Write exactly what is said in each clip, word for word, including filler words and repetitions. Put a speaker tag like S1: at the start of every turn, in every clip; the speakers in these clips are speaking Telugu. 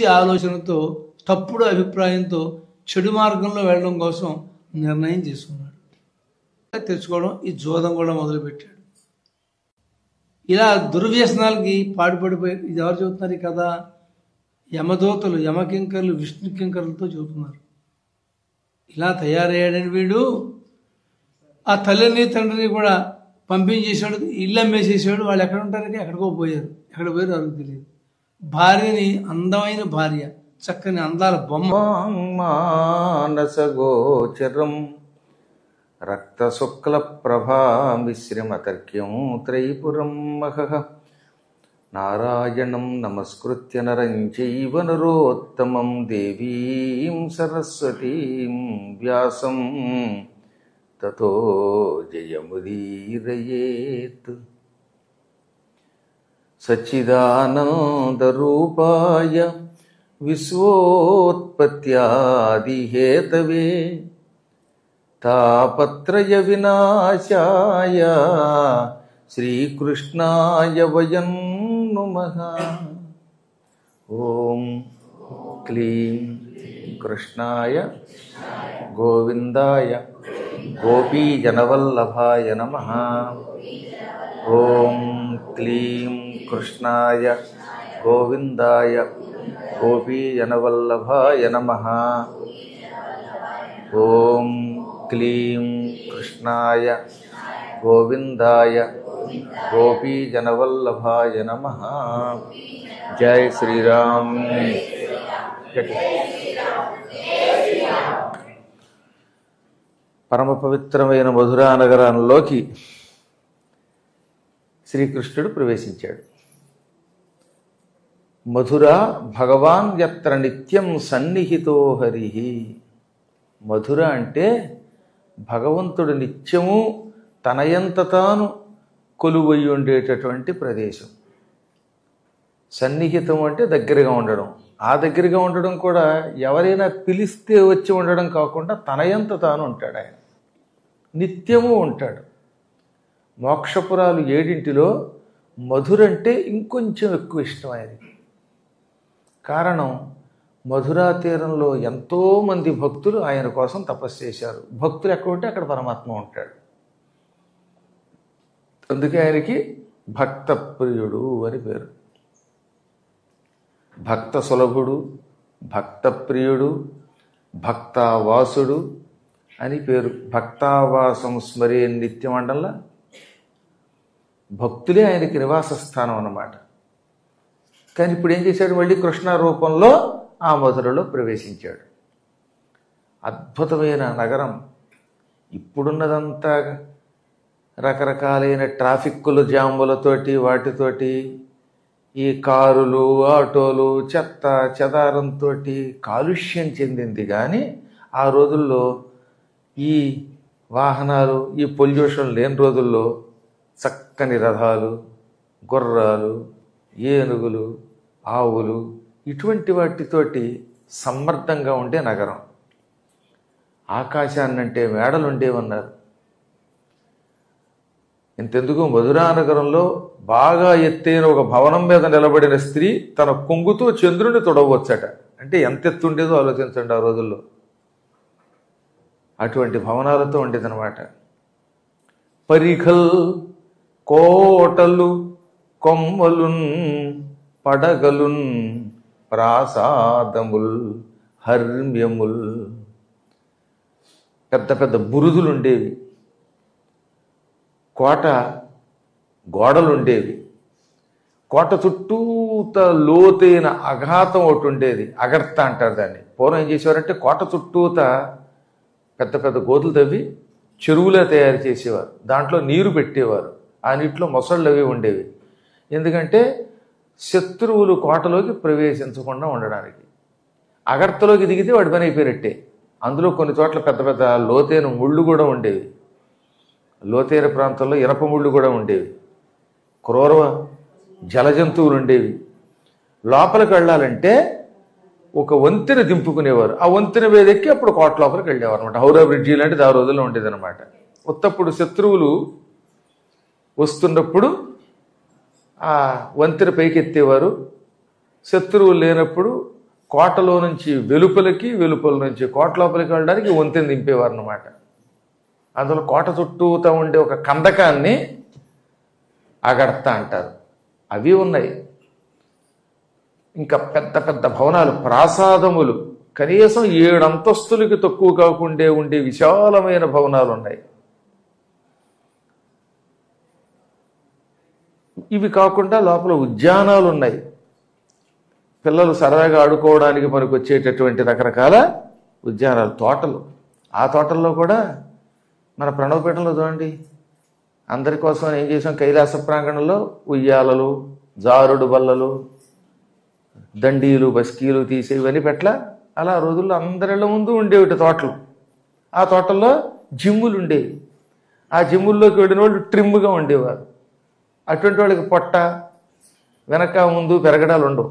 S1: ఆలోచనతో తప్పుడు అభిప్రాయంతో చెడు మార్గంలో వెళ్ళడం కోసం నిర్ణయం చేసుకున్నాడు. తెచ్చుకోవడం ఈ జోదం కూడా మొదలుపెట్టాడు. ఇలా దుర్వ్యసనాలకి పాడుపడిపోయి ఇది ఎవరు చెబుతున్నారు కదా? యమదూతలు, యమకింకర్లు, విష్ణు కింకర్లతో చెబుతున్నారు. ఇలా తయారయ్యాడని వీడు ఆ తల్లిని తండ్రిని కూడా పంపించేశాడు, ఇల్లు అమ్మేసేసాడు. వాళ్ళు ఎక్కడ ఉంటారంటే ఎక్కడికో పోయారు. ఎక్కడ పోయారు వాళ్ళకి తెలియదు. భార్యని, అందమైన భార్య, చక్కని అందాల బొమ్మ,
S2: మానసగోచరం రక్త శుక్ల ప్రభా మిశ్రమతర్క్యం త్రైపురం మహః నారాయణం నమస్కృత్య నరం చైవ నరోత్తమం దేవీం సరస్వతీం వ్యాసం తతో జయముదీరయేత్. సచ్చిదానందరూపాయ విశ్వోత్పత్యాదిహేతవే తాపత్రయ వినాశాయ శ్రీకృష్ణాయ వయం నుమః. ఓం క్లీం కృష్ణాయ గోవిందాయ గోపీజనవల్లభాయ నమః. ఓం క్లీం కృష్ణాయ గోవిందాయ గోపీజనవల్లభాయ నమః. ఓం క్లీం కృష్ణాయ గోవిందాయ గోపీజనవల్లభాయ నమః. జై శ్రీరామ్. పరమ పవిత్రమైన మధురా నగరంలోకి శ్రీకృష్ణుడు ప్రవేశించాడు. మధుర భగవాన్ యత్ర నిత్యం సన్నిహితో హరిః. మధుర అంటే భగవంతుడు నిత్యము తనయంత తాను కొలువై ఉండేటటువంటి ప్రదేశం. సన్నిహితం అంటే దగ్గరగా ఉండడం. ఆ దగ్గరగా ఉండడం కూడా ఎవరైనా పిలిస్తే వచ్చి ఉండడం కాకుండా తనయంత తాను ఉంటాడు. ఆయన నిత్యము ఉంటాడు. మోక్షపురాలు ఏడింటిలో మధురంటే ఇంకొంచెం ఎక్కువ ఇష్టం ఆయనకి. కారణం, మధురా తీరంలో ఎంతోమంది భక్తులు ఆయన కోసం తపస్సు చేశారు. భక్తులు ఎక్కడ ఉంటే అక్కడ పరమాత్మ ఉంటాడు. అందుకే ఆయనకి భక్త ప్రియుడు అని పేరు. భక్త సులభుడు, భక్త ప్రియుడు, భక్తావాసుడు అని పేరు. భక్తావాసం స్మరే నిత్యం అండల్లా భక్తులే ఆయనకి నివాస స్థానం అన్నమాట. కానీ ఇప్పుడు ఏం చేశాడు? మళ్ళీ కృష్ణ రూపంలో ఆ మధురలో ప్రవేశించాడు. అద్భుతమైన నగరం. ఇప్పుడున్నదంతా రకరకాలైన ట్రాఫిక్కులు, జాములతోటి వాటితోటి ఈ కారులు, ఆటోలు, చెత్త చెదారంతో కాలుష్యం చెందింది. కానీ ఆ రోజుల్లో ఈ వాహనాలు, ఈ పొల్యూషన్ లేని రోజుల్లో చక్కని రథాలు, గుర్రాలు, ఏనుగులు, ఆవులు ఇటువంటి వాటితోటి సమర్థంగా ఉండే నగరం. ఆకాశాన్నంటే మేడలు ఉండేవన్నారు. ఇంతెందుకు, మధురా నగరంలో బాగా ఎత్తైన ఒక భవనం మీద నిలబడిన స్త్రీ తన కొంగుతో చంద్రుని తొడవచ్చట. అంటే ఎంత ఎత్తు ఉండేదో ఆలోచించండి ఆ రోజుల్లో. అటువంటి భవనాలతో ఉండేదన్నమాట. పరిఖల్, కోటలు, కొమ్మలున్, పడగలున్, ప్రాసాదముల్, హర్మ్యముల్, పెద్ద పెద్ద బురుదులు ఉండేవి. కోట గోడలు ఉండేవి. కోట చుట్టూత లోతైన అఘాతం ఒకటి ఉండేది. అగర్త అంటారు దాన్ని. పూర్వం ఏం చేసేవారంటే కోట చుట్టూత పెద్ద పెద్ద గోతులు తవ్వి చెరువులే తయారు చేసేవారు. దాంట్లో నీరు పెట్టేవారు. ఆ నీటిలో మొసళ్ళు అవి ఉండేవి. ఎందుకంటే శత్రువులు కోటలోకి ప్రవేశించకుండా ఉండడానికి. అగర్తలోకి దిగితే వాడి పని అయిపోయినట్టే. అందులో కొన్ని చోట్ల పెద్ద పెద్ద లోతైన ముళ్ళు కూడా ఉండేవి. లోతైన ప్రాంతంలో ఇనప ముళ్ళు కూడా ఉండేవి. క్రూర జలజంతువులు ఉండేవి. లోపలికి వెళ్ళాలంటే ఒక వంతెన దింపుకునేవారు. ఆ వంతెన మీద ఎక్కి అప్పుడు కోట లోపలికి వెళ్ళేవారు అనమాట. హౌరా బ్రిడ్జి లాంటిది ఆ రోజుల్లో ఉండేదన్నమాట. ఉత్తప్పుడు శత్రువులు వస్తున్నప్పుడు ఆ వంతెన పైకి ఎత్తేవారు. శత్రువులు లేనప్పుడు కోటలో నుంచి వెలుపలికి, వెలుపల నుంచి కోట లోపలికి వెళ్ళడానికి వంతెన దింపేవారు అనమాట. అందులో కోట చుట్టూతా ఉండే ఒక కందకాన్ని అగడత అంటారు. అవి ఉన్నాయి. ఇంకా పెద్ద పెద్ద భవనాలు, ప్రాసాదములు, కనీసం ఏడు అంతస్తులకి తక్కువ కాకుండా ఉండే విశాలమైన భవనాలు ఉన్నాయి. ఇవి కాకుండా లోపల ఉద్యానాలు ఉన్నాయి. పిల్లలు సరదాగా ఆడుకోవడానికి మనకు వచ్చేటటువంటి రకరకాల ఉద్యానాలు, తోటలు. ఆ తోటల్లో కూడా మన ప్రణవపీఠంలో చూడండి, అందరి కోసం ఏం చేసాం, కైలాస ప్రాంగణంలో ఉయ్యాలలు, జారుడు బల్లలు, దండీలు, బస్కీలు తీసే ఇవన్నీ పెట్ల. అలా రోజుల్లో అందరిళ్ళ ముందు ఉండేవి తోటలు. ఆ తోటల్లో జిమ్ములు ఉండేవి. ఆ జిమ్ముల్లోకి వెళ్ళిన వాళ్ళు ట్రిమ్గా ఉండేవారు. అటువంటి వాళ్ళకి పొట్ట వెనక ముందు పెరగడాలు ఉండవు.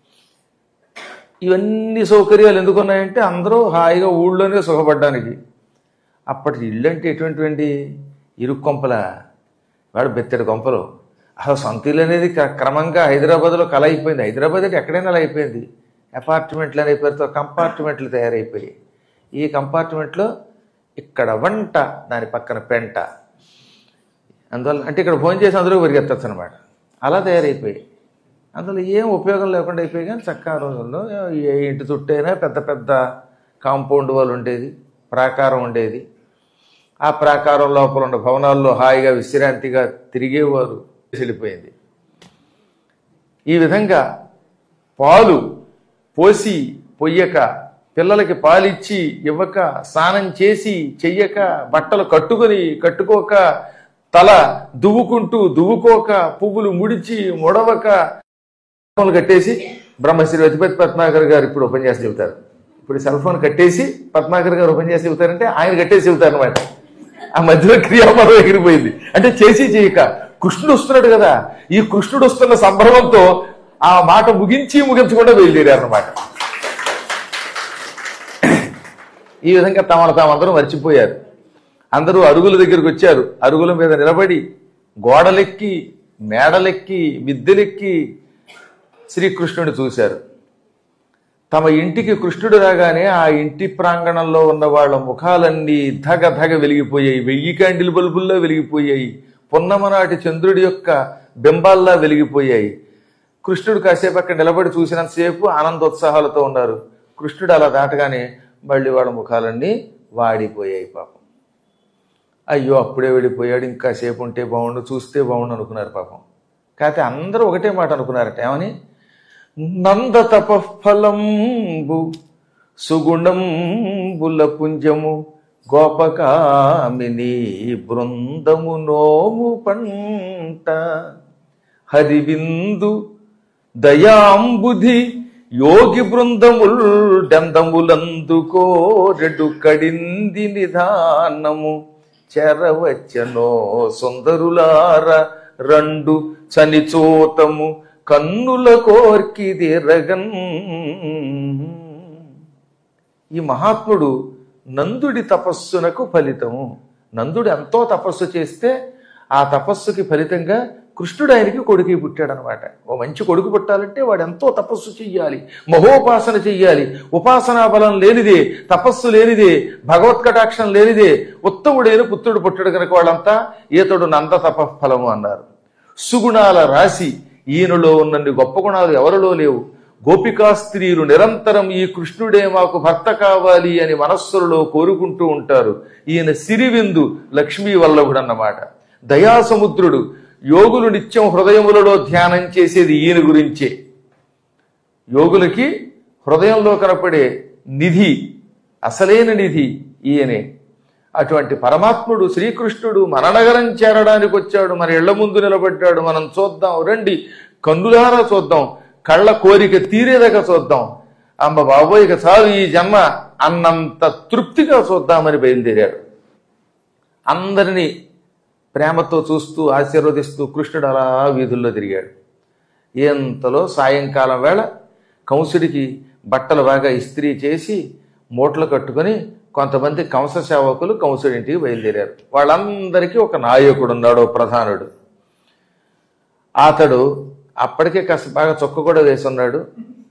S2: ఇవన్నీ సౌకర్యాలు ఎందుకున్నాయంటే అందరూ హాయిగా ఊళ్ళోనే సుఖపడ్డానికి. అప్పటి ఇల్లు అంటే ఎటువంటివండి, ఇరుక్కు కొంపల, వాడు బెత్తడి కొంపలు. అసలు సొంత ఇల్లు అనేది క్రమంగా హైదరాబాద్లో కల అయిపోయింది. హైదరాబాద్ అంటే ఎక్కడైనా అలా అయిపోయింది. అపార్ట్మెంట్లు అనే పేరుతో కంపార్ట్మెంట్లు తయారైపోయాయి. ఈ కంపార్ట్మెంట్లో ఇక్కడ వంట, దాని పక్కన పెంట, అందువల్ల అంటే ఇక్కడ ఫోన్ చేసి అందులో పరిగెత్తచ్చు అనమాట. అలా తయారైపోయాయి. అందులో ఏం ఉపయోగం లేకుండా అయిపోయి. కానీ చక్కా రోజుల్లో ఏ ఇంటి చుట్టైనా పెద్ద పెద్ద కాంపౌండ్ వాళ్ళు ఉండేది, ప్రాకారం ఉండేది. ఆ ప్రాకారం లోపల ఉన్న భవనాల్లో హాయిగా విశ్రాంతిగా తిరిగేవారు. వెళ్ళిపోయింది. ఈ విధంగా పాలు పోసి పొయ్యక, పిల్లలకి పాలిచ్చి ఇవ్వక, స్నానం చేసి చెయ్యక, బట్టలు కట్టుకొని కట్టుకోక, తల దువ్వుకుంటూ దువ్వుకోక, పువ్వులు ముడిచి ముడవక కట్టేసి, బ్రహ్మశ్రీ అతిపతి పద్మాకర్ గారు ఇప్పుడు ఉపన్యాసం చెబుతారు. ఇప్పుడు సెల్ ఫోన్ కట్టేసి పద్మాకర్ గారు ఉపన్యాసం చెబుతారంటే ఆయన కట్టేసి చెబుతారు అనమాట. ఆ మధ్యలో క్రియాపరం ఎగిరిపోయింది. అంటే చేసి చేయక కృష్ణుడు వస్తున్నాడు కదా, ఈ కృష్ణుడు వస్తున్న సంభ్రమంతో ఆ మాట ముగించి ముగించకుండా బయలుదేరారు అన్నమాట. ఈ విధంగా తమను తామందరూ మర్చిపోయారు. అందరూ అరుగుల దగ్గరికి వచ్చారు. అరుగుల మీద నిలబడి, గోడలెక్కి, మేడలెక్కి, మిద్దెలెక్కి శ్రీకృష్ణుడిని చూశారు. తమ ఇంటికి కృష్ణుడు రాగానే ఆ ఇంటి ప్రాంగణంలో ఉన్న వాళ్ళ ముఖాలన్నీ ధగ ధగ వెలిగిపోయాయి. వెయ్యి క్యాండిల్ బల్బుల్లో వెలిగిపోయాయి. పున్నమనాటి చంద్రుడి యొక్క బింబాల్లా వెలిగిపోయాయి. కృష్ణుడు కాసేపు అక్కడ నిలబడి చూసినంతసేపు ఆనందోత్సాహాలతో ఉన్నారు. కృష్ణుడు అలా దాటగానే మళ్ళీ వాళ్ళ ముఖాలన్నీ వాడిపోయాయి. పాపం, అయ్యో అప్పుడే వెళ్ళిపోయాడు, ఇంకా సేపు ఉంటే బాగుండు, చూస్తే బాగుండు అనుకున్నారు పాపం. కాకపోతే అందరూ ఒకటే మాట అనుకున్నారట. ఏమని? నంద తపఫలంబు సుగుణంబుల పుంజము గోపకామిని బృందము నోము పంట హరివిందు దయాంబుధి యోగి బృందముల్ డందములందుకో రెడు కడింది నిధానము చెరవచ్చనో సుందరులార రెండు చనిచోతము కన్నుల కోర్కిది రగన్. ఈ మహాత్ముడు నందుడి తపస్సునకు ఫలితము. నందుడు ఎంతో తపస్సు చేస్తే ఆ తపస్సుకి ఫలితంగా కృష్ణుడు ఆయనకి కొడుకు పుట్టాడనమాట. ఓ మంచి కొడుకు పుట్టాలంటే వాడు ఎంతో తపస్సు చెయ్యాలి, మహోపాసన చెయ్యాలి. ఉపాసనా బలం లేనిదే, తపస్సు లేనిదే, భగవత్ కటాక్షం లేనిదే ఉత్తముడైన పుత్రుడు పుట్టాడు. కనుక వాళ్ళంతా ఈతడు నంద తపఫలము అన్నారు. సుగుణాల రాశి, ఈయనలో ఉన్నన్ని గొప్ప గుణాలు ఎవరిలో లేవు. గోపికా స్త్రీలు నిరంతరం ఈ కృష్ణుడే మాకు భర్త కావాలి అని మనస్సులలో కోరుకుంటూ ఉంటారు. ఈయన సిరివిందు లక్ష్మీ వల్లభుడు అన్నమాట. దయాసముద్రుడు. యోగులు నిత్యం హృదయములలో ధ్యానం చేసేది ఈయన గురించే. యోగులకి హృదయంలో కనపడే నిధి, అసలైన నిధి ఈయనే. అటువంటి పరమాత్ముడు శ్రీకృష్ణుడు మన నగరం చేరడానికి వచ్చాడు, మన ఇళ్ల ముందు నిలబడ్డాడు. మనం చూద్దాం రండి, కన్నులారా చూద్దాం, కళ్ళ కోరిక తీరేదాకా చూద్దాం. అమ్మ బాబోయ్ ఇక చాలు ఈ జన్మ అన్నంత తృప్తిగా చూద్దామని బయలుదేరాడు. అందరినీ ప్రేమతో చూస్తూ ఆశీర్వదిస్తూ కృష్ణుడు అలా వీధుల్లో తిరిగాడు. ఎంతలో సాయంకాలం వేళ కంసుడికి బట్టలు బాగా ఇస్త్రీ చేసి మూటలు కట్టుకుని కొంతమంది కంస సేవకులు కంసుడింటికి బయలుదేరారు. వాళ్ళందరికీ ఒక నాయకుడు ఉన్నాడు, ప్రధానుడు. అతడు అప్పటికే కాస్త బాగా చొక్క కూడా వేసున్నాడు.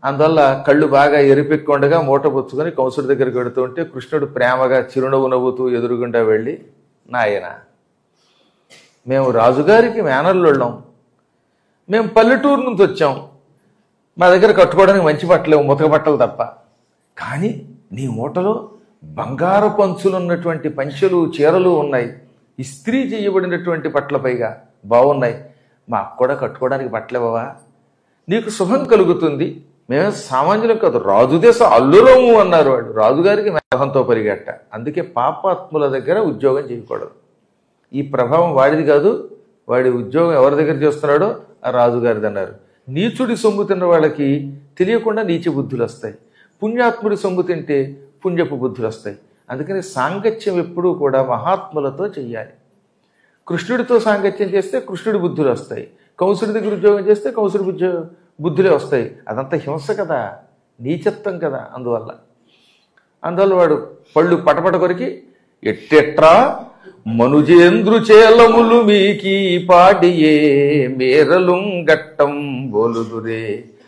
S2: అందువల్ల కళ్ళు బాగా ఎరిపెక్కుండగా మూట పుచ్చుకొని కంసుడి దగ్గరికి వెడుతూ ఉంటే కృష్ణుడు ప్రేమగా చిరునవ్వు నవ్వుతూ ఎదురుగుండా వెళ్ళి, నాయన మేము రాజుగారికి మేనల్లుళ్ళం, మేము పల్లెటూరు నుంచి వచ్చాం, మా దగ్గర కట్టుకోవడానికి మంచి బట్టలేవు, ముతక బట్టలు తప్ప. కానీ నీ మూటలో బంగారు పంచులు ఉన్నటువంటి పంచెలు చీరలు ఉన్నాయి, ఇస్త్రీ చేయబడినటువంటి బట్టల పైగా బాగున్నాయి, మాకు కూడా కట్టుకోవడానికి బట్టలేవా? నీకు శుభం కలుగుతుంది, మేమే సామాన్యులం కాదు, రాజుదేశ అల్లురము అన్నారు వాళ్ళు. రాజుగారికి మేఘంతో పరిగెట్ట. అందుకే పాపాత్ముల దగ్గర ఉద్యోగం చేయకూడదు. ఈ ప్రభావం వాడిది కాదు, వాడి ఉద్యోగం ఎవరి దగ్గర చేస్తున్నాడో ఆ రాజుగారిది అన్నారు. నీచుడి సొమ్ము తిన్న వాళ్ళకి తెలియకుండా నీచ బుద్ధులు వస్తాయి, పుణ్యాత్ముడి సొమ్ము తింటే పుణ్యపు బుద్ధులు వస్తాయి. అందుకని సాంగత్యం ఎప్పుడూ కూడా మహాత్ములతో చెయ్యాలి. కృష్ణుడితో సాంగత్యం చేస్తే కృష్ణుడి బుద్ధులు వస్తాయి, కంసుడి దగ్గర ఉద్యోగం చేస్తే కంసుడి బుద్ధి బుద్ధులే వస్తాయి. అదంతా హింస కదా, నీచత్వం కదా. అందువల్ల అందువల్ల వాడు పళ్ళు పటపట కొరికి, ఎట్టెట్రా మనుజేంద్రు చేలములు మీకీ పాడియే మేరలుం గట్టం బోలుదురే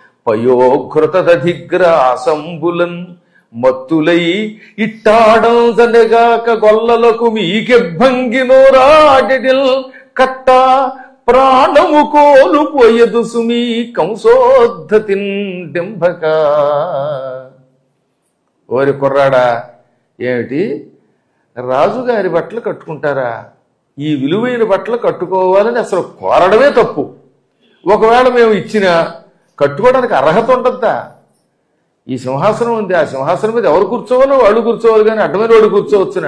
S2: పయోఘృతదధిగ్రాసంబులన్ మత్తులై ఇట్టాడం జనగాక గొల్లలకు మీకెభంగినోరాడిల్ కట్ట ప్రాణము కోలుపోయదు సుమీ కంసోద్ధతిన్ డింభక. ఓరి కుర్రాడా, ఏమిటి రాజుగారి బట్టలు కట్టుకుంటారా? ఈ విలువైన బట్టలు కట్టుకోవాలని అసలు కోరడమే తప్పు. ఒకవేళ మేము ఇచ్చిన కట్టుకోవడానికి అర్హత ఉండద్దా? ఈ సింహాసనం ఉంది, ఆ సింహాసనం మీద ఎవరు కూర్చోవాలో వాళ్ళు కూర్చోవాలి, కానీ అడ్డమైన వాడు కూర్చోవచ్చునా?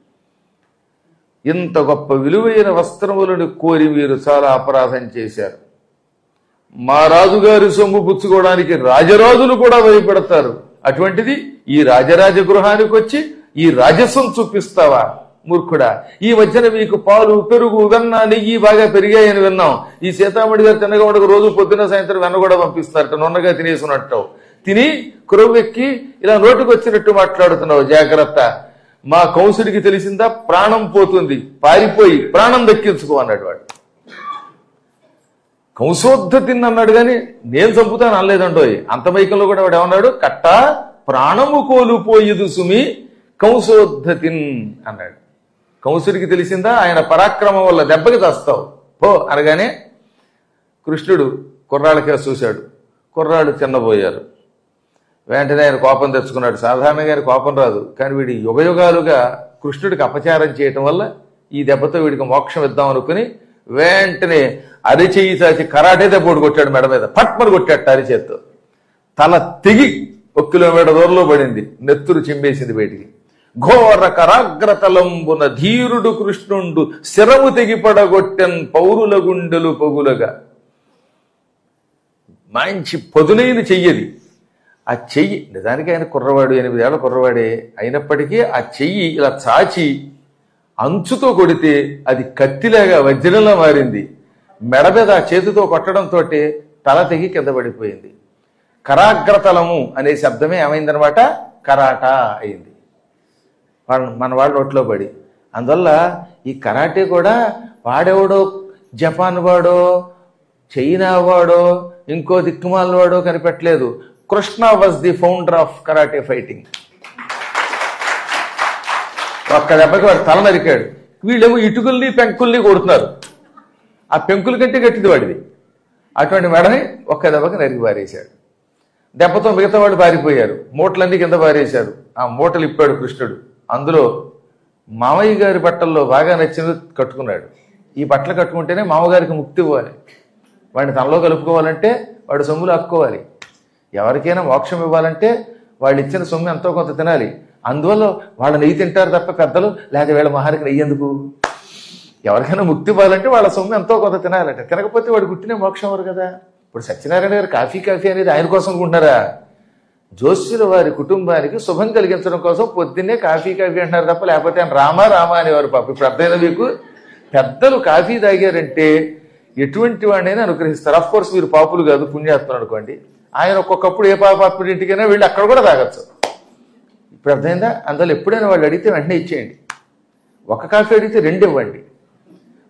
S2: ఇంత గొప్ప విలువైన వస్త్రములను కోరి మీరు చాలా అపరాధం చేశారు. మా రాజుగారి సొమ్ము పుచ్చుకోవడానికి రాజరాజులు కూడా భయపడతారు. అటువంటిది ఈ రాజరాజ గృహానికి వచ్చి ఈ రాజస్వం చూపిస్తావా మూర్ఖుడా? ఈ మధ్యన మీకు పాలు, పెరుగు, వెన్న, నెయ్యి బాగా పెరిగాయని విన్నాం. ఈ సీతామణి గారు తినగా ఉండగా రోజు పొద్దున సాయంత్రం వెన్న కూడా పంపిస్తారట, నున్నగా తినేసుకున్నట్టు. తిని కురవెక్కి ఇలా నోటికి వచ్చినట్టు మాట్లాడుతున్నావు. జాగ్రత్త, మా కంసుడికి తెలిసిందా ప్రాణం పోతుంది, పారిపోయి ప్రాణం దక్కించుకో అన్నాడు వాడు. కంసోద్ధతిన్ అన్నాడు కానీ నేను చంపుతాను అనలేదంటోయ్. అంత మైకంలో కూడా వాడు ఏమన్నాడు? కట్ట ప్రాణము కోల్పోయేదు సుమి కంసోద్ధతిన్ అన్నాడు. కంసుడికి తెలిసిందా ఆయన పరాక్రమం వల్ల దెబ్బకి తెస్తావు పో అనగానే కృష్ణుడు కుర్రాళ్ళకే చూశాడు. కుర్రాళ్ళు చిన్నబోయారు. వెంటనే ఆయన కోపం తెచ్చుకున్నాడు. సాధారణంగా ఆయన కోపం రాదు, కానీ వీడి యుగయుగాలుగా కృష్ణుడికి అపచారం చేయటం వల్ల ఈ దెబ్బతో వీడికి మోక్షం ఇద్దాం అనుకుని వెంటనే అరిచేయి చాచి కరాటే దెబ్బ కొట్టాడు. మెడ మీద పట్మని కొట్టాడు అరిచేత్తో. తల తెగి ఒక కిలోమీటర్ దూరంలో పడింది, నెత్తురు చింపేసింది బయటికి. ఘోర కరాగ్రతలంబున ధీరుడు కృష్ణుండు శరము తెగిపడగొట్టెన్ పౌరుల గుండెలు పొగులగా. మంచి పొదులైన చెయ్యది ఆ చెయ్యి. నిజానికి ఆయన కుర్రవాడు, ఎనిమిదేళ్ల కుర్రవాడే అయినప్పటికీ ఆ చెయ్యి ఇలా చాచి అంచుతో కొడితే అది కత్తిలాగా వజ్రంలా మారింది. మెడ మీద ఆ చేతితో కొట్టడంతో తల తెగి కింద పడిపోయింది. కరాగ్రతలము అనే శబ్దమే ఏమైందనమాట, కరాటా అయింది వాళ్ళ మన వాళ్ళ నోట్లో పడి. అందువల్ల ఈ కరాటే కూడా వాడెవడో జపాన్ వాడో చైనా వాడో ఇంకో దిక్కుమాల వాడో కనిపెట్టలేదు. Krishna was the founder of karate fighting. ఒక్క దెబ్బకి వాడు తల నరికాడు. వీళ్ళేమో ఇటుకల్ని పెంకుల్ని కొడుతున్నారు. ఆ పెంకుల కంటే గట్టిది వాడిది. అటువంటి మెడని ఒక్క దెబ్బకి నరికి పారేశాడు. దెబ్బతో మిగతా వాళ్ళు పారిపోయారు. మూటలన్నీ కింద పారేశారు. ఆ మూటలు ఇప్పాడు కృష్ణుడు. అందులో మామయ్య గారి బట్టల్లో బాగా నచ్చినది కట్టుకున్నాడు. ఈ బట్టలు కట్టుకుంటేనే మామగారికి ముక్తి ఇవ్వాలి. వాడిని తనలో కలుపుకోవాలంటే వాడు సొమ్ములు హక్కుకోవాలి. ఎవరికైనా మోక్షం ఇవ్వాలంటే వాళ్ళు ఇచ్చిన సొమ్ము ఎంతో కొంత తినాలి. అందువల్ల వాళ్ళ నెయ్యి తింటారు తప్ప పెద్దలు, లేదా వీళ్ళ మహారికి నెయ్యి ఎందుకు? ఎవరికైనా ముక్తి ఇవ్వాలంటే వాళ్ళ సొమ్ము ఎంతో కొంత తినాలంట. తినకపోతే వాడు పుట్టిన మోక్షం అవ్వరు కదా. ఇప్పుడు సత్యనారాయణ గారు కాఫీ కాఫీ అనేది ఆయన కోసం అనుకుంటున్నారా? జోస్యుల వారి కుటుంబానికి శుభం కలిగించడం కోసం పొద్దున్నే కాఫీ కాఫీ అంటున్నారు తప్ప లేకపోతే ఆయన రామా రామా అనేవారు పాప. ఇప్పుడు అర్థమైనా మీకు? పెద్దలు కాఫీ తాగారంటే ఎటువంటి వాడినైనా అనుగ్రహిస్తారు. అఫ్ కోర్స్ మీరు పాపులు కాదు, పుణ్యాత్మలు అనుకోండి. ఆయన ఒక్కొక్కప్పుడు ఏ పాపాత్ముడి ఇంటికైనా వీళ్ళు అక్కడ కూడా తాగొచ్చు. ఇప్పుడు అర్థమైందా? అందువల్ల ఎప్పుడైనా వాళ్ళు అడిగితే వెంటనే ఇచ్చేయండి. ఒక కాఫీ అడిగితే రెండు ఇవ్వండి.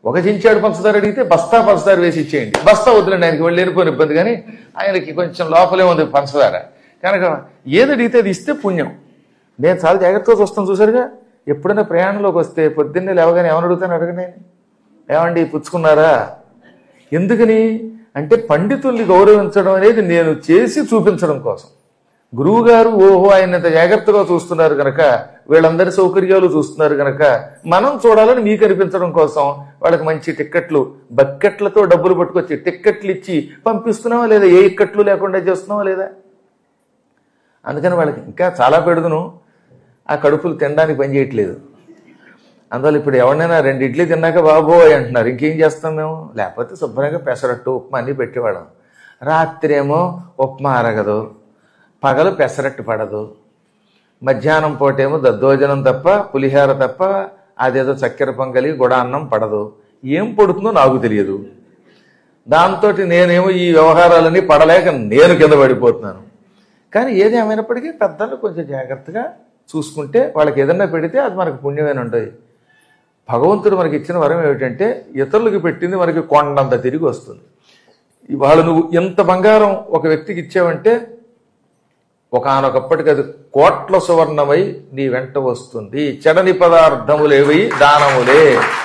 S2: ఒక చెంచాడు పంచదార అడిగితే బస్తా పంచదార వేసి ఇచ్చేయండి. బస్తా వద్దులండి, ఆయనకి వాళ్ళు లేనిపోయిన ఇబ్బంది, కానీ ఆయనకి కొంచెం లోపలే ఉంది పంచదార కనుక ఏది అడిగితే అది ఇస్తే పుణ్యం. నేను చాలా జాగ్రత్తగా చూస్తాను. చూసారుగా, ఎప్పుడైనా ప్రయాణంలోకి వస్తే పొద్దున్నే లేవగానే ఏమని అడుగుతాను, అడగండి, ఏమండి పుచ్చుకున్నారా? ఎందుకని అంటే పండితుల్ని గౌరవించడం అనేది నేను చేసి చూపించడం కోసం. గురువు గారు ఓహో ఆయన ఇంత జాగ్రత్తగా చూస్తున్నారు కనుక, వీళ్ళందరి సౌకర్యాలు చూస్తున్నారు కనుక మనం చూడాలని మీకు అనిపించడం కోసం వాళ్ళకి మంచి టిక్కెట్లు, బకెట్లతో డబ్బులు పట్టుకొచ్చి టిక్కెట్లు ఇచ్చి పంపిస్తున్నావా లేదా, ఏ ఇక్కట్లు లేకుండా చేస్తున్నావా లేదా. అందుకని వాళ్ళకి ఇంకా చాలా పెడుదును, ఆ కడుపులు తినడానికి పనిచేయట్లేదు. అందువల్ల ఇప్పుడు ఎవరినైనా రెండు ఇడ్లీ తిన్నాక బాబోయ్ అంటున్నారు. ఇంకేం చేస్తాం మేము? లేకపోతే శుభ్రంగా పెసరట్టు ఉప్మా అన్నీ పెట్టేవాళ్ళం. రాత్రి ఏమో ఉప్మా అరగదు, పగలు పెసరట్టు పడదు, మధ్యాహ్నం పూటేమో దద్దోజనం తప్ప పులిహోర తప్ప అదేదో చక్కెర పొంగలి గుడ అన్నం పడదు. ఏం పడుతుందో నాకు తెలియదు. దాంతో నేనేమో ఈ వ్యవహారాలన్నీ పడలేక నేను కింద పడిపోతున్నాను. కానీ ఏది ఏమైనప్పటికీ పెద్దలు కొంచెం జాగ్రత్తగా చూసుకుంటే వాళ్ళకి ఏదన్నా పెడితే అది మనకు పుణ్యమైన ఉంటుంది. భగవంతుడు మనకి ఇచ్చిన వరం ఏమిటంటే ఇతరులకు పెట్టింది మనకి కొండంత తిరిగి వస్తుంది. ఇవాళ నువ్వు ఎంత బంగారం ఒక వ్యక్తికి ఇచ్చావంటే ఒకానొకప్పటికి అది కోట్ల సువర్ణమై నీ వెంట వస్తుంది. చెడని పదార్థములేవి దానములే.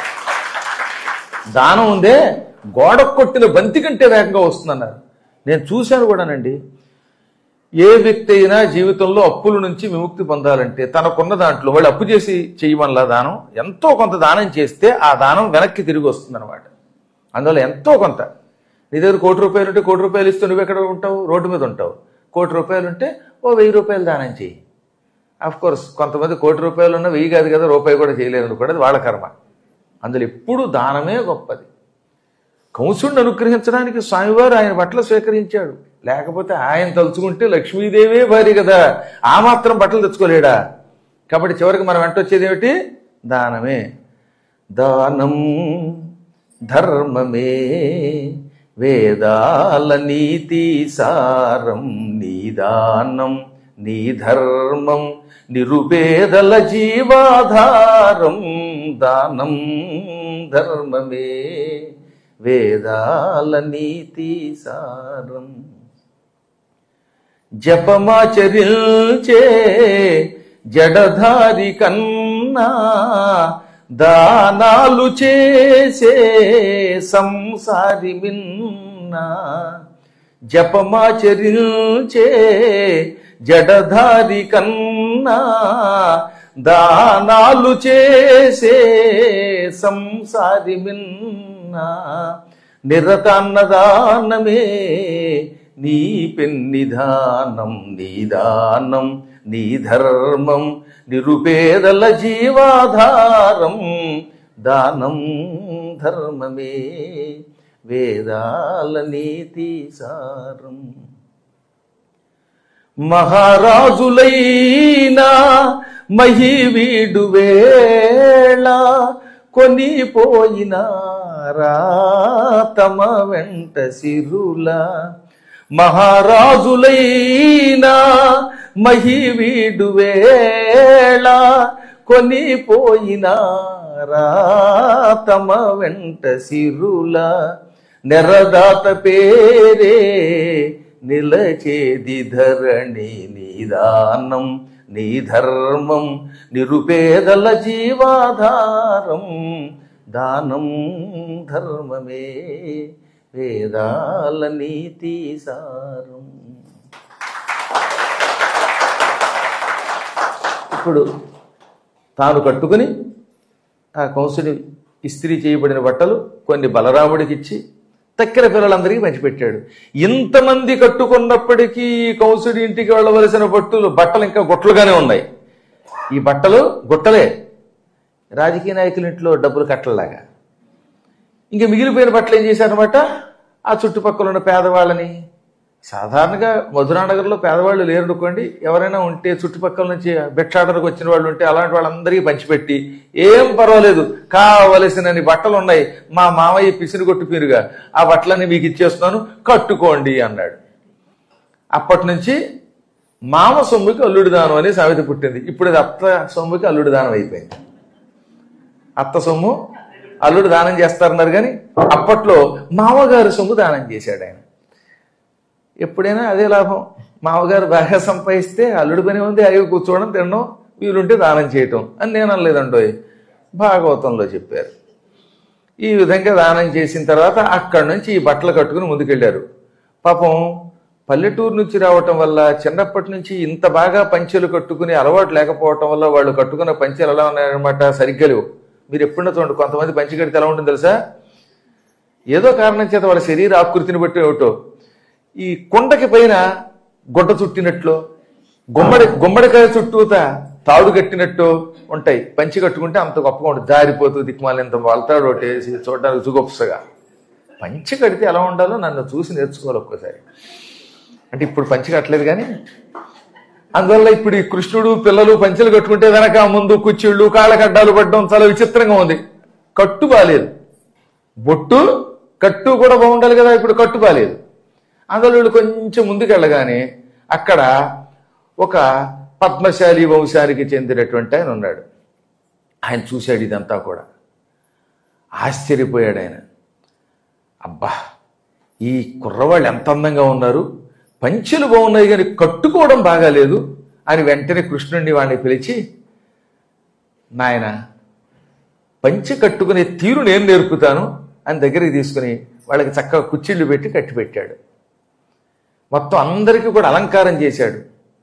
S2: దానం ఉందే గోడ కొట్టిన బంతి కంటే వేగంగా వస్తుందన్నారు. నేను చూశాను కూడానండి. ఏ వ్యక్తి అయినా జీవితంలో అప్పుల నుంచి విముక్తి పొందాలంటే తనకున్న దాంట్లో వాళ్ళు అప్పు చేసి చేయమనలా దానం, ఎంతో కొంత దానం చేస్తే ఆ దానం వెనక్కి తిరిగి వస్తుంది అనమాట. అందువల్ల ఎంతో కొంత, నీ దగ్గర కోటి రూపాయలు ఉంటే కోటి రూపాయలు ఇస్తే నువ్వు ఎక్కడ ఉంటావు? రోడ్డు మీద ఉంటావు. కోటి రూపాయలు ఉంటే ఓ వెయ్యి రూపాయలు దానం చేయి. అఫ్ కోర్స్ కొంతమంది కోటి రూపాయలు ఉన్న వెయ్యి కాదు కదా, రూపాయి కూడా చేయలేరు అనుకోండి, అది వాళ్ళ కర్మ. అందులో ఎప్పుడు దానమే గొప్పది. కంసుడిని అనుగ్రహించడానికి స్వామివారు ఆయన బట్టలు స్వీకరించాడు. లేకపోతే ఆయన తలుచుకుంటే లక్ష్మీదేవే భారీ కదా, ఆ మాత్రం బట్టలు తెచ్చుకోలేడా? కాబట్టి చివరికి మనం వెంట వచ్చేది ఏమిటి? దానమే. దానం ధర్మమే వేదాల నీతి సారం, నీ దానం నీ ధర్మం నిరుపేదల జీవాధారం. దానం ధర్మమే వేదాల నీతి సారం. జపమాచరించే జడధారి కన్నా దానాలు చేసే సంసారి మిన్నా. జపమాచరించే జడధారి కన్నా దానాలు చేసే సంసారి మిన్నా. నిరతాన్నదానమే నీ పెన్నిధానం, నీ దానం నీ ధర్మం నిరుపేదల జీవాధారం. దానం ధర్మమే వేదాల నీతి సారం. మహారాజులైనా మహివీడు వేళ కొనిపోయినారా తమ వెంట సిరుల. మహారాజులైనా మహివీడు వేళ కొనిపోయినారా తమ వెంట సిరుల. నెరదాత పేరే నిలచేది ధరణి, నీదానం నీ ధర్మం నిరుపేదల జీవాధారం. దానం ధర్మమే వేదాల నీతి సారం. ఇప్పుడు తాను కట్టుకుని ఆ కంసుని ఇస్త్రీ చేయబడిన బట్టలు కొన్ని బలరాముడికి ఇచ్చి తక్కిన పిల్లలందరికీ పంచిపెట్టాడు. ఇంతమంది కట్టుకున్నప్పటికీ కంసుడి ఇంటికి వెళ్ళవలసిన బట్టలు బట్టలు ఇంకా గుట్టలుగానే ఉన్నాయి. ఈ బట్టలు గుట్టలే, రాజకీయ నాయకుల ఇంట్లో డబ్బులు కట్టలాగా. ఇంకా మిగిలిపోయిన బట్టలు ఏం చేశారనమాట, ఆ చుట్టుపక్కల ఉన్న పేదవాళ్ళని, సాధారణంగా మధురానగర్లో పేదవాళ్ళు లేరనుకోండి, ఎవరైనా ఉంటే చుట్టుపక్కల నుంచి భిక్షాటనకు వచ్చిన వాళ్ళు ఉంటే అలాంటి వాళ్ళందరికీ పంచిపెట్టి, ఏం పర్వాలేదు కావలసినన్ని బట్టలు ఉన్నాయి, మా మామయ్య పిసిని కొట్టిపోయిరుగా, ఆ బట్టలన్నీ మీకు ఇచ్చేస్తున్నాను కట్టుకోండి అన్నాడు. అప్పటి నుంచి మామ సొమ్ముకి అల్లుడి దానం అనే సామెత పుట్టింది. ఇప్పుడు అది అత్త సొమ్ముకి అల్లుడి దానం అయిపోయింది. అత్త సొమ్ము అల్లుడు దానం చేస్తారన్నారు. కానీ అప్పట్లో మామగారు సొమ్ము దానం చేశాడు ఆయన. ఎప్పుడైనా అదే లాభం. మామగారు బాగా సంపాదిస్తే అల్లుడి పని ఉంది, అయ్యో కూర్చోవడం తినడం, వీలుంటే దానం చేయటం అని నేను అనలేదండోయ్, భాగవతంలో చెప్పారు. ఈ విధంగా దానం చేసిన తర్వాత అక్కడి నుంచి ఈ బట్టలు కట్టుకుని ముందుకెళ్ళారు. పాపం పల్లెటూరు నుంచి రావటం వల్ల చిన్నప్పటి నుంచి ఇంత బాగా పంచెలు కట్టుకుని అలవాటు లేకపోవటం వల్ల వాళ్ళు కట్టుకున్న పంచెలు ఎలా ఉన్నాయన్నమాట, సరిగ్గా లేవు. మీరు ఎప్పుడన్నా చూడండి, కొంతమంది పంచె కడితే ఎలా ఉంటుంది తెలుసా, ఏదో కారణం చేత వాళ్ళ శరీర ఆకృతిని బట్టి ఏమిటో ఈ కుండకి పైన గుడ్డ చుట్టినట్లు, గుమ్మడి గుమ్మడికాయ చుట్టూత తాడు కట్టినట్టు ఉంటాయి. పంచి కట్టుకుంటే అంత గొప్పగా ఉంటుంది, జారిపోతూ దిక్కుమాలి ఇంత వలతాడు ఒకటి వేసి చూడడానికి సుగొప్పగా. పంచి కడితే ఎలా ఉండాలో నన్ను చూసి నేర్చుకోవాలి ఒక్కోసారి. అంటే ఇప్పుడు పంచి కట్టలేదు కానీ అందువల్ల ఇప్పుడు ఈ కృష్ణుడు పిల్లలు పంచెలు కట్టుకుంటే వెనక ముందు కుచ్చిళ్ళు కాళ్ళకడ్డాలు పడ్డం చాలా విచిత్రంగా ఉంది. కట్టు బాలేదు, బొట్టు కట్టు కూడా బాగుండాలి కదా, ఇప్పుడు కట్టు బాలేదు. అందులో వీళ్ళు కొంచెం ముందుకెళ్ళగానే అక్కడ ఒక పద్మశాలి వంశానికి చెందినటువంటి ఆయన ఉన్నాడు. ఆయన చూశాడు ఇదంతా కూడా, ఆశ్చర్యపోయాడు ఆయన. అబ్బా, ఈ కుర్రవాళ్ళు ఎంత అందంగా ఉన్నారు, పంచెలు బాగున్నాయి కానీ కట్టుకోవడం బాగాలేదు అని వెంటనే కృష్ణుడిని వాడిని పిలిచి, నాయన పంచె కట్టుకునే తీరు నేను నేర్పుతాను అని దగ్గరికి తీసుకుని వాళ్ళకి చక్కగా కుచ్చిళ్ళు పెట్టి కట్టి పెట్టాడు. మొత్తం అందరికీ కూడా అలంకారం చేశాడు.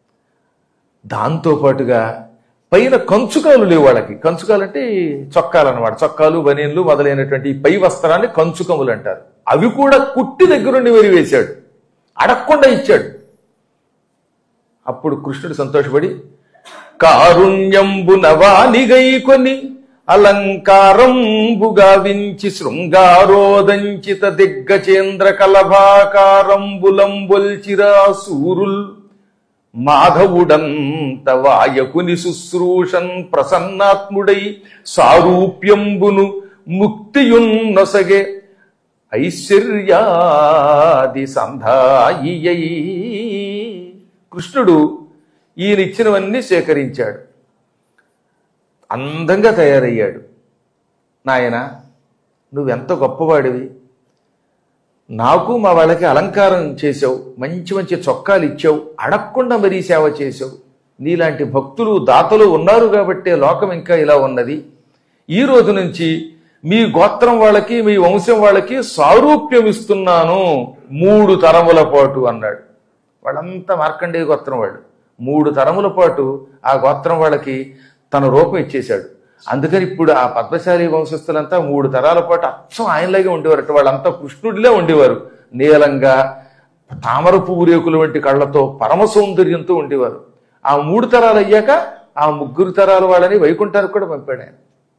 S2: దాంతోపాటుగా పైన కంచుకాలు లేవు వాళ్ళకి. కంచుకాలు అంటే చొక్కాలు అన్నమాట, చొక్కాలు బనీన్లు మొదలైనటువంటి ఈ పై వస్త్రాన్ని కంచుకములు అంటారు. అవి కూడా కుట్టి దగ్గరుండి వరి వేశాడు, అడగకుండా ఇచ్చాడు. అప్పుడు కృష్ణుడు సంతోషపడి కారుణ్యంబు నవానిగై కొని అలంకారంబుగా వించి శృంగారోదంచిత దిగ్గచేంద్ర కలభాకారంబులంబొల్చిరా సూరుల్ మాధవుడంత వాయకుని శుశ్రూషన్ ప్రసన్నాత్ముడై సారూప్యంబును ముక్తియున్నొసగే ఐశ్వర్యాది సంధాయియై. కృష్ణుడు ఈయనిచ్చినవన్నీ సేకరించాడు, అందంగా తయారయ్యాడు. నాయన నువ్వెంత గొప్పవాడివి, నాకు మా వాళ్ళకి అలంకారం చేసావు, మంచి మంచి చొక్కాలు ఇచ్చావు, అడగకుండా మరీ సేవ చేసావు. నీలాంటి భక్తులు దాతలు ఉన్నారు కాబట్టే లోకం ఇంకా ఇలా ఉన్నది. ఈ రోజు నుంచి మీ గోత్రం వాళ్ళకి మీ వంశం వాళ్ళకి సారూప్యం ఇస్తున్నాను మూడు తరముల పాటు అన్నాడు. వాళ్ళంతా మార్కండేయ గోత్రం వాళ్ళు. మూడు తరముల పాటు ఆ గోత్రం వాళ్ళకి తన రూపం ఇచ్చేశాడు. అందుకని ఇప్పుడు ఆ పద్మశాలి వంశస్థులంతా మూడు తరాల పాటు అచ్చం ఆయనలాగే ఉండేవారు. వాళ్ళంతా కృష్ణుడిలే ఉండేవారు. నీలంగా తామర పువ్వు రేకుల వంటి కళ్ళతో పరమ సౌందర్యంతో ఉండేవారు. ఆ మూడు తరాలు అయ్యాక ఆ ముగ్గురు తరాల వాళ్ళని వైకుంఠానికి కూడా పంపాడు ఆయన.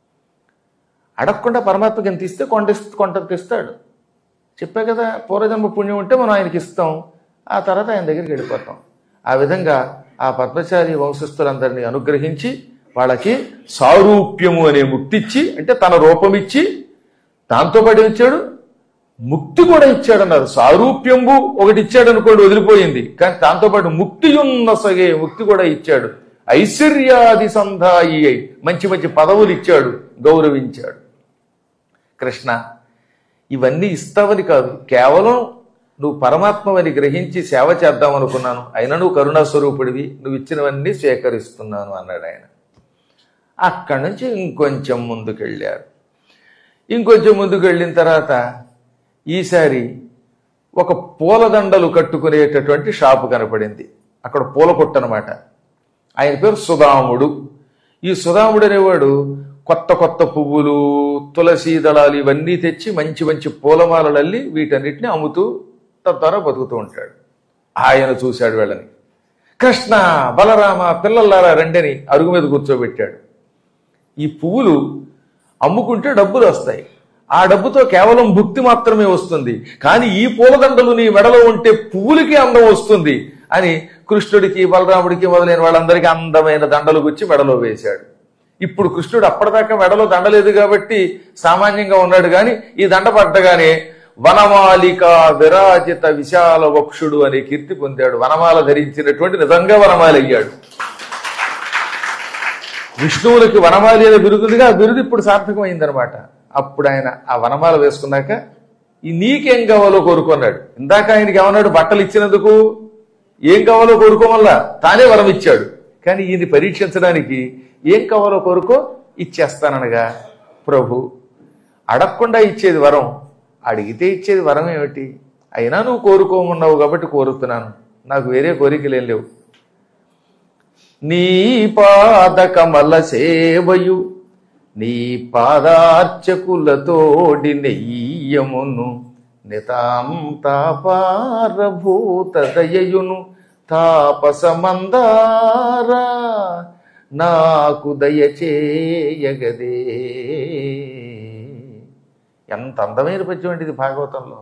S2: అడగకుండా పరమాత్మకి ఎంత ఇస్తే కొండ కొంట తెస్తాడు. చెప్పా కదా, పూర్వజన్మ పుణ్యం ఉంటే మనం ఆయనకి ఇస్తాం, ఆ తర్వాత ఆయన దగ్గరికి వెళ్ళిపోతాం. ఆ విధంగా ఆ పద్మశాలి వంశస్థులందరినీ అనుగ్రహించి వాళ్ళకి సారూప్యము అనే ముక్తి ఇచ్చి, అంటే తన రూపం ఇచ్చి, దాంతోపాటు ఇచ్చాడు ముక్తి కూడా ఇచ్చాడు అన్నారు. సారూప్యంబు ఒకటి ఇచ్చాడు అనుకోండి, వదిలిపోయింది. కానీ దాంతోపాటు ముక్తియున్నసగే ముక్తి కూడా ఇచ్చాడు. ఐశ్వర్యాది సంధాయి అయి మంచి మంచి పదవులు ఇచ్చాడు, గౌరవించాడు. కృష్ణ ఇవన్నీ ఇస్తావని కాదు, కేవలం నువ్వు పరమాత్మవని గ్రహించి సేవ చేద్దాం అనుకున్నాను. అయినా నువ్వు కరుణాస్వరూపుడివి, నువ్వు ఇచ్చినవన్నీ స్వీకరిస్తున్నాను అన్నాడు ఆయన. అక్కడి నుంచి ఇంకొంచెం ముందుకెళ్ళారు. ఇంకొంచెం ముందుకు వెళ్ళిన తర్వాత ఈసారి ఒక పూలదండలు కట్టుకునేటటువంటి షాపు కనపడింది. అక్కడ పూల కొట్టు అనమాట. ఆయన పేరు సుధాముడు. ఈ సుధాముడు అనేవాడు కొత్త కొత్త పువ్వులు, తులసి దళాలు ఇవన్నీ తెచ్చి మంచి మంచి పూలమాలలు అల్లి వీటన్నిటిని అమ్ముతూ తద్వారా బతుకుతూ ఉంటాడు. ఆయన చూశాడు వీళ్ళని. కృష్ణ బలరామ పిల్లలారా రెండని అరుగు మీద కూర్చోబెట్టాడు. ఈ పువ్వులు అమ్ముకుంటే డబ్బులు వస్తాయి, ఆ డబ్బుతో కేవలం భుక్తి మాత్రమే వస్తుంది. కానీ ఈ పూలదండలు నీ మెడలో ఉంటే పువ్వులకి అందం వస్తుంది అని కృష్ణుడికి బలరాముడికి మొదలైన వాళ్ళందరికీ అందమైన దండలు గుచ్చి మెడలో వేశాడు. ఇప్పుడు కృష్ణుడు అప్పటిదాకా మెడలో దండలేదు కాబట్టి సామాన్యంగా ఉన్నాడు. కానీ ఈ దండ పడ్డగానే వనమాలిక విరాజిత విశాల వక్షుడు అనే కీర్తి పొందాడు. వనమాల ధరించినటువంటి నిజంగా వనమాలి అయ్యాడు. విష్ణువులకి వనమాలి అనే బిరుదుగా ఆ బిరుదు ఇప్పుడు సార్థకమైందనమాట. అప్పుడు ఆయన ఆ వనమాల వేసుకున్నాక ఈ నీకేం కావాలో కోరుకున్నాడు. ఇందాక ఆయనకి ఏమన్నాడు? బట్టలు ఇచ్చినందుకు ఏం కావాలో కోరుకోమల్లా తానే వరం ఇచ్చాడు. కానీ ఈయన్ని పరీక్షించడానికి ఏం కావాలో కోరుకో ఇచ్చేస్తాననగా ప్రభు అడగకుండా ఇచ్చేది వరం, అడిగితే ఇచ్చేది వరం ఏమిటి? అయినా నువ్వు కోరుకోమన్నావు కాబట్టి కోరుతున్నాను, నాకు వేరే కోరికలేం లేవు. నీ పాదకమల సేవయు నీ పాదార్చకులతోడి నెయ్యమును నితాంతాపారభూత దయయును తాపసమందారా నాకు దయచేయగదే. ఎంత అందమైన పద్యం అండి ఇది భాగవతంలో.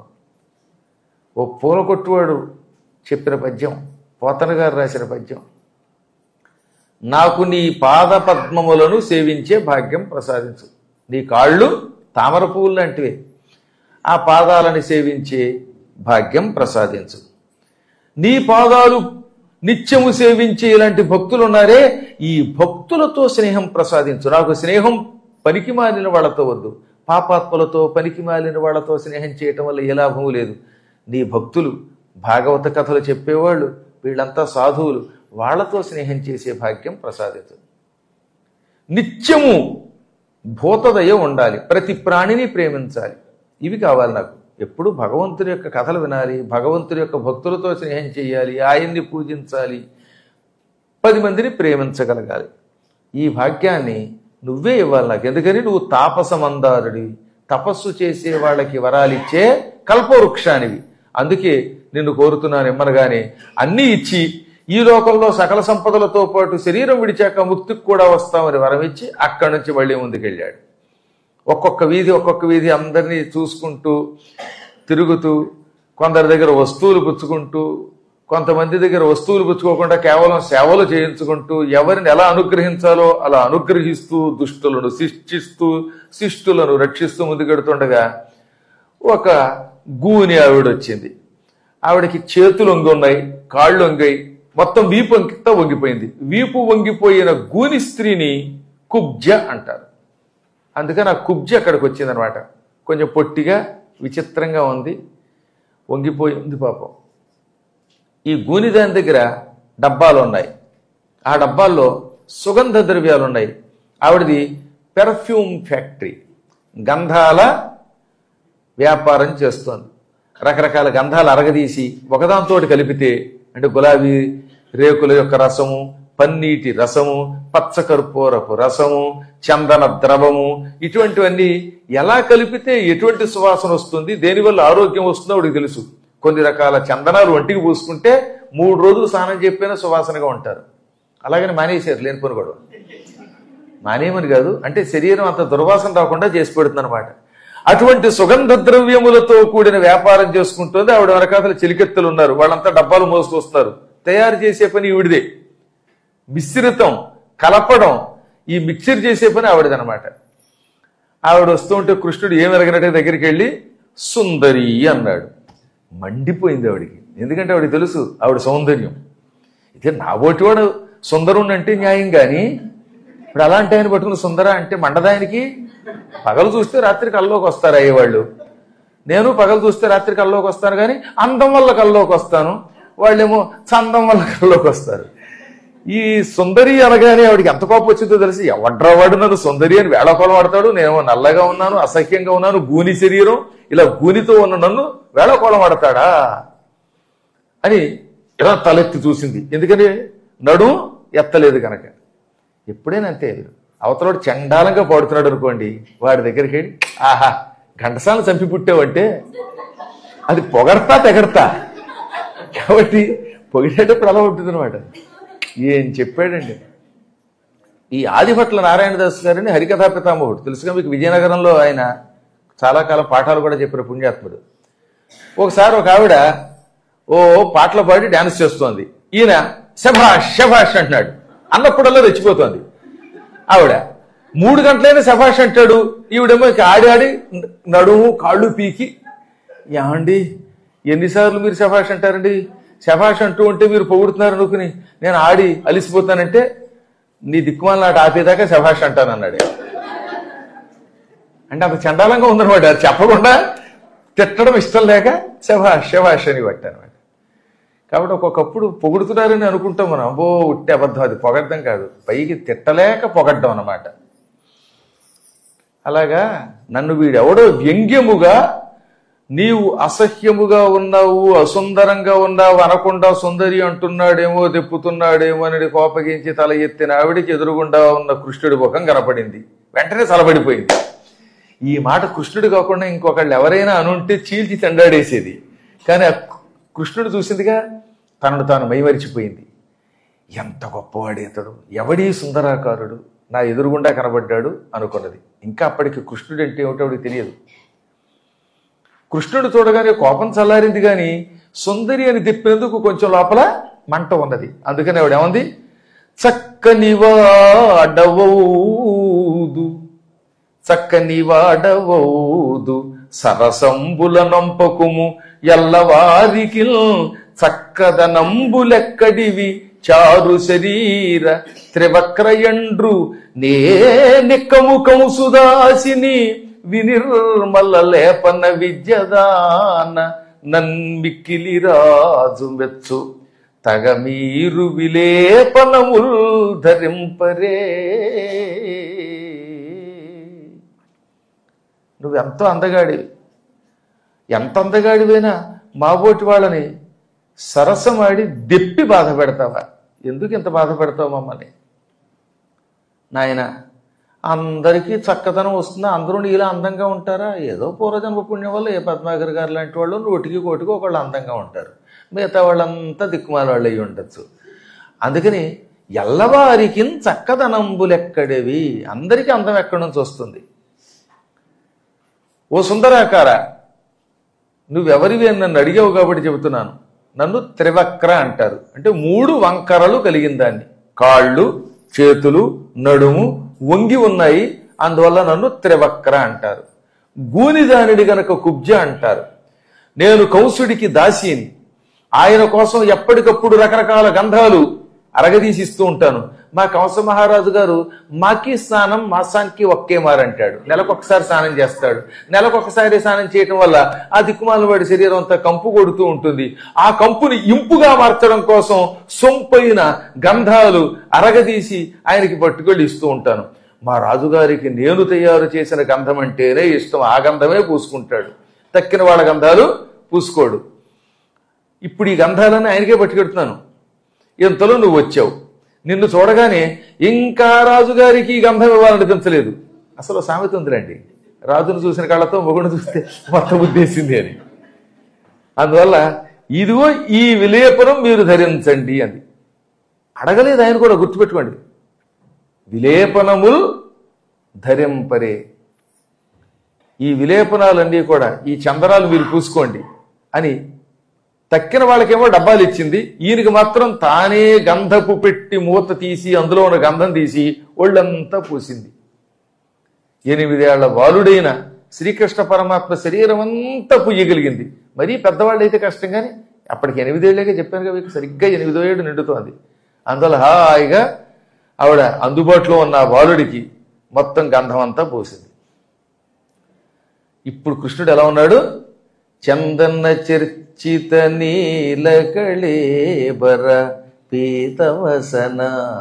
S2: ఓ పూల కొట్టువాడు చెప్పిన పద్యం, పోతన గారు రాసిన పద్యం. నాకు నీ పాద పద్మములను సేవించే భాగ్యం ప్రసాదించు. నీ కాళ్ళు తామర పువ్వులు లాంటివే, ఆ పాదాలని సేవించే భాగ్యం ప్రసాదించు. నీ పాదాలు నిత్యము సేవించే ఇలాంటి భక్తులు ఉన్నారే, ఈ భక్తులతో స్నేహం ప్రసాదించు. నాకు స్నేహం పనికి మాలిన వాళ్ళతో వద్దు, పాపాత్మలతో పనికి మాలిన వాళ్ళతో స్నేహం చేయటం వల్ల ఏ లాభము లేదు. నీ భక్తులు భాగవత కథలు చెప్పేవాళ్ళు వీళ్ళంతా సాధువులు, వాళ్లతో స్నేహం చేసే భాగ్యం ప్రసాదించు. నిత్యము భూతదయ ఉండాలి, ప్రతి ప్రాణిని ప్రేమించాలి. ఇవి కావాలి నాకు. ఎప్పుడు భగవంతుని యొక్క కథలు వినాలి, భగవంతుని యొక్క భక్తులతో స్నేహం చేయాలి, ఆయన్ని పూజించాలి, పది మందిని ప్రేమించగలగాలి. ఈ భాగ్యాన్ని నువ్వే ఇవ్వాలి నాకు. ఎందుకని నువ్వు తాపసమందారుడి, తపస్సు చేసే వాళ్ళకి వరాలిచ్చే కల్పవృక్షానివి. అందుకే నిన్ను కోరుతున్నాను ఇమ్మనగానే అన్నీ ఇచ్చి ఈ లోకంలో సకల సంపదలతో పాటు శరీరం విడిచాక ముక్తికి కూడా వస్తామని వరం ఇచ్చి అక్కడి నుంచి మళ్ళీ ముందుకెళ్ళాడు. ఒక్కొక్క వీధి ఒక్కొక్క వీధి అందరినీ చూసుకుంటూ తిరుగుతూ, కొందరి దగ్గర వస్తువులు పుచ్చుకుంటూ, కొంతమంది దగ్గర వస్తువులు పుచ్చుకోకుండా కేవలం సేవలు చేయించుకుంటూ, ఎవరిని ఎలా అనుగ్రహించాలో అలా అనుగ్రహిస్తూ, దుష్టులను శిక్షిస్తూ శిష్టులను రక్షిస్తూ ముందుకెడుతుండగా ఒక గూని ఆవిడ వచ్చింది. ఆవిడకి చేతులు వంగి ఉన్నాయి, కాళ్ళు వంగాయి, మొత్తం వీపు అంతా వంగిపోయింది. వీపు వంగిపోయిన గూని స్త్రీని కుబ్జ అంటారు. అందుకని ఆ కుబ్జ అక్కడికి వచ్చిందనమాట. కొంచెం పొట్టిగా విచిత్రంగా ఉంది, వంగిపోయి ఉంది పాపం. ఈ గూని దాని దగ్గర డబ్బాలు ఉన్నాయి, ఆ డబ్బాల్లో సుగంధ ద్రవ్యాలు ఉన్నాయి. ఆవిడది పెర్ఫ్యూమ్ ఫ్యాక్టరీ, గంధాల వ్యాపారం చేస్తోంది. రకరకాల గంధాలు అరగదీసి ఒకదాంతో కలిపితే, అంటే గులాబీ రేకుల యొక్క రసము, పన్నీటి రసము, పచ్చకర్పూరపు రసము, చందన ద్రవము, ఇటువంటివన్నీ ఎలా కలిపితే ఎటువంటి సువాసన వస్తుంది, దేనివల్ల ఆరోగ్యం వస్తుందో ఆవిడికి తెలుసు. కొన్ని రకాల చందనాలు ఒంటికి పూసుకుంటే మూడు రోజులు స్నానం చెప్పినా సువాసనగా ఉంటారు. అలాగని మానేశారు లేనిపోని గొడవ. మానేయమని కాదు, అంటే శరీరం అంత దుర్వాసన రాకుండా చేసి పెడుతుంది అనమాట. అటువంటి సుగంధ ద్రవ్యములతో కూడిన వ్యాపారం చేసుకుంటుంది ఆవిడ. వెనకాతల చిలికెత్తులు ఉన్నారు, వాళ్ళంతా డబ్బాలు మోసుకొస్తున్నారు. తయారు చేసే పని ఈవిడిదే, మిశ్రితం కలపడం, ఈ మిక్చర్ చేసే పని ఆవిడదనమాట. ఆవిడ వస్తూ ఉంటే కృష్ణుడు ఏమి ఎరగనట్టే దగ్గరికి వెళ్ళి సుందరి అన్నాడు. మండిపోయింది ఆవిడికి, ఎందుకంటే ఆవిడకి తెలుసు ఆవిడ సౌందర్యం. ఇదే నాబోటి వాడు సుందరుణ్ణి అంటే న్యాయం, కానీ ఇప్పుడు అలాంటి ఆయన పట్టుకుని సుందర అంటే మండదాయనికి. పగలు చూస్తే రాత్రి కల్లోకి వస్తారు అయ్యేవాళ్ళు, నేను పగలు చూస్తే రాత్రి కల్లోకి వస్తాను, కానీ అందం వల్ల కల్లోకి వస్తాను, వాళ్ళేమో చందం వల్ల కల్లోకి వస్తారు. ఈ సుందరి అనగానే ఆవిడికి ఎంత కోపం వచ్చిందో తెలిసి, ఎవడ్రా వాడు నన్ను సుందరి అని వేళకోలం ఆడతాడు, నేనేమో నల్లగా ఉన్నాను, అసహ్యంగా ఉన్నాను, గూని శరీరం, ఇలా గూనితో ఉన్న నన్ను వేళకోలం ఆడతాడా అని ఇలా తలెత్తి చూసింది. ఎందుకని నడు ఎత్తలేదు కనుక. ఎప్పుడైనా అంతే, అవతలవాడు చండాలంగా పాడుతున్నాడు అనుకోండి, వాడి దగ్గరికి వెళ్ళి ఆహా ఘంటసాలను చంపి పుట్టావంటే అది పొగడతా తెగడతా. కాబట్టి పొగిడేటప్పుడు అలా ఉంటుంది అనమాట. ఏం చెప్పాడండి ఈ ఆదిభట్ల నారాయణదాస్ గారిని, హరికథా పితామహుడు తెలుసుగా మీకు. విజయనగరంలో ఆయన చాలా కాలం పాఠాలు కూడా చెప్పారు, పుణ్యాత్ముడు. ఒకసారి ఒక ఆవిడ ఓ పాటలు పాడి డాన్స్ చేస్తోంది, ఈయన శభాష్ శభాష్ అంటున్నాడు. అన్నప్పుడల్లా రెచ్చిపోతోంది ఆవిడ. మూడు గంటలైనా శభాష్ అంటాడు, ఈవిడేమో ఆడి ఆడి నడుము కాళ్ళు పీకి, ఏమండి ఎన్నిసార్లు మీరు శభాష్ అంటారండి, శభాష్ అంటూ ఉంటే మీరు పొగుడుతున్నారు అనుకుని నేను ఆడి అలిసిపోతానంటే నీ దిక్కుమాల నాటి ఆపేదాకా శభాష్ అంటానన్నాడు. అంటే అంత చండాలంగా ఉందనమాట. అది చెప్పకుండా తిట్టడం ఇష్టం లేక శభాష్ శభాష్ అని పట్టానమాట. కాబట్టి ఒక్కొక్కప్పుడు పొగుడుతున్నారని అనుకుంటాం మనం. అబ్బో ఉట్టి అబద్ధం, అది పొగడ్డం కాదు, పైకి తిట్టలేక పొగడ్డం అన్నమాట. అలాగా నన్ను వీడెవడో వ్యంగ్యముగా నీవు అసహ్యముగా ఉన్నావు, అసుందరంగా ఉన్నావు అనకుండా సుందరి అంటున్నాడేమో, తెప్పుతున్నాడేమో అని కోపగించి తల ఎత్తిన ఆవిడికి ఎదురుగుండా ఉన్న కృష్ణుడి ముఖం కనపడింది. వెంటనే తలబడిపోయింది. ఈ మాట కృష్ణుడు కాకుండా ఇంకొకళ్ళు ఎవరైనా అనుంటే చీల్చి చెండాడేసేది. కానీ ఆ కృష్ణుడు చూసిందిగా, తనను తాను మైమరిచిపోయింది. ఎంత గొప్పవాడు ఇతడు, ఎవడీ సుందరాకారుడు, నా ఎదురుగుండా కనబడ్డాడు అనుకున్నది. ఇంకా అప్పటికి కృష్ణుడు అంటే ఏమిటో ఆవిడికి తెలియదు. కృష్ణుడు చూడగానే కోపం చల్లారింది, కానీ సుందరి అని తిప్పినందుకు కొంచెం లోపల మంట ఉన్నది. అందుకని ఆవిడ ఏమంది, చక్కని వాడవౌదు చక్కని వాడవౌదు సరసంబుల నంపకుము ఎల్లవారికి చక్కదనంబులెక్కడివి చారు శరీర త్రివక్రయండ్రు నే నిక్కము కంసుదాసిని వినిర్మల లేపన విద్యదాన నన్మిక్కిలి రాజు మెచ్చు తగ మీరు విలేపనముల్ ధరింపరే. నువ్వు ఎంతో అందగాడివి, ఎంత అందగాడివైనా మాబోటి వాళ్ళని సరసమాడి దెప్పి బాధ పెడతావా? ఎందుకు ఇంత బాధ పెడతావు మమ్మల్ని? నాయన, అందరికీ చక్కదనం వస్తుందా? అందరూ నీలా అందంగా ఉంటారా? ఏదో పూర్వజన్మ పుణ్యం వల్ల ఏ పద్మాకర్ గారు లాంటి వాళ్ళు నోటికి కోటికి ఒకళ్ళు అందంగా ఉంటారు, మిగతా వాళ్ళంతా దిక్కుమాల వాళ్ళు అయ్యి ఉండొచ్చు. అందుకని ఎల్లవారికి చక్కదనంబులెక్కడేవి, అందరికీ అందం ఎక్కడి నుంచి వస్తుంది? ఓ సుందరాకార, నువ్వెవరివి అని నన్ను అడిగావు కాబట్టి చెబుతున్నాను. నన్ను త్రివక్ర అంటారు, అంటే మూడు వంకరలు కలిగిన దాన్ని. కాళ్ళు, చేతులు, నడుము వంగి ఉన్నాయి, అందువల్ల నన్ను త్రివక్ర అంటారు. గూనిదానిడి గనక కుబ్జ అంటారు. నేను కంసుడికి దాసిని, ఆయన కోసం ఎప్పటికప్పుడు రకరకాల గంధాలు అరగదీసిస్తూ ఉంటాను. మా కంస మహారాజు గారు మాకి స్నానం మాసానికి ఒక్కే మారంటాడు. నెలకొకసారి స్నానం చేస్తాడు. నెలకొకసారి స్నానం చేయటం వల్ల ఆ దిక్కుమాల వాడి శరీరం అంతా కంపు కొడుతూ ఉంటుంది. ఆ కంపుని ఇంపుగా మార్చడం కోసం సొంపైన గంధాలు అరగదీసి ఆయనకి పట్టుకెళ్ళి ఇస్తూ ఉంటాను. మా రాజుగారికి నేను తయారు చేసిన గంధం అంటేనే ఇష్టం, ఆ గంధమే పూసుకుంటాడు, తక్కిన వాళ్ళ గంధాలు పూసుకోడు. ఇప్పుడు ఈ గంధాలని ఆయనకే పట్టుకెడుతున్నాను. ఇంతలో నువ్వు వచ్చావు. నిన్ను చూడగానే ఇంకా రాజుగారికి ఈ గంధం ఇవ్వాలనిపించలేదు. అసలు సామెత ఉందిలేండి, రాజును చూసిన కాళ్ళతో మొగుడు చూస్తే మొత్తం ఉద్దేశింది అని. అందువల్ల ఇదిగో ఈ విలేపనం మీరు ధరించండి అని అడగలేదు ఆయన కూడా, గుర్తుపెట్టుకోండి. విలేపనములు ధరింపరే, ఈ విలేపనాలన్నీ కూడా, ఈ చందనాలు మీరు పూసుకోండి అని. తక్కిన వాళ్ళకేమో డబ్బాలు ఇచ్చింది, ఈయనకి మాత్రం తానే గంధపు పెట్టి మూత తీసి అందులో ఉన్న గంధం తీసి ఒళ్ళంతా పూసింది. ఎనిమిదేళ్ల బాలుడైన శ్రీకృష్ణ పరమాత్మ శరీరం అంతా పుయ్యగలిగింది. మరీ పెద్దవాళ్ళు అయితే కష్టం, కానీ అప్పటికి ఎనిమిదేళ్లేగా చెప్పాను కదా, సరిగ్గా ఎనిమిదో ఏడు నిండుతోంది. అందువల్ల హాయిగా ఆవిడ అందుబాటులో ఉన్న బాలుడికి మొత్తం గంధం అంతా పూసింది. ఇప్పుడు కృష్ణుడు ఎలా ఉన్నాడు? చందన చర్చిత నీలకళేబర పీతవసన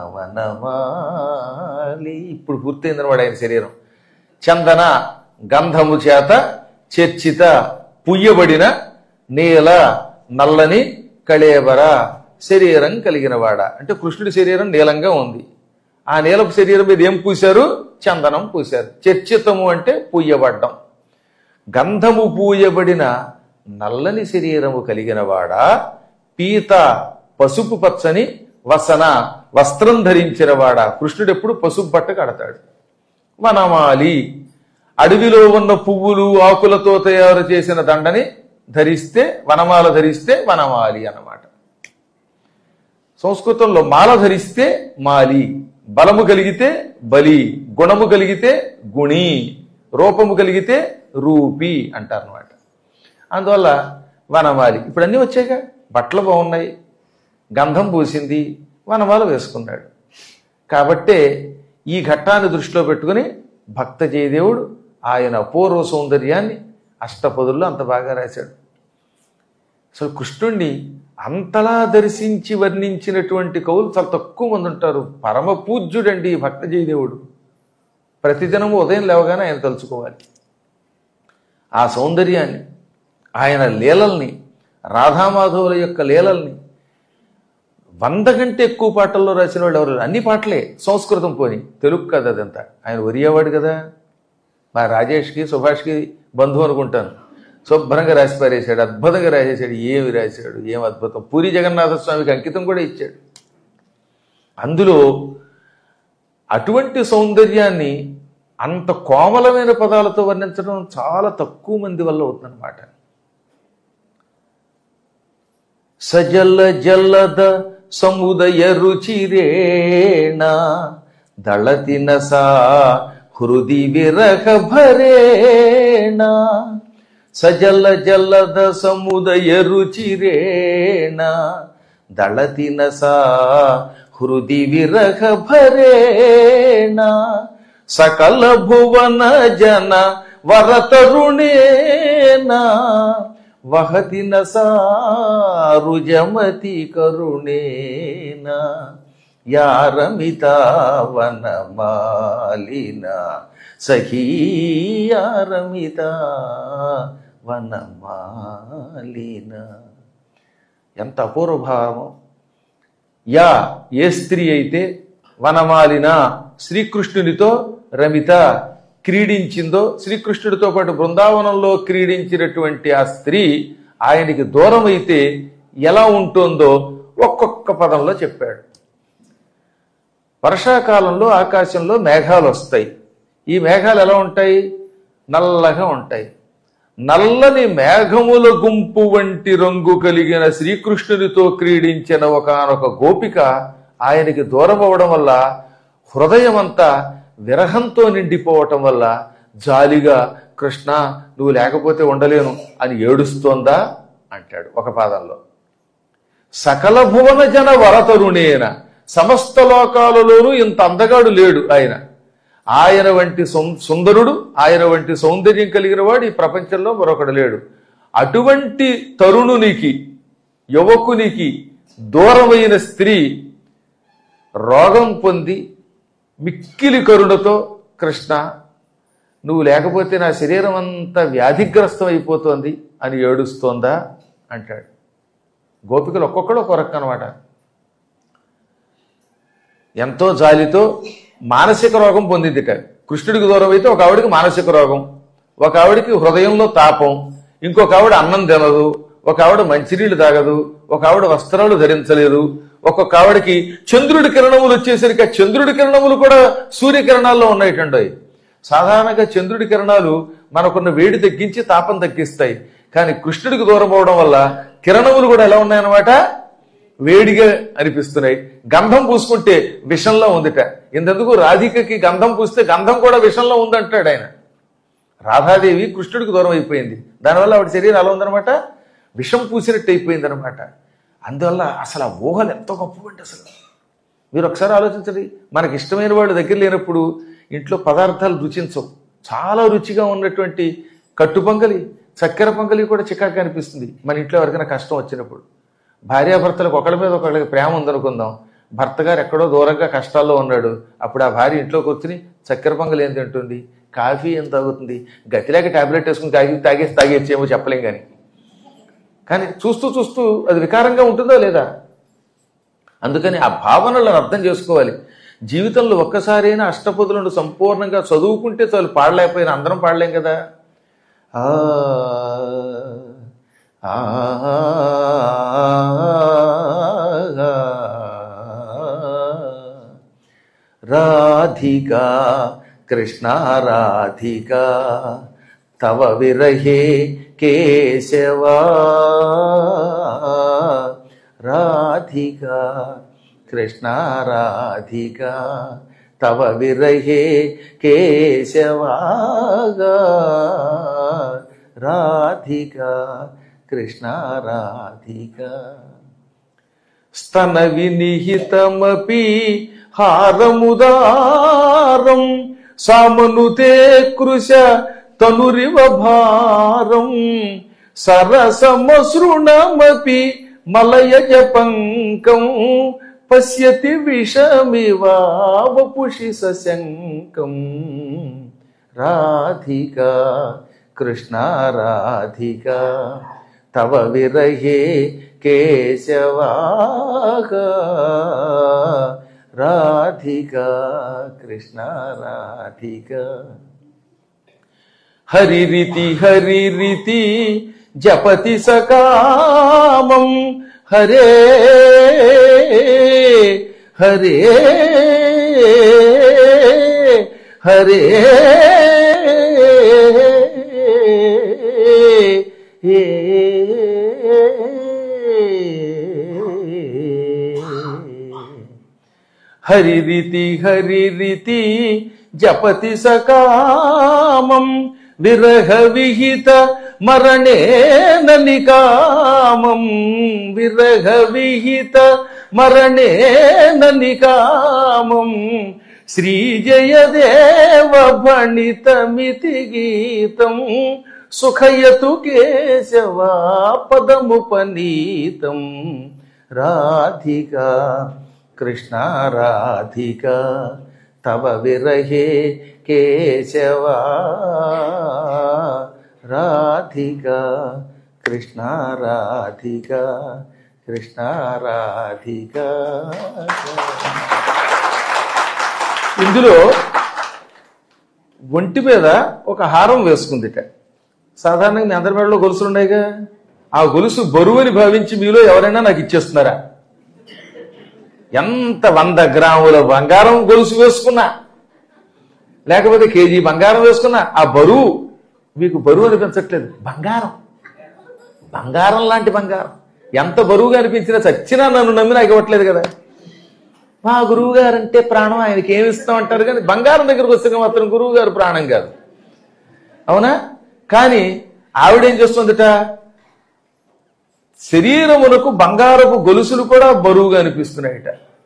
S2: వనమాలి. ఇప్పుడు పూర్తయిందనమాట ఆయన శరీరం. చందన గంధము చేత చర్చిత పుయ్యబడిన నీల నల్లని కళేబర శరీరం కలిగినవాడ. అంటే కృష్ణుడి శరీరం నీలంగా ఉంది. ఆ నీలపు శరీరం మీద ఏం పూశారు? చందనం పూశారు. చర్చితము అంటే పూయబడ్డం. గంధము పూయబడిన నల్లని శరీరము కలిగినవాడా, పీత పసుపు పచ్చని వసన వస్త్రం ధరించినవాడా. కృష్ణుడు ఎప్పుడు పసుపు బట్ట కడతాడు. వనమాలి, అడవిలో ఉన్న పువ్వులు ఆకులతో తయారు చేసిన దండని ధరిస్తే, వనమాల ధరిస్తే వనమాలి అన్నమాట. సంస్కృతంలో మాల ధరిస్తే మాలి, బలము కలిగితే బలి, గుణము కలిగితే గుణి, రూపము కలిగితే రూపి అంటారనమాట. అందువల్ల వనమాలి. ఇప్పుడు అన్నీ వచ్చాక బట్టలు బాగున్నాయి, గంధం పూసింది, వనమాల వేసుకున్నాడు. కాబట్టే ఈ ఘట్టాన్ని దృష్టిలో పెట్టుకుని భక్త జయదేవుడు ఆయన అపూర్వ సౌందర్యాన్ని అష్టపదుల్లో అంత బాగా రాశాడు. అసలు కృష్ణుణ్ణి అంతలా దర్శించి వర్ణించినటువంటి కవులు చాలా తక్కువ మంది ఉంటారు. పరమ పూజ్యుడండి భక్త జయదేవుడు. ప్రతిదినము ఉదయం లేవగానే ఆయన తలుచుకోవాలి. ఆ సౌందర్యాన్ని, ఆయన లీలల్ని, రాధామాధవుల యొక్క లీలల్ని వంద కంటే ఎక్కువ పాటల్లో రాసిన వాళ్ళు ఎవరు? అన్ని పాటలే సంస్కృతం, పోని తెలుగు కదా అదంతా. ఆయన ఒరియేవాడు కదా. మా రాజేష్కి సుభాష్కి బంధువు అనుకుంటాను. శుభ్రంగా రాసి పారేశాడు, అద్భుతంగా రాసేశాడు. ఏమి రాశాడు, ఏం అద్భుతం. పూరి జగన్నాథ స్వామికి అంకితం కూడా ఇచ్చాడు. అందులో అటువంటి సౌందర్యాన్ని అంత కోమలమైన పదాలతో వర్ణించడం చాలా తక్కువ మంది వల్ల అవుతుందన్నమాట. సజల జల్లద సముదయ రుచిరేణ దళతిన సా హృది విరహ భరేణ. సజల జల్లద సముదయ రుచిరేణ దళతిన సా హృది విరహ భరేణ. సకల భువన జన వరతరుణేన వహతిన సారుజమతి కరుణేన. యారమిత వనమాలిన సఖీ యారమిత వనమాలిన. ఎంత అపూర్వభావం. యా ఏ స్త్రీ అయితే వనమాలిన శ్రీకృష్ణునితో రమిత క్రీడించిందో, శ్రీకృష్ణుడితో పాటు బృందావనంలో క్రీడించినటువంటి ఆ స్త్రీ ఆయనకి దూరం అయితే ఎలా ఉంటుందో ఒక్కొక్క పదంలో చెప్పాడు. వర్షాకాలంలో ఆకాశంలో మేఘాలు వస్తాయి. ఈ మేఘాలు ఎలా ఉంటాయి? నల్లగా ఉంటాయి. నల్లని మేఘముల గుంపు వంటి రంగు కలిగిన శ్రీకృష్ణునితో క్రీడించిన ఒకానొక గోపిక ఆయనకి దూరం అవ్వడం వల్ల హృదయమంతా విరహంతో నిండిపోవటం వల్ల జాలిగా కృష్ణ నువ్వు లేకపోతే ఉండలేను అని ఏడుస్తోందా అంటాడు ఒక పాదంలో. సకల భువన జన వరతరుణేన సమస్త లోకాలలోనూ ఇంత అందగాడు లేడు ఆయన. ఆయన వంటి సుందరుడు, ఆయన వంటి సౌందర్యం కలిగిన వాడు ఈ ప్రపంచంలో మరొకడు లేడు. అటువంటి తరుణునికి, యువకునికి దూరమైన స్త్రీ రోగం పొంది మిక్కిలి కరుణతో కృష్ణ నువ్వు లేకపోతే నా శరీరం అంతా వ్యాధిగ్రస్తం అయిపోతోంది అని ఏడుస్తోందా అంటాడు. గోపికలు ఒక్కొక్కడు ఒక రకం అనమాట. ఎంతో జాలితో మానసిక రోగం పొందిందిట. కృష్ణుడికి దూరం అయితే ఒక ఆవిడికి మానసిక రోగం, ఒక ఆవిడికి హృదయంలో తాపం, ఇంకొక ఆవిడ అన్నం తినదు, ఒక ఆవిడ మంచినీళ్ళు తాగదు, ఒక ఆవిడ వస్త్రాలు ధరించలేదు, ఒక్కొక్క ఆవిడకి చంద్రుడి కిరణములు వచ్చేసరికి ఆ చంద్రుడి కిరణములు కూడా సూర్యకిరణాల్లో ఉన్నాయిటండి. సాధారణంగా చంద్రుడి కిరణాలు మనకున్న వేడి తగ్గించి తాపం తగ్గిస్తాయి. కానీ కృష్ణుడికి దూరం అవడం వల్ల కిరణములు కూడా ఎలా ఉన్నాయన్నమాట, వేడిగా అనిపిస్తున్నాయి. గంధం పూసుకుంటే విషంలో ఉందిట. ఇంతెందుకు రాధికకి గంధం పూస్తే గంధం కూడా విషంలో ఉందంటాడు ఆయన. రాధాదేవి కృష్ణుడికి దూరం అయిపోయింది, దానివల్ల ఆవిడ శరీరం అలా ఉందనమాట, విషం పూసినట్టు అయిపోయింది అనమాట. అందువల్ల అసలు ఆ ఊహలు ఎంతో గొప్పవండి. అసలు మీరు ఒకసారి ఆలోచించండి, మనకి ఇష్టమైన వాళ్ళు దగ్గర లేనప్పుడు ఇంట్లో పదార్థాలు రుచించవు. చాలా రుచిగా ఉన్నటువంటి కట్టు పొంగలి, చక్కెర పొంగలి కూడా చికాకు అనిపిస్తుంది మన ఇంట్లో ఎవరికైనా కష్టం వచ్చినప్పుడు. భార్యాభర్తలకు ఒకళ్ళ మీద ఒకళ్ళకి ప్రేమ ఉందనుకుందాం, భర్త గారు ఎక్కడో దూరంగా కష్టాల్లో ఉన్నాడు, అప్పుడు ఆ భార్య ఇంట్లో కూర్చుని చక్కెర పొంగలి ఏం తింటుంది, కాఫీ ఏం తాగుతుంది, గతిలేక టాబ్లెట్ వేసుకుని తాగి తాగేసి తాగేసేమో చెప్పలేం. కానీ కానీ చూస్తూ చూస్తూ అది వికారంగా ఉంటుందో లేదా. అందుకని ఆ భావనలను అర్థం చేసుకోవాలి. జీవితంలో ఒక్కసారైనా అష్టపదులను సంపూర్ణంగా చదువుకుంటే చాలు. పాడలేకపోయినా అందరం పాడలేం కదా. ఆ రాధికా కృష్ణ రాధికా తవ విరహే కేశవా. రాధికా కృష్ణ రాధికా తవ విరహే కేశవాగా. రాధికా కృష్ణ రాధికా స్తన వినిహితమపి హారముదారం సామనుతే కృశ తనురివ భారం సరసమసృణమపి మలయజ పంకం పశ్యతి విషమివా వపుషి సశంకం. రాధికా కృష్ణ రాధికా తవ విరహే కేశవాగా రాధికా కృష్ణ రాధికా. హరిరితి హరిరితి జపతి సకామం హరే హరే హరే హరిరితి హరిరితి జపతి సకామం విరహ విహిత మరణేన నికామం విరహ విహిత మరణేన నికామం. శ్రీజయదేవ భణితమితి గీతం సుఖయతు కేశవా పదముపనీతం. రాధికా కృష్ణ రాధికా తవ విరహే కేశవా రాధికా కృష్ణ రాధికా కృష్ణ రాధికా. ఇందులో ఒంటి మీద ఒక హారం వేసుకుందిట. సాధారణంగా మీ అందరి మెడలో గొలుసులు ఉన్నాయిగా, ఆ గొలుసు బరువుని భావించి మీలో ఎవరైనా నాకు ఇచ్చేస్తున్నారా? ఎంత వంద గ్రాముల బంగారం గొలుసు వేసుకున్నా లేకపోతే కేజీ బంగారం వేసుకున్నా ఆ బరువు మీకు బరువు అనిపించట్లేదు. బంగారం బంగారం లాంటి బంగారం ఎంత బరువుగా అనిపించినా చచ్చినా నన్ను నమ్మి నాకు ఇవ్వట్లేదు కదా. మా గురువు గారు అంటే ప్రాణం, ఆయనకి ఏమి ఇస్తాం అంటారు కానీ బంగారం దగ్గరకు వస్తే మాత్రం గురువు గారు ప్రాణం కాదు, అవునా? కానీ ఆవిడేం చేస్తుందట, శరీరమునకు బంగారపు గొలుసులు కూడా బరువుగా అనిపిస్తున్నాయట.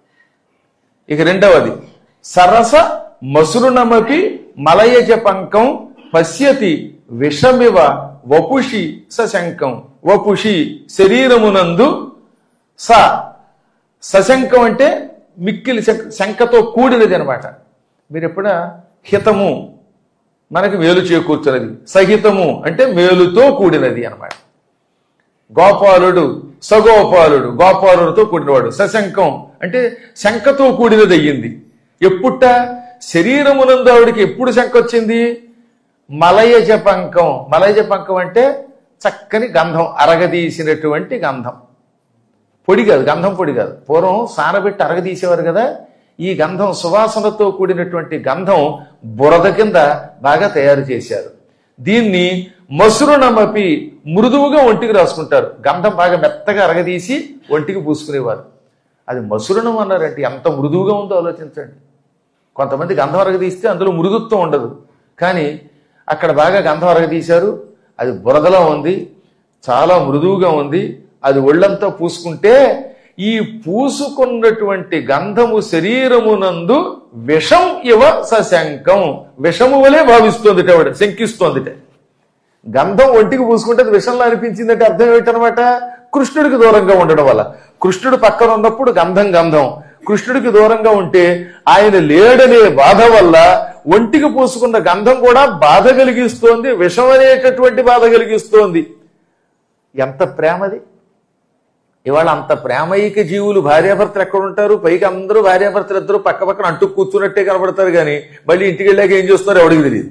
S2: ఇక రెండవది సరస మసృణమపి మలయజ పంకం పశ్యతి విషమివ వపుషి సశంకం. వపుషి శరీరమునందు, స సశంకం అంటే మిక్కిలి శంకతో కూడినది అనమాట. మీరు ఎప్పుడ హితము మనకి మేలు చేకూర్చున్నది, సహితము అంటే మేలుతో కూడినది అనమాట. గోపాలుడు సగోపాలుడు గోపాలుడితో కూడినవాడు. సశంకం అంటే శంకతో కూడినది అయ్యింది. ఎప్పుట శరీరమునందు ఆవిడికి ఎప్పుడు శంక వచ్చింది? మలయజ పంకం. మలయజ పంకం అంటే చక్కని గంధం, అరగదీసినటువంటి గంధం. పొడి కాదు, గంధం పొడి కాదు. పూర్వం సానబెట్టి అరగదీసేవారు కదా. ఈ గంధం సువాసనతో కూడినటువంటి గంధం బురద కింద బాగా తయారు చేశారు. దీన్ని మసృణమపి మృదువుగా ఒంటికి రాసుకుంటారు. గంధం బాగా మెత్తగా అరగదీసి ఒంటికి పూసుకునేవారు. అది మసృణం అన్నారంటే ఎంత మృదువుగా ఉందో ఆలోచించండి. కొంతమంది గంధం అరగదీస్తే అందులో మృదుత్వం ఉండదు, కానీ అక్కడ బాగా గంధం అరగదీశారు. అది బురదలో ఉంది, చాలా మృదువుగా ఉంది. అది ఒళ్ళంతా పూసుకుంటే ఈ పూసుకున్నటువంటి గంధము శరీరమునందు విషం ఇవ సశంకం, విషము వలె భావిస్తోందిట, ఆవిడ శంకిస్తోందిట. గంధం ఒంటికి పూసుకుంటే అది విషంలో అనిపించిందంటే అర్థం ఏమిటనమాట? కృష్ణుడికి దూరంగా ఉండడం వల్ల. కృష్ణుడు పక్కన ఉన్నప్పుడు గంధం గంధం, కృష్ణుడికి దూరంగా ఉంటే ఆయన లేడనే బాధ వల్ల ఒంటికి పూసుకున్న గంధం కూడా బాధ కలిగిస్తోంది, విషం అనేటటువంటి బాధ కలిగిస్తోంది. ఎంత ప్రేమది! ఇవాళ అంత ప్రేమైక జీవులు భార్యాభర్తలు ఎక్కడ ఉంటారు? పైకి అందరూ భార్యాభర్తలు ఇద్దరు పక్క పక్కన అంటూ కూర్చున్నట్టే కనబడతారు, కానీ మళ్ళీ ఇంటికి వెళ్ళాక ఏం చేస్తున్నారో ఎవడికి తెలియదు.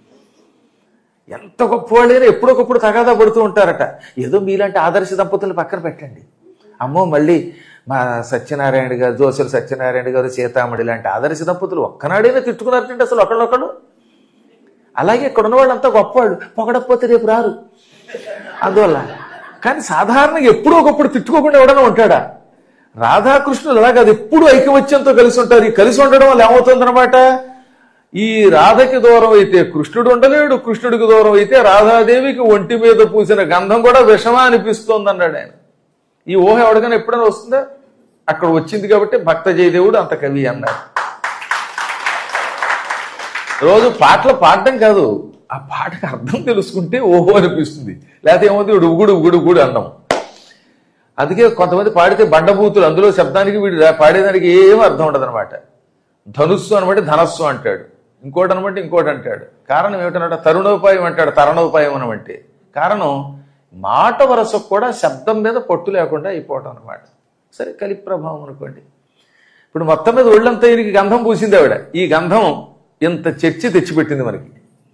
S2: ఎంత గొప్పవాళ్ళైనా ఎప్పుడొకప్పుడు తగాదా పడుతూ ఉంటారట. ఏదో మీలాంటి ఆదర్శ దంపతులను పక్కన పెట్టండి. అమ్మో మళ్ళీ మా సత్యనారాయణ గారు, జోసెల్ సత్యనారాయణ గారు, సీతామణి లాంటి ఆదర్శ దంపతులు ఒక్కనాడైనా తిట్టుకున్నారంటే అసలు ఒకళ్ళొకళ్ళు. అలాగే ఇక్కడ ఉన్న వాళ్ళంతా గొప్పవాళ్ళు, పొగడకపోతే రేపు రారు. అందువల్ల కానీ సాధారణంగా ఎప్పుడూ ఒకప్పుడు తిట్టుకోకుండా ఎవడన్నా ఉంటాడా? రాధాకృష్ణులు అలాగే అది ఎప్పుడు ఐకమత్యంతో కలిసి ఉంటారు. ఈ కలిసి ఉండడం వల్ల ఏమవుతుందన్నమాట, ఈ రాధకి దూరం అయితే కృష్ణుడు ఉండలేడు, కృష్ణుడికి దూరం అయితే రాధాదేవికి ఒంటి మీద పూసిన గంధం కూడా విషమా అనిపిస్తోంది అన్నాడు ఆయన. ఈ ఊహ ఎవరికైనా ఎప్పుడైనా వస్తుందా? అక్కడ వచ్చింది కాబట్టి భక్త జయదేవుడు అంత కవి అన్నాడు. రోజు పాటలు పాడటం కాదు, ఆ పాటకు అర్థం తెలుసుకుంటే ఓహో అనిపిస్తుంది. లేకపోతే ఏమవుతుంది, వీడు ఉగుడు ఉగుడు ఉగుడు అన్నాం. అందుకే కొంతమంది పాడితే బండబూతులు, అందులో శబ్దానికి వీడు పాడేదానికి ఏం అర్థం ఉండదు అనమాట. ధనుస్సు అనమాట ధనస్సు అంటాడు, ఇంకోటి అనమాట ఇంకోటి అంటాడు. కారణం ఏమిటనమాట, తరుణోపాయం అంటాడు, తరుణోపాయం అనమంటే కారణం మాట వరసకు కూడా శబ్దం మీద పట్టు లేకుండా అయిపోవటం అనమాట. సరే, కలి ప్రభావం అనుకోండి. ఇప్పుడు మొత్తం మీద ఒళ్ళంతా ఈయనకి గంధం పూసింది ఆవిడ. ఈ గంధం ఇంత చర్చి తెచ్చిపెట్టింది మనకి.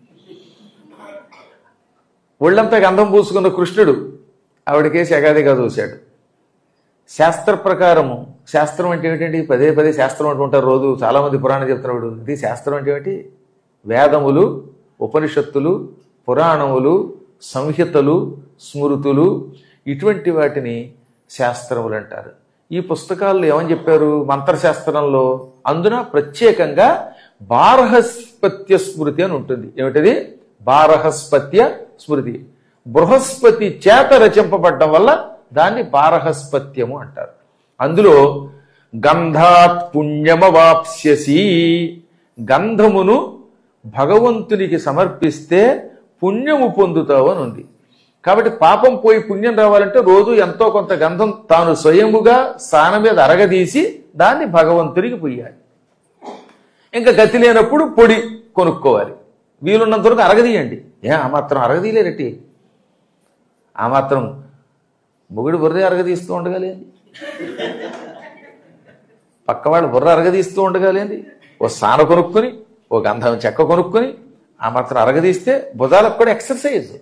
S2: ఒళ్ళంతా గంధం పూసుకున్న కృష్ణుడు ఆవిడకేసి ఎగాదిగా చూశాడు. శాస్త్ర ప్రకారము, శాస్త్రం అంటే ఏమిటండి, పదే పదే శాస్త్రం అంటుంటారు రోజు, చాలామంది పురాణం చెప్తున్నాడు. ఇది శాస్త్రం అంటే ఏమిటి, వేదములు, ఉపనిషత్తులు, పురాణములు, సంహితలు, స్మృతులు, ఇటువంటి వాటిని శాస్త్రములు అంటారు. ఈ పుస్తకాల్లో ఏమని చెప్పారు మంత్రశాస్త్రంలో, అందున ప్రత్యేకంగా బార్హస్పత్య స్మృతి అని ఉంటుంది. ఏమిటది, బారహస్పత్య స్మృతి. బృహస్పతి చేత రచింపబడ్డం వల్ల దాన్ని బారహస్పత్యము అంటారు. అందులో గంధాత్ పుణ్యమవాప్స్యసి, గంధమును భగవంతునికి సమర్పిస్తే పుణ్యము పొందుతావు అని ఉంది. కాబట్టి పాపం పోయి పుణ్యం రావాలంటే రోజు ఎంతో కొంత గంధం తాను స్వయముగా స్నానం మీద అరగదీసి దాన్ని భగవంతునికి పొయ్యాలి. ఇంకా గతి లేనప్పుడు పొడి కొనుక్కోవాలి. వీలున్నంత వరకు అరగదీయండి. ఏ ఆ మాత్రం అరగదీయలేరటి, ఆ మాత్రం మొగుడు బుర్ర అరగదీస్తూ ఉండగలేంది, పక్కవాళ్ళు బుర్ర అరగదీస్తూ ఉండగలేంది. ఓ స్నాన కొనుక్కొని ఓ గంధం చెక్క కొనుక్కొని ఆ మాత్రం అరగదీస్తే భుజాలకు కూడా ఎక్సర్సైజ్.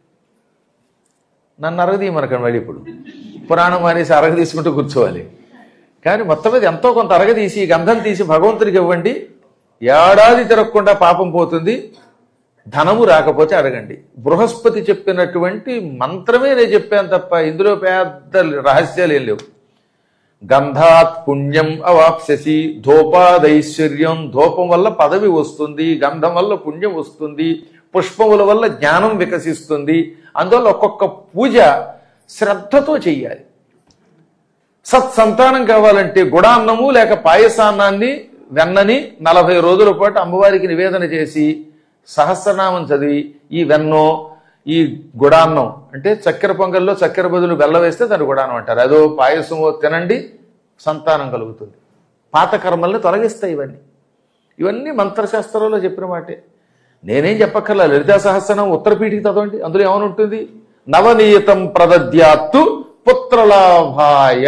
S2: నన్ను అరగదీయమనకండి మళ్ళీ, ఇప్పుడు పురాణం అనేసి అరగదీసుకుంటూ కూర్చోవాలి. కానీ మొత్తం మీద ఎంతో కొంత అరగదీసి గంధం తీసి భగవంతుడికి ఇవ్వండి. ఏడాది తిరగకుండా పాపం పోతుంది, ధనము రాకపోతే అడగండి. బృహస్పతి చెప్పినటువంటి మంత్రమే నేను చెప్పాను తప్ప ఇందులో పెద్ద రహస్యాలు ఏం లేవు. గంధాత్ పుణ్యం అవాప్స్యసి, ధూపాదైశ్వర్యం, ధూపం వల్ల పదవి వస్తుంది, గంధం వల్ల పుణ్యం వస్తుంది, పుష్పముల వల్ల జ్ఞానం వికసిస్తుంది. అందువల్ల ఒక్కొక్క పూజ శ్రద్ధతో చెయ్యాలి. సత్సంతానం కావాలంటే గుడాన్నము లేక పాయసాన్నాన్ని వెన్నని నలభై రోజుల పాటు అమ్మవారికి నివేదన చేసి సహస్రనామం చదివి ఈ వెన్నో ఈ గుడాన్నం అంటే చక్కెర పొంగల్లో చక్కెర బదులు బెల్లం వేస్తే దాన్ని గుడాన్నం అంటారు. అదో పాయసమో తినండి, సంతానం కలుగుతుంది, పాత కర్మల్ని తొలగిస్తాయి. ఇవన్నీ ఇవన్నీ మంత్రశాస్త్రంలో చెప్పిన మాటే, నేనేం చెప్పక్కర్లా. లలితా సహస్రనామం ఉత్తరపీఠికి చదవండి, అందులో ఏమని ఉంటుంది, నవనీతం ప్రదద్యాత్తు పుత్రలాభాయ,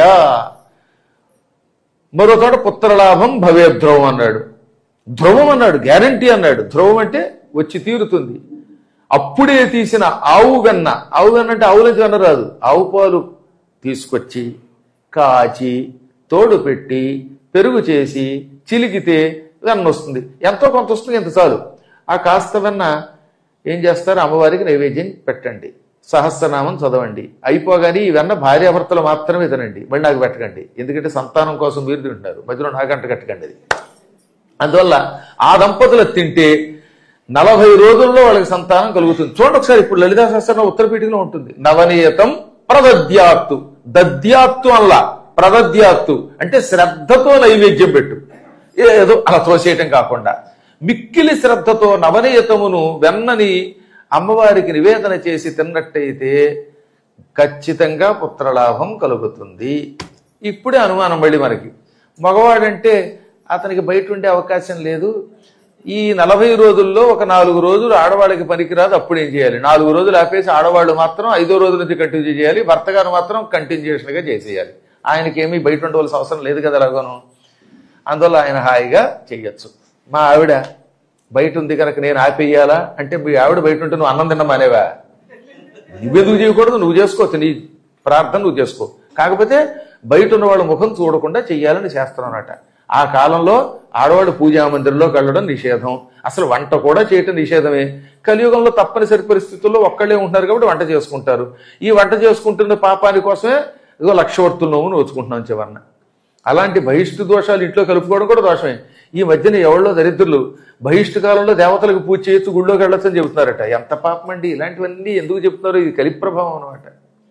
S2: మరో చోట పుత్రలాభం భవే ధ్రువం అన్నాడు, ధ్రువం అన్నాడు, గ్యారంటీ అన్నాడు. ధ్రువం అంటే వచ్చి తీరుతుంది. అప్పుడే తీసిన ఆవు వెన్న, ఆవు వెన్న అంటే ఆవులకి వెన్న రాదు, ఆవు పాలు తీసుకొచ్చి కాచి తోడు పెట్టి పెరుగు చేసి చిలికితే వెన్న వస్తుంది. ఎంతో కొంత వస్తుంది, ఎంత చాలు. ఆ కాస్త వెన్న ఏం చేస్తారు, అమ్మవారికి నైవేద్యం పెట్టండి, సహస్రనామం చదవండి. అయిపోగానే ఈ వెన్న భార్యాభర్తలు మాత్రమే తినండి, మళ్ళీ నాకు పెట్టకండి. ఎందుకంటే సంతానం కోసం మీరు తింటున్నారు, మధ్యలో నాకంట కట్టకండి అది. అందువల్ల ఆ దంపతులు తింటే నలభై రోజుల్లో వాళ్ళకి సంతానం కలుగుతుంది. చూడండి ఒకసారి, ఇప్పుడు లలితా సహస్రనామం ఉత్తరపీఠికలో ఉంటుంది. నవనీయతం ప్రదద్యాత్తు, దద్యాత్తు అల్లా, ప్రదద్యాత్తు అంటే శ్రద్ధతో నైవేద్యం పెట్టు, ఏదో అలా తోసేయటం కాకుండా మిక్కిలి శ్రద్ధతో నవనీయతమును వెన్నని అమ్మవారికి నివేదన చేసి తిన్నట్టయితే ఖచ్చితంగా పుత్రలాభం కలుగుతుంది. ఇప్పుడే అనుమానం మళ్ళీ మనకి, మగవాడంటే అతనికి బయట ఉండే అవకాశం లేదు, ఈ నలభై రోజుల్లో ఒక నాలుగు రోజులు ఆడవాళ్ళకి పనికిరాదు, అప్పుడు ఏం చేయాలి? నాలుగు రోజులు ఆపేసి ఆడవాళ్ళు మాత్రం ఐదో రోజు నుంచి కంటిన్యూ చేయాలి, భర్త గారు మాత్రం కంటిన్యూషన్గా చేసేయాలి. ఆయనకేమీ బయట ఉండవలసిన అవసరం లేదు కదా అలాగను. అందువల్ల ఆయన హాయిగా చెయ్యొచ్చు. మా ఆవిడ బయట ఉంది కనుక నేను ఆపేయాలా అంటే, మీ ఆవిడ బయట ఉంటే నువ్వు అన్నం తిన్నమానేవా? నువ్వెందుకు చేయకూడదు, నువ్వు చేసుకోవచ్చు, నీ ప్రార్థన నువ్వు చేసుకో. కాకపోతే బయట ఉన్న వాళ్ళ ముఖం చూడకుండా చెయ్యాలని శాస్త్రం అన్నమాట. ఆ కాలంలో ఆడవాళ్ళు పూజా మందిరంలోకి వెళ్ళడం నిషేధం, అసలు వంట కూడా చేయటం నిషేధమే. కలియుగంలో తప్పనిసరి పరిస్థితుల్లో ఒక్కళ్ళే ఉంటున్నారు కాబట్టి వంట చేసుకుంటారు. ఈ వంట చేసుకుంటున్న పాపాని కోసమే ఇదో లక్షవర్తులు నోము నోచుకుంటున్నాం చివరన. అలాంటి బహిష్టు దోషాలు ఇంట్లో కలుపుకోవడం కూడా దోషమే. ఈ మధ్యన ఎవరిలో దరిద్రులు బహిష్టు కాలంలో దేవతలకు పూజ చేయొచ్చు, గుళ్ళోకి వెళ్ళొచ్చు అని చెబుతున్నారట. ఎంత పాపం అండి! ఇలాంటివన్నీ ఎందుకు చెప్తున్నారు? ఇది కలి ప్రభావం అనమాట.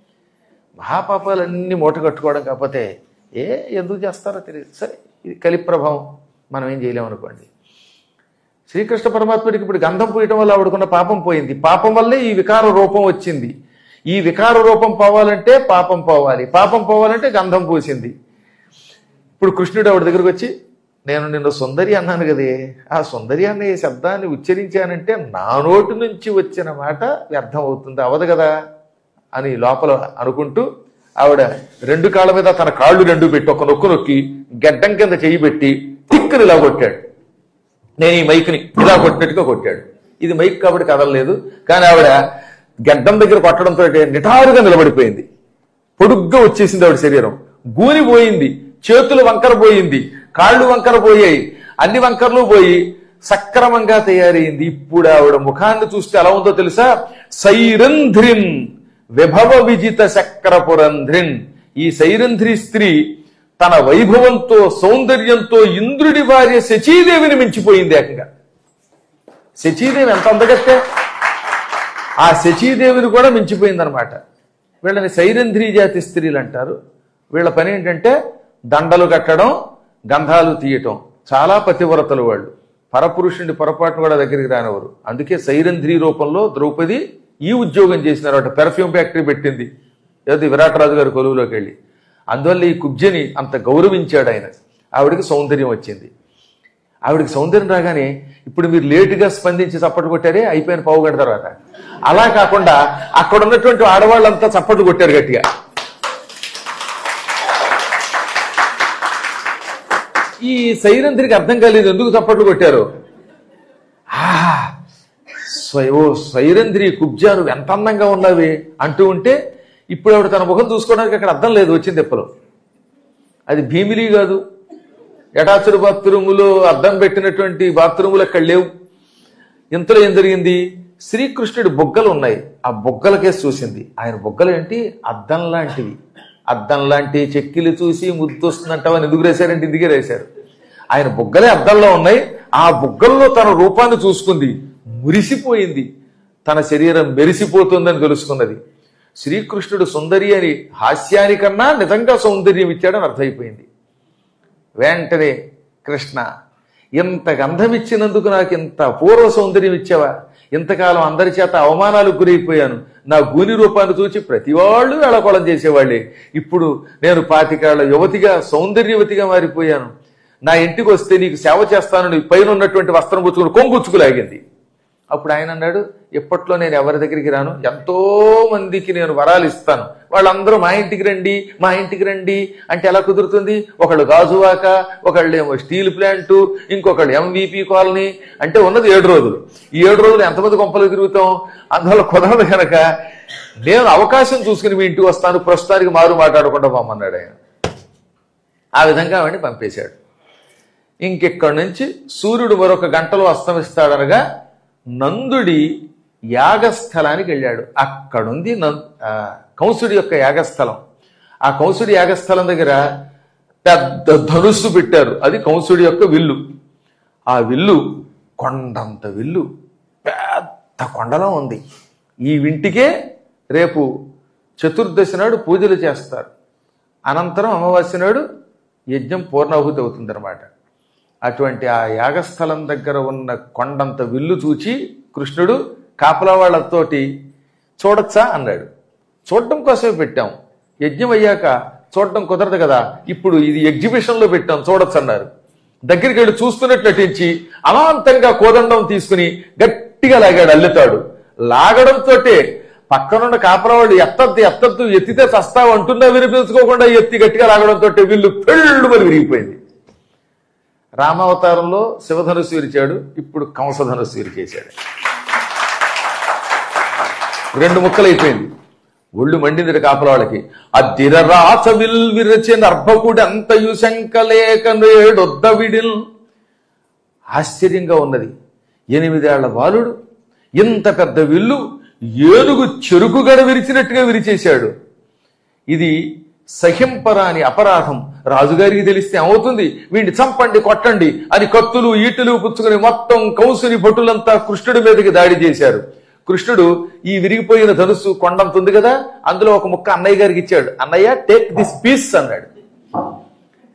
S2: మహాపాపాలన్నీ మూట కట్టుకోవడం కాకపోతే ఏ ఎందుకు చేస్తారో తెలియదు. సరే, ఇది కలి ప్రభావం, మనం ఏం చేయలేమనుకోండి. శ్రీకృష్ణ పరమాత్ముడికి ఇప్పుడు గంధం పూయటం వల్ల ఆవిడకున్న పాపం పోయింది. పాపం వల్లే ఈ వికార రూపం వచ్చింది. ఈ వికార రూపం పోవాలంటే పాపం పోవాలి, పాపం పోవాలంటే గంధం పూసింది. ఇప్పుడు కృష్ణుడు ఆవిడ దగ్గరకు వచ్చి, నేను నిన్ను సుందరి అన్నాను కదే, ఆ సుందరి అన్న ఈ శబ్దాన్ని ఉచ్చరించానంటే నా నోటి నుంచి వచ్చిన మాట వ్యర్థం అవుతుంది, అవదు కదా అని లోపల అనుకుంటూ ఆవిడ రెండు కాళ్ళ మీద తన కాళ్ళు రెండు పెట్టి ఒక నొక్కు నొక్కి గడ్డం కింద చెయ్యి పెట్టి తిక్కుని ఇలా కొట్టాడు. నేను ఈ మైక్ని ఇలా కొట్టినట్టుగా కొట్టాడు. ఇది మైక్ కాబట్టి కదలలేదు, కానీ ఆవిడ గడ్డం దగ్గర కొట్టడంతో నిటారుగా నిలబడిపోయింది. పొడుగ్గా వచ్చేసింది ఆవిడ శరీరం, గూని పోయింది, చేతులు వంకర పోయింది, కాళ్ళు వంకర పోయాయి, అన్ని వంకరలు పోయి సక్రమంగా తయారైంది. ఇప్పుడు ఆవిడ ముఖాన్ని చూస్తే ఎలా ఉందో తెలుసా? సైరంధ్రిన్ విభవ విజిత చక్రపురంధ్రిన్. ఈ సైరంధ్రి స్త్రీ తన వైభవంతో సౌందర్యంతో ఇంద్రుడి భార్య శచీదేవిని మించిపోయింది ఏకంగా. శచీదేవి ఎంత అందగత్తే, ఆ శచీదేవిని కూడా మించిపోయిందనమాట. వీళ్ళని సైరంధ్రి జాతి స్త్రీలు అంటారు. వీళ్ళ పని ఏంటంటే దండలు కట్టడం, గంధాలు తీయటం. చాలా పతివ్రతలు వాళ్ళు. పరపురుషుడి పొరపాటును కూడా దగ్గరికి రానివారు. అందుకే సైరంధ్రి రూపంలో ద్రౌపది ఈ ఉద్యోగం చేసినారు. అటు పెర్ఫ్యూమ్ ఫ్యాక్టరీ పెట్టింది ఏది విరాటరాజు గారి కొలువులోకి వెళ్ళి. అందువల్ల ఈ కుబ్జని అంత గౌరవించాడు ఆయన. ఆవిడికి సౌందర్యం వచ్చింది. ఆవిడికి సౌందర్యం రాగానే ఇప్పుడు మీరు లేటుగా స్పందించి చప్పట్లు కొట్టారే, అయిపోయిన పావు గంట తర్వాత, అలా కాకుండా అక్కడ ఉన్నటువంటి ఆడవాళ్ళంతా చప్పట్లు కొట్టారు గట్టిగా. ఈ సైరంధ్రికి అర్థం కాలేదు ఎందుకు చప్పట్లు కొట్టారు. ఓ సైరంధ్రి కుబ్జా నువ్వు ఎంత అందంగా ఉన్నావే అంటూ ఉంటే ఇప్పుడు ఆవిడ తన ముఖం చూసుకోవడానికి అక్కడ అర్థం లేదు వచ్చింది ఎప్పలో. అది భీమిలి కాదు, ఎటాచుడు బాత్రూములో అద్దం పెట్టినటువంటి బాత్రూములు అక్కడ లేవు. ఇంతలో ఏం జరిగింది, శ్రీకృష్ణుడి బొగ్గలు ఉన్నాయి, ఆ బొగ్గలకేసి చూసింది. ఆయన బొగ్గలు ఏంటి, అద్దం లాంటివి. అద్దం లాంటి చెక్కిలు చూసి ముద్దు వస్తుందంటావని ఎందుకు రాశారంటే ఇందుకే రాశారు. ఆయన బొగ్గలే అద్దంలో ఉన్నాయి. ఆ బొగ్గల్లో తన రూపాన్ని చూసుకుంది, మురిసిపోయింది. తన శరీరం మెరిసిపోతుందని తెలుసుకున్నది. శ్రీకృష్ణుడు సుందరి అని హాస్యానికన్నా నిజంగా సౌందర్యం ఇచ్చాడని అర్థమైపోయింది. వెంటనే కృష్ణ, ఇంత గంధం ఇచ్చినందుకు నాకు ఇంత పూర్వ సౌందర్యం ఇచ్చావా? ఇంతకాలం అందరి చేత అవమానాలకు గురైపోయాను. నా గూని రూపాన్ని చూచి ప్రతి వాళ్ళు వేళకోళం చేసేవాళ్ళే. ఇప్పుడు నేను పాతికేళ్ల యువతిగా సౌందర్యవతిగా మారిపోయాను. నా ఇంటికి వస్తే నీకు సేవ చేస్తానని పైన ఉన్నటువంటి వస్త్రం పుచ్చుకుని కొంగుచ్చుకులాగింది. అప్పుడు ఆయన అన్నాడు, ఎప్పట్లో నేను ఎవరి దగ్గరికి రాను, ఎంతో మందికి నేను వరాలు ఇస్తాను, వాళ్ళందరూ మా ఇంటికి రండి మా ఇంటికి రండి అంటే ఎలా కుదురుతుంది? ఒకళ్ళు గాజువాక, ఒకళ్ళు ఏమో స్టీల్ ప్లాంటు, ఇంకొకళ్ళు ఎంవిపి కాలనీ. అంటే ఉన్నది ఏడు రోజులు. ఈ ఏడు రోజులు ఎంతమంది కొంపలు తిరుగుతాం? అందువల్ల కుదరదు కనుక నేను అవకాశం చూసుకుని మీ ఇంటికి వస్తాను, ప్రస్తుతానికి మారు మాట్లాడకుండా పోమన్నాడు ఆయన. ఆ విధంగా ఆవిడని పంపేశాడు. ఇంకెక్కడి నుంచి సూర్యుడు మరొక గంటలో అస్తమిస్తాడనగా నందుడి యాగస్థలానికి వెళ్ళాడు. అక్కడుంది కంసుడి యొక్క యాగస్థలం. ఆ కంసుడి యాగస్థలం దగ్గర పెద్ద ధనుస్సు పెట్టారు. అది కంసుడి యొక్క విల్లు. ఆ విల్లు కొండంత విల్లు, పెద్ద కొండలో ఉంది. ఈ వింటికే రేపు చతుర్దశి నాడు పూజలు చేస్తారు. అనంతరం అమావాస్య నాడు యజ్ఞం పూర్ణాహుతి అవుతుంది అనమాట. అటువంటి ఆ యాగస్థలం దగ్గర ఉన్న కొండంత విల్లు చూచి కృష్ణుడు కాపలా వాళ్ళతోటి చూడొచ్చా అన్నాడు. చూడటం కోసమే పెట్టాం, యజ్ఞం అయ్యాక చూడటం కుదరదు కదా, ఇప్పుడు ఇది ఎగ్జిబిషన్లో పెట్టాం చూడొచ్చు అన్నారు. దగ్గరికి వెళ్ళి చూస్తున్నట్లు నటించి అమాంతంగా కోదండం తీసుకుని గట్టిగా లాగాడు. అల్లుతాడు. లాగడంతో పక్కనున్న కాపలా వాళ్ళు ఎత్తద్దు ఎత్తద్దు ఎత్తితే చస్తావు అంటున్నా వినిపించుకోకుండా ఎత్తి గట్టిగా లాగడంతో విల్లు పెళ్ళు మరి విరిగిపోయింది. రామావతారంలో శివధనుస్సు విరిచాడు, ఇప్పుడు కంసధనుస్సు విరిచేశాడు. రెండు ముక్కలైపోయింది. ఒళ్ళు మండింది కాపల వాళ్ళకి. అద్దిరరాచ విల్ విరచిన అర్భకుడు అంతయు శంకలేక నేడొద్ద విడిల్. ఆశ్చర్యంగా ఉన్నది. ఎనిమిదేళ్ల బాలుడు ఇంత పెద్ద విల్లు ఏనుగు చెరుకుగడ విరిచినట్టుగా విరిచేశాడు. ఇది సహింపరాని అపరాధం. రాజుగారికి తెలిస్తే ఏమవుతుంది, వీడిని చంపండి కొట్టండి అని కత్తులు ఈటలు పుచ్చుకుని మొత్తం కంసుని భటులంతా కృష్ణుడి మీదకి దాడి చేశారు. కృష్ణుడు ఈ విరిగిపోయిన ధనుస్సు కొండంతుంది కదా, అందులో ఒక ముక్క అన్నయ్య గారికి ఇచ్చాడు. అన్నయ్య టేక్ దిస్ పీస్ అన్నాడు.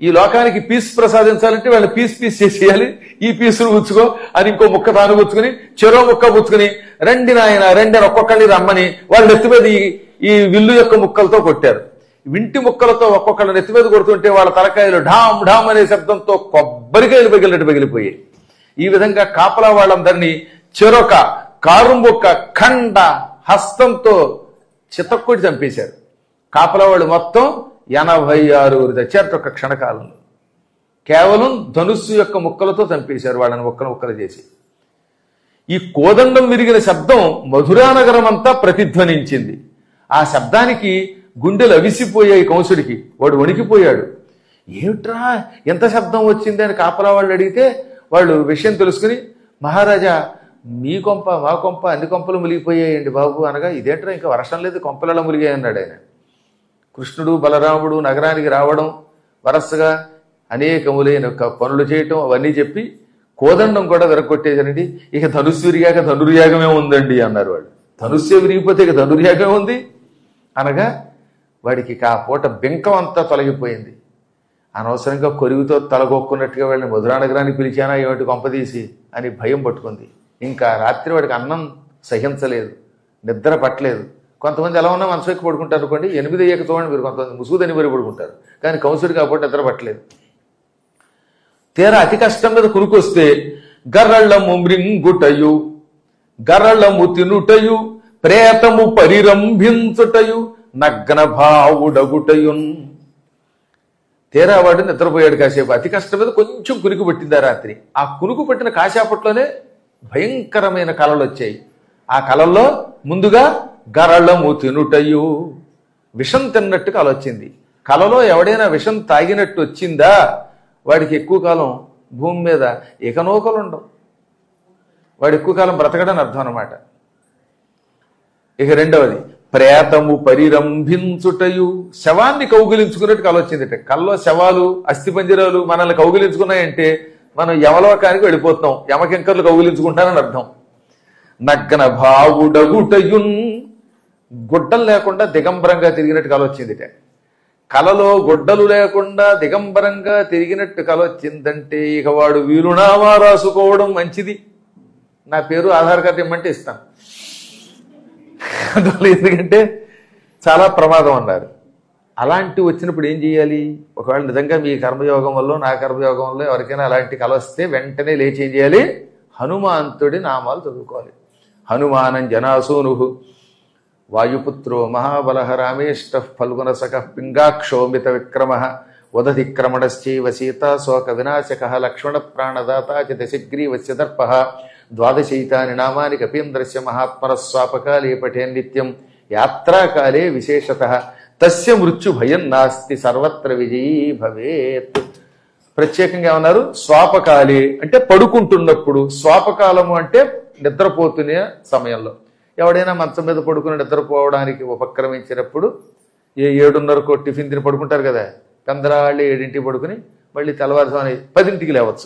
S2: ఈ లోకానికి పీస్ ప్రసాదించాలంటే వాళ్ళు పీస్ పీస్ చేసేయాలి, ఈ పీసులు పుచ్చుకో అని ఇంకో ముక్క తాను పుచ్చుకుని చెరో ముక్క పుచ్చుకుని రండి నాయన రండి అని ఒక్కొక్కరిని రమ్మని వాళ్ళ నెత్తి మీద ఈ ఈ విల్లు యొక్క ముక్కలతో కొట్టారు. వింటి ముక్కలతో ఒక్కొక్కళ్ళ నెత్తి మీద కొడుతుంటే వాళ్ళ తలకాయలు ఢామ్ ఢామ్ అనే శబ్దంతో కొబ్బరికాయలు పగిలినట్టు పగిలిపోయాయి. ఈ విధంగా కాపలా వాళ్ళందరినీ చెరొక కారుంబొక్క ఖండ హస్తంతో చితక్కొట్టి చంపేశారు. కాపలా వాళ్ళు మొత్తం ఎనభై ఆరుగురు తెచ్చారు ఒక క్షణకాలంలో. కేవలం ధనుస్సు యొక్క ముక్కలతో చంపేశారు వాళ్ళని ముక్కలు ముక్కలు చేసి. ఈ కోదండం విరిగిన శబ్దం మధురానగరం అంతా ప్రతిధ్వనించింది. ఆ శబ్దానికి గుండెలు అవిసిపోయాయి కంసుడికి. వాడు వణికిపోయాడు. ఏమిట్రా ఎంత శబ్దం వచ్చింది అని కాపలా వాళ్ళు అడిగితే వాళ్ళు విషయం తెలుసుకుని, మహారాజా మీ కొంప మా కొంప అన్ని కొంపలు మునిగిపోయాయండి బాబు అనగా, ఇదేంట్రా ఇంకా వర్షం లేదు కొంపలలో మునిగాయి అన్నాడు ఆయన. కృష్ణుడు బలరాముడు నగరానికి రావడం, వరసగా అనేకములైన పనులు చేయటం అవన్నీ చెప్పి కోదండం కూడా విరగొట్టేసరండి. ఇక ధనుస్సు విరిగాక ధనుర్యాగమే ఉందండి అన్నారు వాళ్ళు. ధనుస్సు విరిగిపోతే ఇక ధనుర్యాగమే ఉంది అనగా వాడికి ఆ పూట బెంకం అంతా తొలగిపోయింది. అనవసరంగా కొరివితో తలగొక్కున్నట్టుగా వాళ్ళని మధురా నగరానికి పిలిచానా ఏమిటి కొంపదీసి అని భయం పట్టుకుంది. ఇంకా రాత్రి వాడికి అన్నం సహించలేదు, నిద్ర పట్టలేదు. కొంతమంది ఎలా ఉన్నా మనసు ఎక్కి పడుకుంటారు అనుకోండి, ఎనిమిది అయ్యాక చూడండి మీరు కొంతమంది ముసుగుదని మరి పడుకుంటారు. కానీ కంసుడికి కాబట్టి నిద్ర పట్టలేదు. తీరా అతి కష్టం మీద కురుకొస్తే గర్రళ్ళము మృంగుటయు గర్రళ్ళము తినుటయు ప్రేతము పరిరంభించుటయు నగ్న భావుడగుటయున్. తీరా వాడు నిద్రపోయాడు కాసేపు. అతి కష్టం మీద కొంచెం కునుకు పట్టింది ఆ రాత్రి. ఆ కునుకు పట్టిన కాసేపట్లోనే భయంకరమైన కళలు వచ్చాయి. ఆ కళల్లో ముందుగా గరళము తినుటయు విషం తిన్నట్టు కళ వచ్చింది. కళలో ఎవడైనా విషం తాగినట్టు వచ్చిందా వాడికి ఎక్కువ కాలం భూమి మీద ఇకనోకలు ఉండవు, వాడు ఎక్కువ కాలం బ్రతకడని అర్థం అన్నమాట. ఇక రెండవది ప్రేతము పరిరంభించుటయు, శవాన్ని కౌగిలించుకున్నట్టు కళ వచ్చింది. కళ్ళలో శవాలు అస్థిపంజరాలు మనల్ని కౌగిలించుకున్నాయంటే మనం యమలోకానికి వెళ్ళిపోతున్నాం, యమకింకర్లు కౌగిలించుకుంటారని అర్థం. నగ్న భావుడగుటయున్, గుడ్డలు లేకుండా దిగంబరంగా తిరిగినట్టు కళ వచ్చింది. కలలో గుడ్డలు లేకుండా దిగంబరంగా తిరిగినట్టు కళ వచ్చిందంటే ఇక వాడు వీరునామా రాసుకోవడం మంచిది. నా పేరు ఆధార్ కార్డు ఇమ్మంటే ఇస్తాను. అందువల్ల ఎందుకంటే చాలా ప్రమాదం అన్నారు. అలాంటి వచ్చినప్పుడు ఏం చేయాలి? ఒకవేళ నిజంగా మీ కర్మయోగం వల్ల నా కర్మయోగం వల్ల ఎవరికైనా అలాంటి కళ వస్తే వెంటనే లేచి ఏం చేయాలి? హనుమంతుడి నామాలు చదువుకోవాలి. హనుమానం జనాసూను వాయుపుత్రో మహాబల రామేష్ట ఫల్గునసక పింగాక్షోమిత విక్రమ వదధిక్రమణశ్చైవ సీత శోక వినాశక లక్ష్మణ ప్రాణదాత చ దశగ్రీవస్య దర్ప ద్వాదశైతాని నామాని కపీంద్రస్య మహాత్మర స్వాపకాలే పఠేన్ నిత్యం యాత్రాకాలే విశేషతః తస్య మృత్యు భయం నాస్తి సర్వత్ర విజయీ భవేత్. ప్రత్యేకంగా ఏమన్నారు? స్వాపకాలే అంటే పడుకుంటున్నప్పుడు, స్వాపకాలము అంటే నిద్రపోతున్న సమయంలో. ఎవడైనా మంచం మీద పడుకుని నిద్రపోవడానికి ఉపక్రమించినప్పుడు ఏ ఏడున్నరకో టిఫిన్ తిని పడుకుంటారు కదా, పెందరాళ్ళు ఏడింటికి పడుకుని మళ్ళీ తెల్లవారుజామున పదింటికి లేవచ్చు.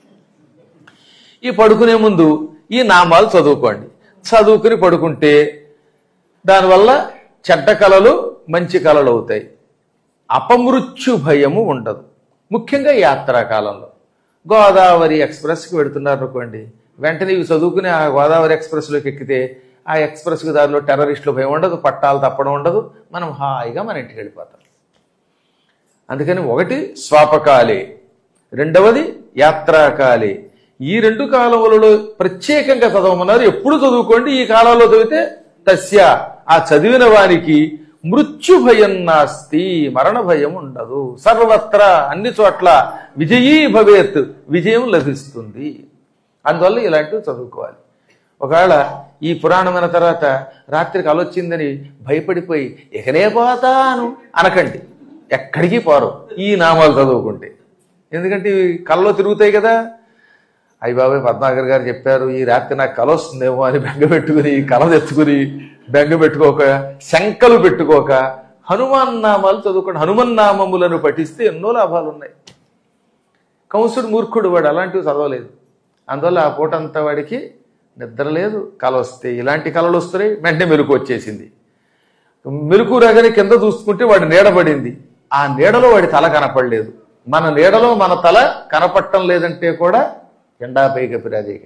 S2: ఈ పడుకునే ముందు ఈ నామాలు చదువుకోండి. చదువుకుని పడుకుంటే దానివల్ల చెడ్డ కళలు మంచి కళలు అవుతాయి. అపమృత్యు భయము ఉండదు. ముఖ్యంగా యాత్రాకాలంలో గోదావరి ఎక్స్ప్రెస్కి వెడుతున్నారు అనుకోండి, వెంటనే ఇవి చదువుకుని ఆ గోదావరి ఎక్స్ప్రెస్లోకి ఎక్కితే ఆ ఎక్స్ప్రెస్కి దారిలో టెర్రరిస్టులు భయం ఉండదు, పట్టాలు తప్పడం ఉండదు, మనం హాయిగా మన ఇంటికి వెళ్ళిపోతాం. అందుకని ఒకటి స్వాపకాలే, రెండవది యాత్రాకాలే. ఈ రెండు కాలములలో ప్రత్యేకంగా చదవమన్నారు. ఎప్పుడు చదువుకోండి. ఈ కాలంలో చదివితే తస్య ఆ చదివిన వారికి మృత్యు భయం నాస్తి, మరణ భయం ఉండదు. సర్వత్రా అన్ని చోట్ల విజయీ భవేత్, విజయం లభిస్తుంది. అందువల్ల ఇలాంటివి చదువుకోవాలి. ఒకవేళ ఈ పురాణమైన తర్వాత రాత్రికి అలొచ్చిందని భయపడిపోయి ఎకనే పోతాను అనకండి, ఎక్కడికి పోరు ఈ నామాలు చదువుకుంటే. ఎందుకంటే ఇవి కళ్ళలో తిరుగుతాయి కదా. అయ్య బాబాయ్ పద్మాకర్ గారు చెప్పారు ఈ రాత్రి నాకు కళ వస్తుందేమో అని బెంగ పెట్టుకుని కళ తెచ్చుకుని బెంగ పెట్టుకోక, శంకలు పెట్టుకోక హనుమాన్ నామాలు చదువుకోండి. హనుమన్ నామములను పఠిస్తే ఎన్నో లాభాలు ఉన్నాయి. కంసుడు మూర్ఖుడు, వాడు అలాంటివి చదవలేదు. అందువల్ల ఆ పూట అంతా వాడికి నిద్ర లేదు. కళ వస్తే ఇలాంటి కళలు వస్తున్నాయి. వెంటనే మెలకు వచ్చేసింది. మెలకు రాగానే కింద చూసుకుంటే వాడి నీడబడింది. ఆ నీడలో వాడి తల కనపడలేదు. మన నీడలో మన తల కనపట్టం లేదంటే కూడా ఎండాపై కపిరాజేక.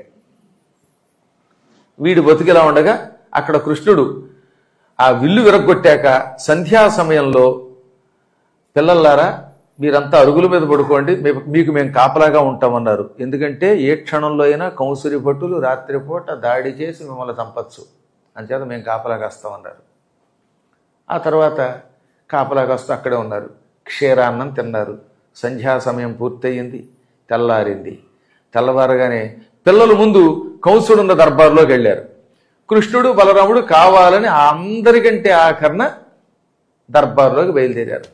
S2: వీడు బతికిలా ఉండగా అక్కడ కృష్ణుడు ఆ విల్లు విరగొట్టాక సంధ్యా సమయంలో పిల్లల్లారా మీరంతా అరుగుల మీద పడుకోండి, మీకు మేము కాపలాగా ఉంటామన్నారు. ఎందుకంటే ఏ క్షణంలో అయినా కౌసురి భటులు రాత్రిపూట దాడి చేసి మిమ్మల్ని చంపచ్చు, అంచేత మేము కాపలాగా వస్తామన్నారు. ఆ తర్వాత కాపలాగా వస్తూ అక్కడే ఉన్నారు. క్షీరాన్నం తిన్నారు. సంధ్యా సమయం పూర్తయింది, తెల్లారింది. తెల్లవారగానే పిల్లలు ముందు కంసుడున్న దర్బార్లోకి వెళ్ళారు. కృష్ణుడు బలరాముడు కావాలని అందరికంటే ఆఖరణ దర్బార్లోకి బయలుదేరారు.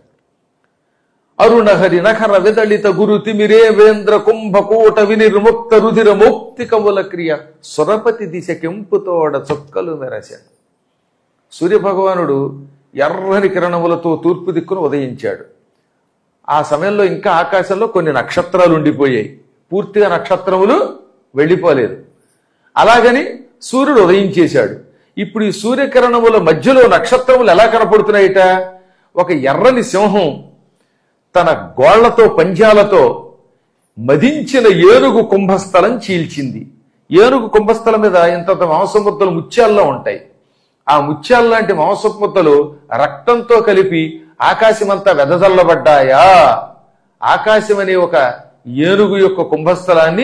S2: అరుణహరి నఖర విదళిత గురు తిమిరేవేంద్ర కుంభకూట వినిర్ముక్త రుధిర మౌక్తికముల క్రియ సురపతి దిశ కెంపుతోడ చొక్కలు మెరశాడు. సూర్యభగవానుడు ఎర్రని కిరణములతో తూర్పు దిక్కును ఉదయించాడు. ఆ సమయంలో ఇంకా ఆకాశంలో కొన్ని నక్షత్రాలు ఉండిపోయాయి, పూర్తిగా నక్షత్రములు వెళ్ళిపోలేదు. అలాగని సూర్యుడు ఉదయించేశాడు. ఇప్పుడు ఈ సూర్యకిరణముల మధ్యలో నక్షత్రములు ఎలా కనపడుతున్నాయిట? ఒక ఎర్రని సింహం తన గోళ్లతో పంజాలతో మదించిన ఏనుగు కుంభస్థలం చీల్చింది. ఏనుగు కుంభస్థలం మీద ఇంతంత మాంసముద్దలు ముత్యాల్లో ఉంటాయి. ఆ ముత్యాల లాంటి మాంసముద్దలు రక్తంతో కలిపి ఆకాశమంతా వెదజల్లబడ్డాయా. ఆకాశం అనే ఒక ఏనుగు యొక్క కుంభస్థలాన్ని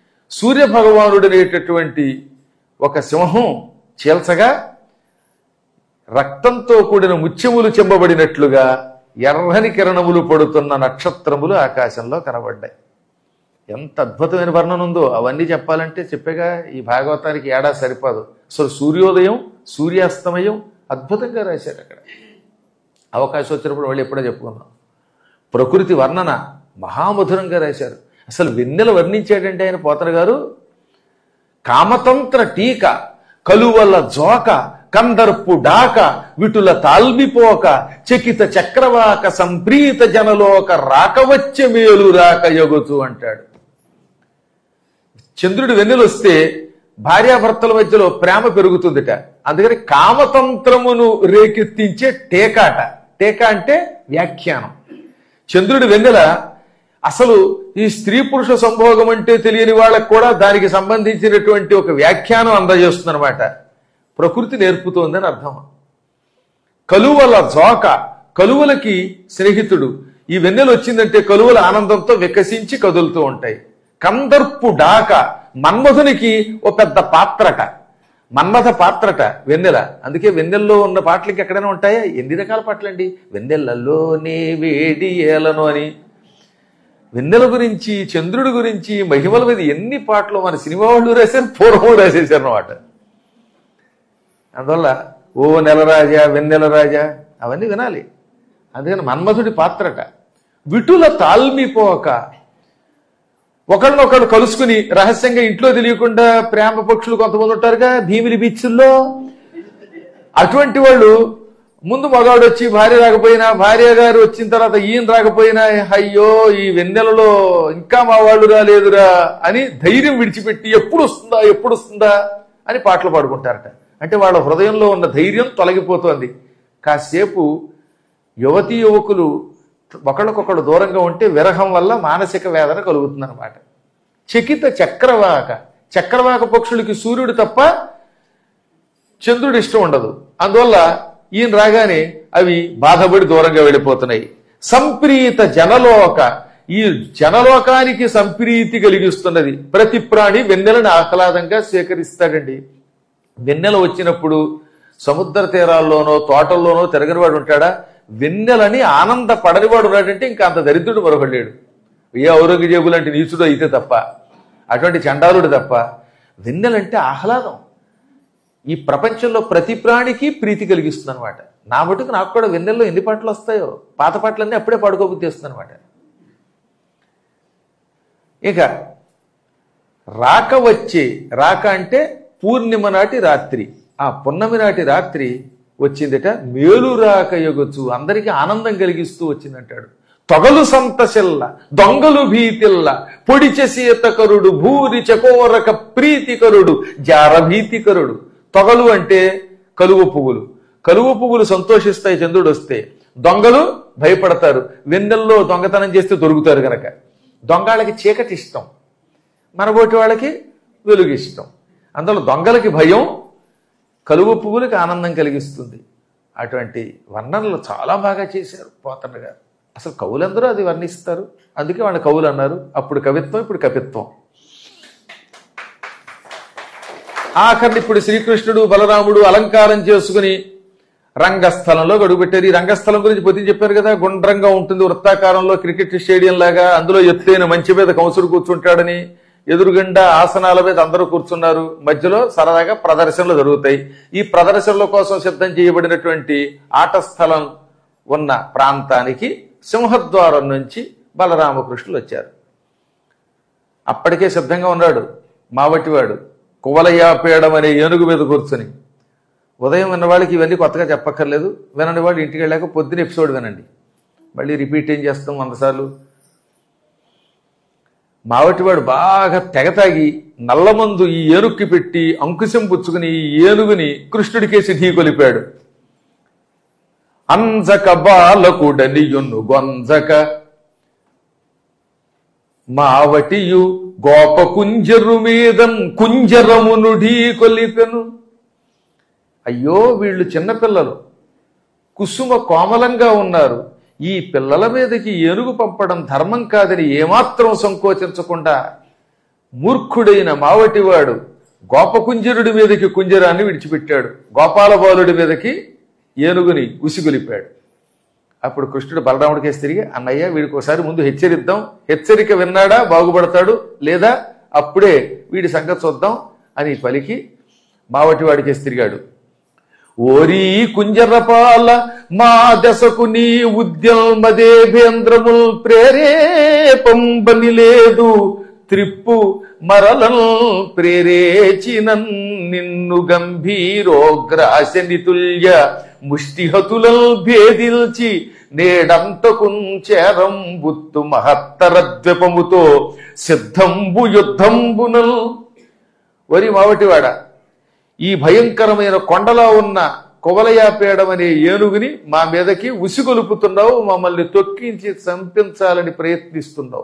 S2: సూర్యభగవానుడనేటటువంటి ఒక సింహం చీల్చగా రక్తంతో కూడిన ముత్యములు చెంబబడినట్లుగా ఎర్రని కిరణములు పడుతున్న నక్షత్రములు ఆకాశంలో కనబడ్డాయి. ఎంత అద్భుతమైన వర్ణన ఉందో అవన్నీ చెప్పాలంటే చెప్పేగా ఈ భాగవతానికి ఏడా సరిపోదు. అసలు సూర్యోదయం సూర్యాస్తమయం అద్భుతంగా రాశారు. అక్కడ అవకాశం వచ్చినప్పుడు వాళ్ళు ఎప్పుడో చెప్పుకున్నాం. ప్రకృతి వర్ణన మహామధురంగా రాశారు. అసలు వెన్నెల వర్ణించాడంటే ఆయన పోతన గారు కామతంత్ర టీక కలువల జోక కందర్పు డాక విటుల తాల్మిపోక చకిత చక్రవాక సంప్రీత జనలోక రాకవచ్చే మేలు రాక యొగుతూ అంటాడు. చంద్రుడి వెన్నెలు వస్తే భార్యాభర్తల మధ్యలో ప్రేమ పెరుగుతుందిట. అందుకని కామతంత్రమును రేకెత్తించే టేకాట. టీకా అంటే వ్యాఖ్యానం. చంద్రుడి వెన్నెల అసలు ఈ స్త్రీ పురుష సంభోగం అంటే తెలియని వాళ్ళకు కూడా దానికి సంబంధించినటువంటి ఒక వ్యాఖ్యానం అందజేస్తుంది అనమాట. ప్రకృతి నేర్పుతోందని అర్థం. కలువల జోక కలువలకి స్నేహితుడు. ఈ వెన్నెలు వచ్చిందంటే కలువల ఆనందంతో వికసించి కదులుతూ ఉంటాయి. కందర్పు డాక మన్మధునికి ఓ పెద్ద పాత్రట, మన్మథ పాత్రట వెన్నెల. అందుకే వెన్నెల్లో ఉన్న పాటలకి ఎక్కడైనా ఉంటాయా? ఎన్ని రకాల పాటలండి. వెన్నెలలోనే వేడి ఏలను అని, వెన్నెల గురించి చంద్రుడి గురించి మహిమల మీద ఎన్ని పాటలు మన సినిమా వాళ్ళు రాశారు, పూర్వం రాసేసారు అన్నమాట. అందువల్ల ఓ నెలరాజా వెన్నెల రాజా అవన్నీ వినాలి. అందుకని మన్మధుడి పాత్రట. విటుల తాల్మిపోక ఒకళ్ళనొకళ్ళు కలుసుకుని రహస్యంగా ఇంట్లో తెలియకుండా ప్రేమ పక్షులు కొంతమంది ఉంటారుగా భీమిలి బీచ్ల్లో. అటువంటి వాళ్ళు ముందు మగాడు వచ్చి భార్య రాకపోయినా, భార్య గారు వచ్చిన తర్వాత ఈయన రాకపోయినా, అయ్యో ఈ వెన్నెలలో ఇంకా మా వాళ్ళు రాలేదురా అని ధైర్యం విడిచిపెట్టి ఎప్పుడు వస్తుందా ఎప్పుడు వస్తుందా అని పాటలు పాడుకుంటారట. అంటే వాళ్ళ హృదయంలో ఉన్న ధైర్యం తొలగిపోతోంది. కాసేపు యువతీ యువకులు ఒకళ్ళకొకళ్ళు దూరంగా ఉంటే విరహం వల్ల మానసిక వేదన కలుగుతుందన్నమాట. చకిత చక్రవాక చక్రవాక పక్షులకి సూర్యుడు తప్ప చంద్రుడు ఇష్టం ఉండదు. అందువల్ల ఈయన రాగానే అవి బాధపడి దూరంగా వెళ్ళిపోతున్నాయి. సంప్రీత జనలోక ఈ జనలోకానికి సంప్రీతి కలిగిస్తున్నది. ప్రతి ప్రాణి వెన్నెలను ఆహ్లాదంగా స్వీకరిస్తాడండి. వెన్నెల వచ్చినప్పుడు సముద్ర తీరాల్లోనో తోటల్లోనో తిరగనివాడు ఉంటాడా? వెన్నెలని ఆనంద పడనివాడు ఉన్నాడంటే ఇంకా అంత దరిద్రుడు మరొకడు లేడు. ఏ ఔరంగజేబు లాంటి నీచుడు అయితే తప్ప, అటువంటి చండాలుడు తప్ప. వెన్నెలంటే ఆహ్లాదం. ఈ ప్రపంచంలో ప్రతి ప్రాణికి ప్రీతి కలిగిస్తుంది అనమాట. నా మటుకు నాకు కూడా వెన్నెల్లో ఎన్ని పాటలు వస్తాయో పాత పాటలన్నీ అప్పుడే పాడుకోబుద్ధి వస్తుంది అనమాట. ఇక రాక వచ్చే రాక అంటే పూర్ణిమ నాటి రాత్రి. ఆ పున్నమి నాటి రాత్రి వచ్చిందట. మేలు రాక యొగొచ్చు అందరికీ ఆనందం కలిగిస్తూ వచ్చిందంటాడు. తొగలు సంతశెల్ల దొంగలు భీతిల్ల పొడిచె సీతకరుడు భూరి చకోరక ప్రీతికరుడు జారభీతికరుడు. తొగలు అంటే కలువ పువ్వులు. కలువ పువ్వులు సంతోషిస్తాయి చంద్రుడు వస్తే. దొంగలు భయపడతారు, వెన్నెల్లో దొంగతనం చేస్తే దొరుకుతారు గనక. దొంగలకి చీకటి ఇష్టం, మనబోటి వాళ్ళకి వెలుగు ఇష్టం. అందులో దొంగలకి భయం, కలువ పువ్వులకి ఆనందం కలిగిస్తుంది. అటువంటి వర్ణనలు చాలా బాగా చేశారు పోతన్న గారు. అసలు కవులందరూ అది వర్ణిస్తారు, అందుకే వాళ్ళ కవులు అన్నారు. అప్పుడు కవిత్వం, ఇప్పుడు కపిత్వం. ఆఖరిని ఇప్పుడు శ్రీకృష్ణుడు బలరాముడు అలంకారం చేసుకుని రంగస్థలంలో గడుగుపెట్టారు. ఈ రంగస్థలం గురించి పొద్దున చెప్పారు కదా, గుండ్రంగా ఉంటుంది, వృత్తాకారంలో క్రికెట్ స్టేడియం లాగా. అందులో ఎత్తైన మంచి మీద కంసుడు కూర్చుంటాడని, ఎదురుగుండా ఆసనాల మీద అందరూ కూర్చున్నారు. మధ్యలో సరదాగా ప్రదర్శనలు జరుగుతాయి. ఈ ప్రదర్శనల కోసం సిద్ధం చేయబడినటువంటి ఆట స్థలం ఉన్న ప్రాంతానికి సింహద్వారం నుంచి బలరామకృష్ణులు వచ్చారు. అప్పటికే సిద్ధంగా ఉన్నాడు మావటివాడు, కువలయాపేడం అనే ఏనుగు మీద కూర్చుని. ఉదయం విన్నవాళ్ళకి ఇవన్నీ కొత్తగా చెప్పక్కర్లేదు, వినండి వాళ్ళు ఇంటికి వెళ్ళాక పొద్దున ఎపిసోడ్ వినండి, మళ్ళీ రిపీట్ ఏం చేస్తాం వంద సార్లు. మావటివాడు బాగా తెగతాగి నల్లమందు ఈ ఏనుక్కి పెట్టి అంకుశం పుచ్చుకుని ఈ ఏనుగుని కృష్ణుడికేసి ఢీకొలిపాడు. అంజక బాలకుడనియును గొంజక మావటియు గోప కుంజరు మీదం కుంజరమును ఢీకొలిపెను. అయ్యో వీళ్ళు చిన్నపిల్లలు, కుసుమ కోమలంగా ఉన్నారు, ఈ పిల్లల మీదకి ఏనుగు పంపడం ధర్మం కాదని ఏమాత్రం సంకోచించకుండా మూర్ఖుడైన మావటివాడు గోపకుంజరుడి మీదకి కుంజరాన్ని విడిచిపెట్టాడు, గోపాల బాలుడి మీదకి ఏనుగుని ఉసిగొలిపాడు. అప్పుడు కృష్ణుడు బలరాముడికేసి తిరిగి, అన్నయ్య వీడికి ఒకసారి ముందు హెచ్చరిద్దాం, హెచ్చరిక విన్నాడా బాగుపడతాడు, లేదా అప్పుడే వీడి సంగతి చూద్దాం అని పలికి మావటివాడికేసి తిరిగాడు. ఓరీ కుంజరపాల మా దశకు నీ ఉద్యమదేభేంద్రముల్ ప్రేరేపంబని లేదు, త్రిప్పు మరలన్ ప్రేరేచినన్ నిన్ను గంభీరోగ్రాశనితుల్య ముష్టిహతులల్ భేదిల్చి నేడంతకున్ చేరంబుత్తు మహత్తర ద్వీపముతో సిద్ధంబు యుద్ధంబునల్. వరి మావటివాడ, ఈ భయంకరమైన కొండలో ఉన్న కువలయాపేడం అనే ఏనుగుని మా మీదకి ఉసిగొలుపుతున్నావు, మమ్మల్ని తొక్కించి చంపించాలని ప్రయత్నిస్తున్నావు.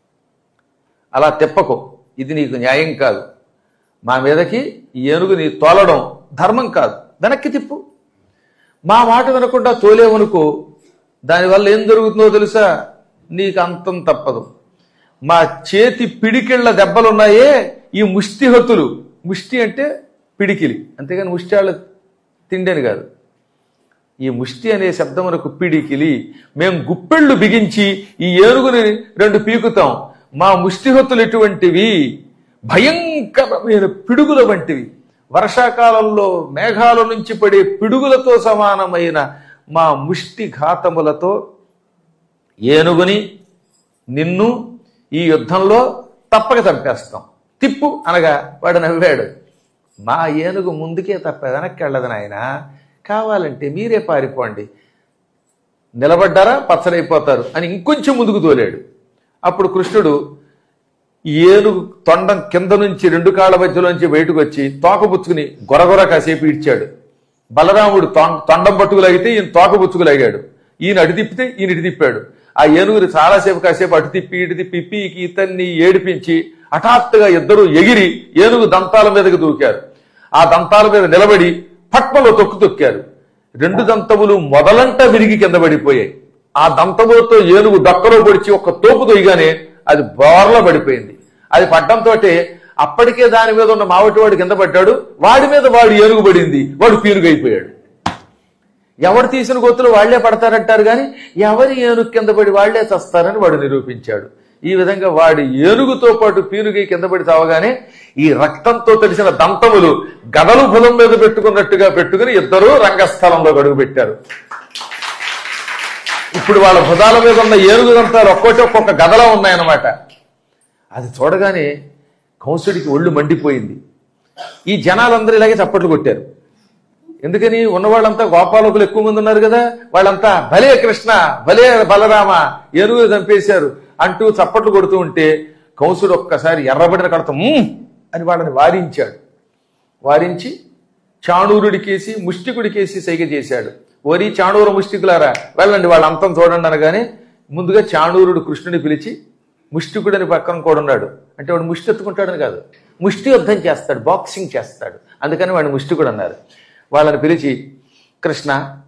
S2: అలా తెప్పకు, ఇది నీకు న్యాయం కాదు. మా మీదకి ఈ ఏనుగుని తోలడం ధర్మం కాదు, వెనక్కి తిప్పు. మా మాట వినకుండా తోలేవనుకో, దానివల్ల ఏం జరుగుతుందో తెలుసా, నీకు అంతం తప్పదు. మా చేతి పిడికిళ్ల దెబ్బలున్నాయే ఈ ముష్టిహతులు, ముష్టి అంటే పిడికిలి, అంతేగాని ముష్టి వాళ్ళ తిండేని కాదు. ఈ ముష్టి అనే శబ్దం మనకు పిడికిలి. మేము గుప్పెళ్ళు బిగించి ఈ ఏనుగుని రెండు పీకుతాం. మా ముష్టిహతులు ఎటువంటివి, భయంకరమైన పిడుగుల వంటివి, వర్షాకాలంలో మేఘాల నుంచి పడే పిడుగులతో సమానమైన మా ముష్టి ఘాతములతో ఏనుగుని నిన్ను ఈ యుద్ధంలో తప్పక చంపేస్తాం. తిప్పు అనగా వాడు నవ్వాడు. మా ఏనుగు ముందుకే తప్ప వెనక్కి వెళ్ళదు నాయన, కావాలంటే మీరే పారిపోండి, నిలబడ్డారా పచ్చడైపోతారు అని ఇంకొంచెం ముందుకు తోలాడు. అప్పుడు కృష్ణుడు ఏనుగు తొండం కింద నుంచి రెండు కాళ్ళ మధ్యలోంచి బయటకు వచ్చి తోకబుచ్చుకుని గొరగొర కాసేపు ఇడ్చాడు. బలరాముడు తొండం పట్టుకులాగితే ఈయన తోకబుచ్చుకులాగాడు, ఈయన అటు తిప్పితే ఈయన ఇటు తిప్పాడు. ఆ ఏనుగుని చాలాసేపు కాసేపు అటు తిప్పి ఇటు తిప్పి పీకి ఇతన్ని ఏడిపించి హఠాత్తుగా ఇద్దరు ఎగిరి ఏనుగు దంతాల మీదకి దూకారు. ఆ దంతాల మీద నిలబడి పట్మలో తొక్కు తొక్కారు. రెండు దంతములు మొదలంట విరిగి కింద పడిపోయాయి. ఆ దంతములతో ఏనుగు డక్కలో పొడిచి ఒక తోపు తొయ్యగానే అది బోర్లా పడిపోయింది. అది పడ్డంతో అప్పటికే దాని మీద ఉన్న మావటివాడు కింద పడ్డాడు, వాడి మీద వాడు ఏనుగు పడింది, వాడు పీనుగైపోయాడు. ఎవరు తీసిన గొత్తులు వాళ్లే పడతారంటారు కానీ ఎవరి ఏనుగు కింద పడి వాళ్లే చస్తారని వాడు నిరూపించాడు. ఈ విధంగా వాడి ఏనుగుతో పాటు పీనుగై కింద పడి చావగానే ఈ రక్తంతో తడిసిన దంతములు గదలు భుజం మీద పెట్టుకున్నట్టుగా పెట్టుకుని ఇద్దరూ రంగస్థలంలో గడుగు పెట్టారు. ఇప్పుడు వాళ్ళ భుజాల మీద ఉన్న ఏనుగు దంతాలు ఒక్కొక్కటి ఒక్కొక్క గదలా ఉన్నాయన్నమాట. అది చూడగానే కంసుడికి ఒళ్ళు మండిపోయింది. ఈ జనాలందరూ ఇలాగే చప్పట్లు కొట్టారు. ఎందుకని ఉన్నవాళ్ళంతా గోపాలకులు ఎక్కువ మంది ఉన్నారు కదా, వాళ్ళంతా భలే కృష్ణ భలే బలరామ ఏనుగు చంపేశారు అంటూ చప్పట్లు కొడుతూ ఉంటే కంసుడు ఒక్కసారి ఎర్రబడిన కడతాం అని వాళ్ళని వారించాడు. వారించి చాణూరుడికేసి ముష్టికుడికేసి సైగ చేశాడు. ఓరి చాణూరు ముష్టికులారా వెళ్ళండి వాళ్ళ అంతం చూడండి అనగానే ముందుగా చాణూరుడు కృష్ణుని పిలిచి ముష్టికుడని పక్కన కూడా ఉన్నాడు. అంటే వాడు ముష్టి ఎత్తుకుంటాడని కాదు, ముష్టి యుద్ధం చేస్తాడు, బాక్సింగ్ చేస్తాడు, అందుకని వాడు ముష్టికుడు అన్నారు. వాళ్ళని పిలిచి కృష్ణ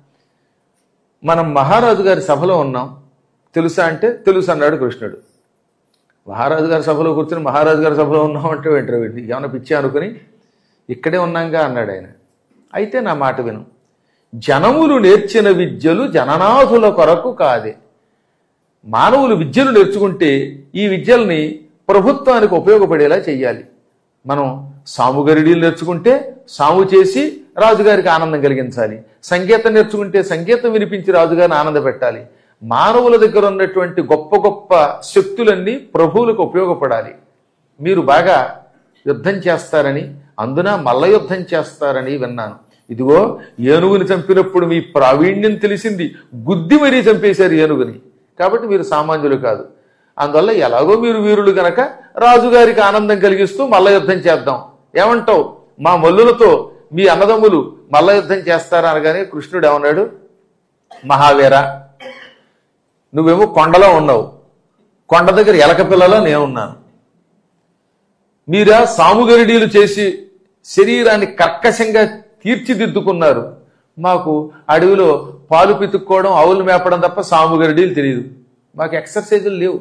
S2: మనం మహారాజు గారి సభలో ఉన్నాం తెలుసా అంటే తెలుసు అన్నాడు కృష్ణుడు. మహారాజు గారి సభలో కూర్చొని మహారాజు గారి సభలో ఉన్నాం అంటే వెంటనే వీడిని ఏమైనా పిచ్చి అనుకుని ఇక్కడే ఉన్నాంగా అన్నాడు ఆయన. అయితే నా మాట విను, జనములు నేర్చిన విద్యలు జననాథుల కొరకు కాదే. మానవులు విద్యలు నేర్చుకుంటే ఈ విద్యల్ని ప్రభుత్వానికి ఉపయోగపడేలా చెయ్యాలి. మనం సాముగరిడీలు నేర్చుకుంటే సాము చేసి రాజుగారికి ఆనందం కలిగించాలి, సంగీతం నేర్చుకుంటే సంగీతం వినిపించి రాజుగారిని ఆనంద పెట్టాలి. మానవుల దగ్గర ఉన్నటువంటి గొప్ప గొప్ప శక్తులన్నీ ప్రభువులకు ఉపయోగపడాలి. మీరు బాగా యుద్ధం చేస్తారని, అందున మల్ల యుద్ధం చేస్తారని విన్నాను. ఇదిగో ఏనుగుని చంపినప్పుడు మీ ప్రావీణ్యం తెలిసింది, గుద్ది మరీ చంపేశారు ఏనుగుని. కాబట్టి మీరు సామాన్యులు కాదు. అందువల్ల ఎలాగో మీరు వీరులు గనక రాజుగారికి ఆనందం కలిగిస్తూ మల్ల యుద్ధం చేద్దాం. ఏమంటావు, మా మల్లులతో మీ అన్నదమ్ములు మల్ల యుద్ధం చేస్తారా అనగానే కృష్ణుడు ఏమన్నాడు, మహావీర నువ్వేమో కొండలో ఉన్నావు, కొండ దగ్గర ఎలక పిల్లలో నేనున్నాను. మీరా సాముగరిడీలు చేసి శరీరాన్ని కర్కశంగా తీర్చిదిద్దుకున్నారు. మాకు అడవిలో పాలు పితుక్కోవడం ఆవులు మేపడం తప్ప సాముగరిడీలు తెలియదు, మాకు ఎక్సర్సైజులు లేవు.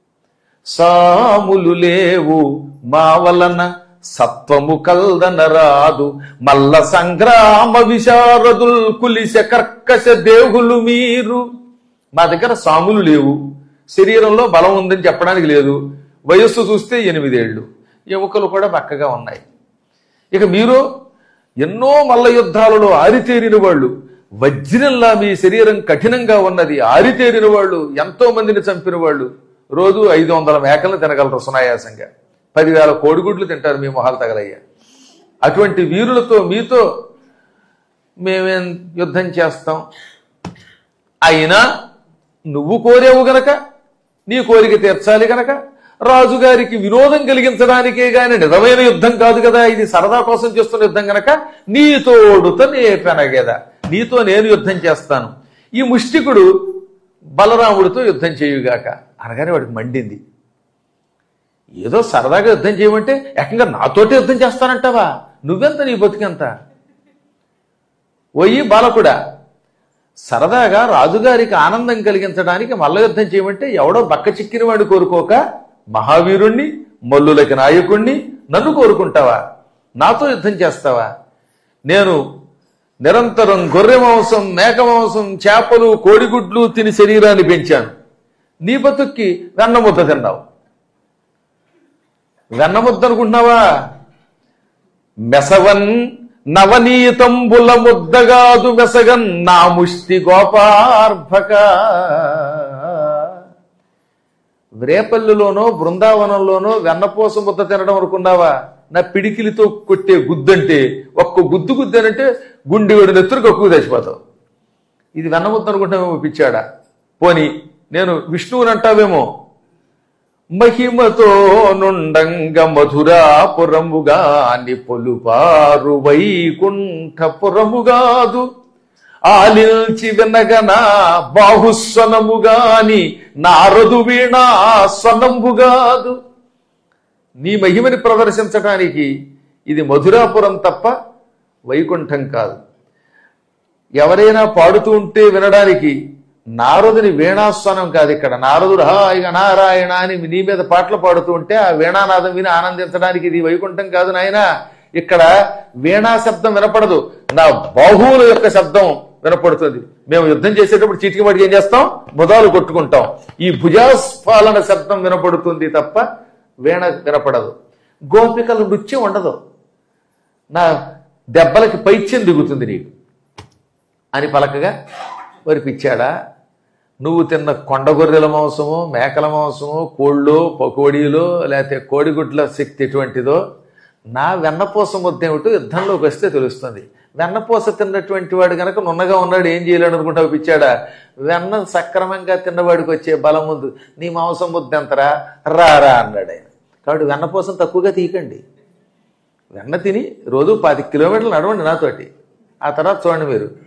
S2: సాములు లేవు మా వలన సత్వము కల్దన రాదు, మల్ల సంగ్రామ విశారదుల్ కులిశ కర్కశ దేహులు మీరు. మా దగ్గర సాములు లేవు, శరీరంలో బలం ఉందని చెప్పడానికి లేదు, వయస్సు చూస్తే ఎనిమిదేళ్లు, ఎముకలు కూడా బక్కగా ఉన్నాయి. ఇక మీరు ఎన్నో మల్ల యుద్ధాలలో ఆరితేరిన వాళ్ళు, వజ్రంలా మీ శరీరం కఠినంగా ఉన్నది, ఆరితేరిన వాళ్ళు, ఎంతో మందిని చంపిన వాళ్ళు, రోజు ఐదు వందల మేకలను తినగలరు సునాయాసంగా, పదివేల కోడిగుడ్లు తింటారు మీ మొహాలు తగలయ్యా. అటువంటి వీరులతో మీతో మేమేం యుద్ధం చేస్తాం? అయినా నువ్వు కోరేవు గనక, నీ కోరిక తీర్చాలి గనక, రాజుగారికి వినోదం కలిగించడానికే గాని నిజమైన యుద్ధం కాదు కదా, ఇది సరదా కోసం చేస్తున్న యుద్ధం గనక నీతోడుత నే పెనగేదా, నీతో నేను యుద్ధం చేస్తాను, ఈ ముష్టికుడు బలరాముడితో యుద్ధం చేయుగాక అనగానే వాడికి మండింది. ఏదో సరదాగా యుద్ధం చేయమంటే ఏకంగా నాతోటి యుద్ధం చేస్తానంటావా, నువ్వెంత నీ బతికెంత? ఓయి బాలకుడా, సరదాగా రాజుగారికి ఆనందం కలిగించడానికి మల్ల యుద్ధం చేయమంటే ఎవడో బక్క చిక్కిన వాడు కోరుకోక మహావీరుణ్ణి, మల్లులకి నాయకుణ్ణి నన్ను కోరుకుంటావా? నాతో యుద్ధం చేస్తావా? నేను నిరంతరం గొర్రె మాంసం, మేక మాంసం, చేపలు, కోడిగుడ్లు తిని శరీరాన్ని పెంచాను. నీ బతుక్కి వెన్నముద్ద తిన్నావు. వెన్నముద్ద అనుకుంటున్నావా? మెసవన్ నవనీతంబుల ముద్దగాదు మెసగన్ నా ముష్టి గోపార్భక. రేపల్లిలోనో బృందావనంలోనో వెన్నపోస ముద్ద తినడం అనుకున్నావా? నా పిడికిలితో కొట్టే గుద్దంటే ఒక్క గుద్దు గుద్దానంటే గుండెగడు నెత్తురు కక్కువ తెచ్చిపోతావు. ఇది వెన్నముద్ద అనుకుంటామేమో పిచ్చాడా? పోని నేను విష్ణువుని అంటావేమో. మహిమతో నుండంగ మధురాపురముగాని పొలుపారు వైకుంఠపురముగాదు, ఆలిల్చి వినగన బాహుస్వనముగాని నారదు వీణా స్వనంబుగాదు. నీ మహిమని ప్రదర్శించటానికి ఇది మధురాపురం తప్ప వైకుంఠం కాదు. ఎవరైనా పాడుతూ ఉంటే వినడానికి నారదుని వీణాస్వనం కాదు ఇక్కడ. నారదుడు హాయిగా నారాయణ అని నీ మీద పాటలు పాడుతూ ఉంటే ఆ వీణానాదం విని ఆనందించడానికి ఇది వైకుంఠం కాదు నాయన. ఇక్కడ వీణా శబ్దం వినపడదు, నా బాహువుల యొక్క శబ్దం వినపడుతుంది. మేము యుద్ధం చేసేటప్పుడు చీటికి వాటికి ఏం చేస్తాం, ముదాలు కొట్టుకుంటాం. ఈ భుజాస్ఫాలన శబ్దం వినపడుతుంది తప్ప వీణ వినపడదు. గోపికల నృత్యం ఉండదు, నా దెబ్బలకి పైత్యం దిగుతుంది నీకు అని పలకగా మరి పిచ్చాడా, నువ్వు తిన్న కొండ గొర్రెల మాంసమో, మేకల మాంసమో, కోళ్ళో, పకోడీలో, లేకపోతే కోడిగుడ్ల శక్తి ఎటువంటిదో నా వెన్నపూస ముద్ద ఏమిటో యుద్ధంలోకి వస్తే తెలుస్తుంది. వెన్నపూస తిన్నటువంటి వాడు కనుక నున్నగా ఉన్నాడు, ఏం చేయలేడు అనుకుంటావు పిచ్చాడా? వెన్న సక్రమంగా తిన్నవాడికి వచ్చే బలం ముందు నీ మాంసం ముద్ద ఎంతరా, రారా అన్నాడు ఆయన. కాబట్టి వెన్నపూసం తక్కువగా తీయకండి. వెన్న తిని రోజు పది కిలోమీటర్లు నడవండి నాతోటి, ఆ తర్వాత చూడండి మీరు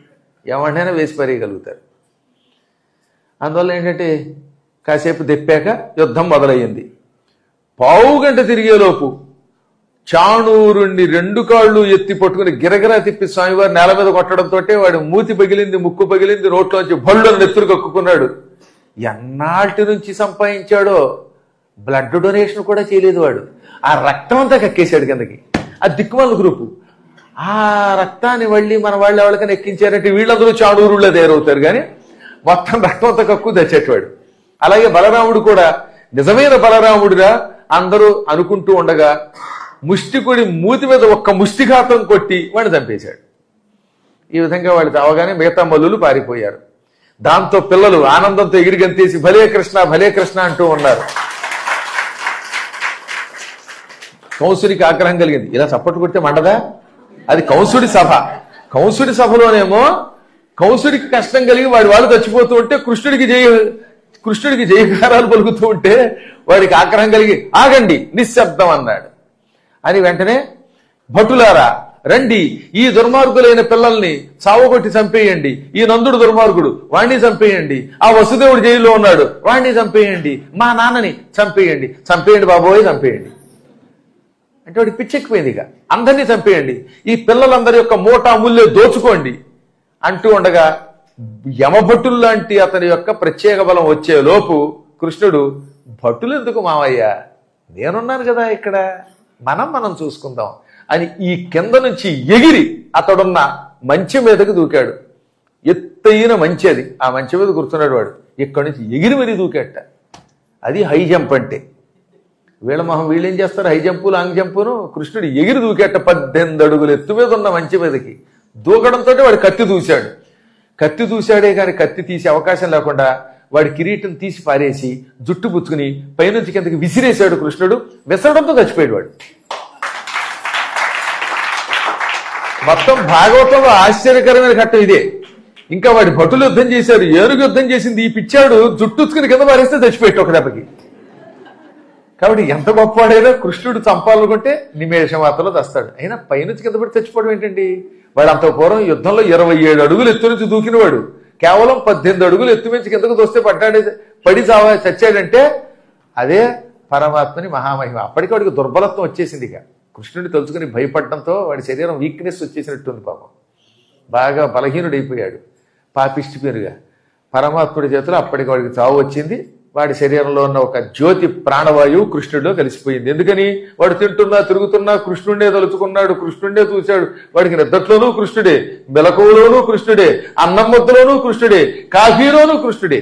S2: ఎవరినైనా వేసి పారేయగలుగుతారు. అందువల్ల ఏంటంటే కాసేపు తెప్పాక యుద్ధం మొదలయ్యింది. పావు గంట తిరిగేలోపు చాణూరుణ్ణి రెండు కాళ్ళు ఎత్తి పట్టుకుని గిరగిరా తిప్పి స్వామివారి నేల మీద కొట్టడంతో వాడు మూతి పగిలింది, ముక్కు పగిలింది, నోట్లోంచి భళ్ళను నెత్తురు కక్కుకున్నాడు. ఎన్నాటి నుంచి సంపాదించాడో బ్లడ్ డొనేషన్ కూడా చేయలేదు వాడు. ఆ రక్తం అంతా కక్కేశాడు కిందకి. ఆ దిక్కుమాల గ్రూపు ఆ రక్తాన్ని మళ్ళీ మన వాళ్ళు ఎవరికైనా ఎక్కించారంటే వీళ్ళందరూ చాణూరుల్లో తయారవుతారు, కానీ మొత్తం రక్తం అంతా కక్కు తెచ్చేటవాడు. అలాగే బలరాముడు కూడా నిజమైన బలరాముడిగా అందరూ అనుకుంటూ ఉండగా ముష్టికుడి మూతి మీద ఒక్క ముష్టిఘాతం కొట్టి వాడిని చంపేశాడు. ఈ విధంగా వాడు చావగానే మిగతా మల్లులు పారిపోయారు. దాంతో పిల్లలు ఆనందంతో ఎగిరి గంతేసి భలే కృష్ణ భలే కృష్ణ అంటూ ఉన్నారు. కంసుడికి ఆగ్రహం కలిగింది. ఇలా చప్పట్లు కొడితే మండదా? అది కంసుడి సభ. కంసుడి సభలోనేమో కంసుడికి కష్టం కలిగి వాడి వాళ్ళు చచ్చిపోతూ ఉంటే కృష్ణుడికి జయ కృష్ణుడికి జయకారాలు పలుకుతూ ఉంటే వాడికి ఆగ్రహం కలిగి ఆగండి నిశ్శబ్దం అన్నాడు. అని వెంటనే భటులారా రండి, ఈ దుర్మార్గులైన పిల్లల్ని సావగొట్టి చంపేయండి. ఈ నందుడు దుర్మార్గుడు, వాణ్ణి చంపేయండి. ఆ వసుదేవుడు జైల్లో ఉన్నాడు, వాణ్ణి చంపేయండి. మా నాన్నని చంపేయండి. చంపేయండి బాబోయ్ చంపేయండి అంటే వాడికి పిచ్చెక్కిపోయింది. ఇక అందరినీ చంపేయండి, ఈ పిల్లలందరి యొక్క మూటా ముల్లే దోచుకోండి అంటూ ఉండగా యమభటులు లాంటి అతని యొక్క ప్రత్యేక బలం వచ్చే లోపు కృష్ణుడు భటులు ఎందుకు మావయ్య, నేనున్నాను కదా ఇక్కడ, మనం మనం చూసుకుందాం అని ఈ కింద నుంచి ఎగిరి అతడున్న మంచె మీదకి దూకాడు. ఎత్తైన మంచి అది. ఆ మంచె మీద కూర్చున్నాడు వాడు. ఇక్కడి నుంచి ఎగిరి మరీ దూకాట. అది హై జంప్ అంటే. వీళ్ళ మొహం వీళ్ళు ఏం చేస్తారు, హై జంపు లాంగ్ జంపును. కృష్ణుడు ఎగిరి దూకేట పద్దెనిమిది అడుగులు ఎత్తు మీద ఉన్న మంచి మీదకి దూకడంతో వాడు కత్తి దూశాడు. కత్తి దూశాడే కానీ కత్తి తీసే అవకాశం లేకుండా వాడి కిరీటం తీసి పారేసి జుట్టు పుచ్చుకుని పైనుంచి కిందకి విసిరేశాడు కృష్ణుడు. విసరడంతో చచ్చిపోయాడు వాడు. మొత్తం భాగవతంలో ఆశ్చర్యకరమైన ఘట్టం ఇదే. ఇంకా వాడి భటులు యుద్ధం చేశారు, ఏనుగు యుద్ధం చేసింది. ఈ పిచ్చాడు జుట్టుచ్చుకుని కింద పారేస్తే చచ్చిపోయాడు ఒక దెబ్బకి. కాబట్టి ఎంత గొప్పవాడైనా కృష్ణుడు చంపాలనుకుంటే నిమేషం మాత్రంలో తెస్తాడు. అయినా పైనుంచి కింద పడి చచ్చిపోవడం ఏంటండి? వాడు అంత పూర్వం యుద్ధంలో ఇరవై ఏడు అడుగులు ఎత్తు నుంచి దూకినవాడు కేవలం పద్దెనిమిది అడుగులు ఎత్తు నుంచి కిందకు దోస్తే పడ్డాడే పడి చావా చచ్చాడంటే అదే పరమాత్మని మహామహిమ. అప్పటికి వాడికి దుర్బలత్వం వచ్చేసింది. ఇక కృష్ణుడిని తలుచుకుని భయపడటంతో వాడి శరీరం వీక్నెస్ వచ్చేసినట్టుంది. పాపం బాగా బలహీనుడైపోయాడు పాపిష్టి పేరుగా. పరమాత్ముడి చేతిలో అప్పటికి వాడికి చావు వచ్చింది. వాడి శరీరంలో ఉన్న ఒక జ్యోతి ప్రాణవాయువు కృష్ణుడిలో కలిసిపోయింది. ఎందుకని వాడు తింటున్నా తిరుగుతున్నా కృష్ణుడే తలుచుకున్నాడు, కృష్ణుడే చూశాడు. వాడికి నిద్రలోనూ కృష్ణుడే, మెలకువలోనూ కృష్ణుడే, అన్నం ముద్దలోనూ కృష్ణుడే, కాఫీలోనూ కృష్ణుడే.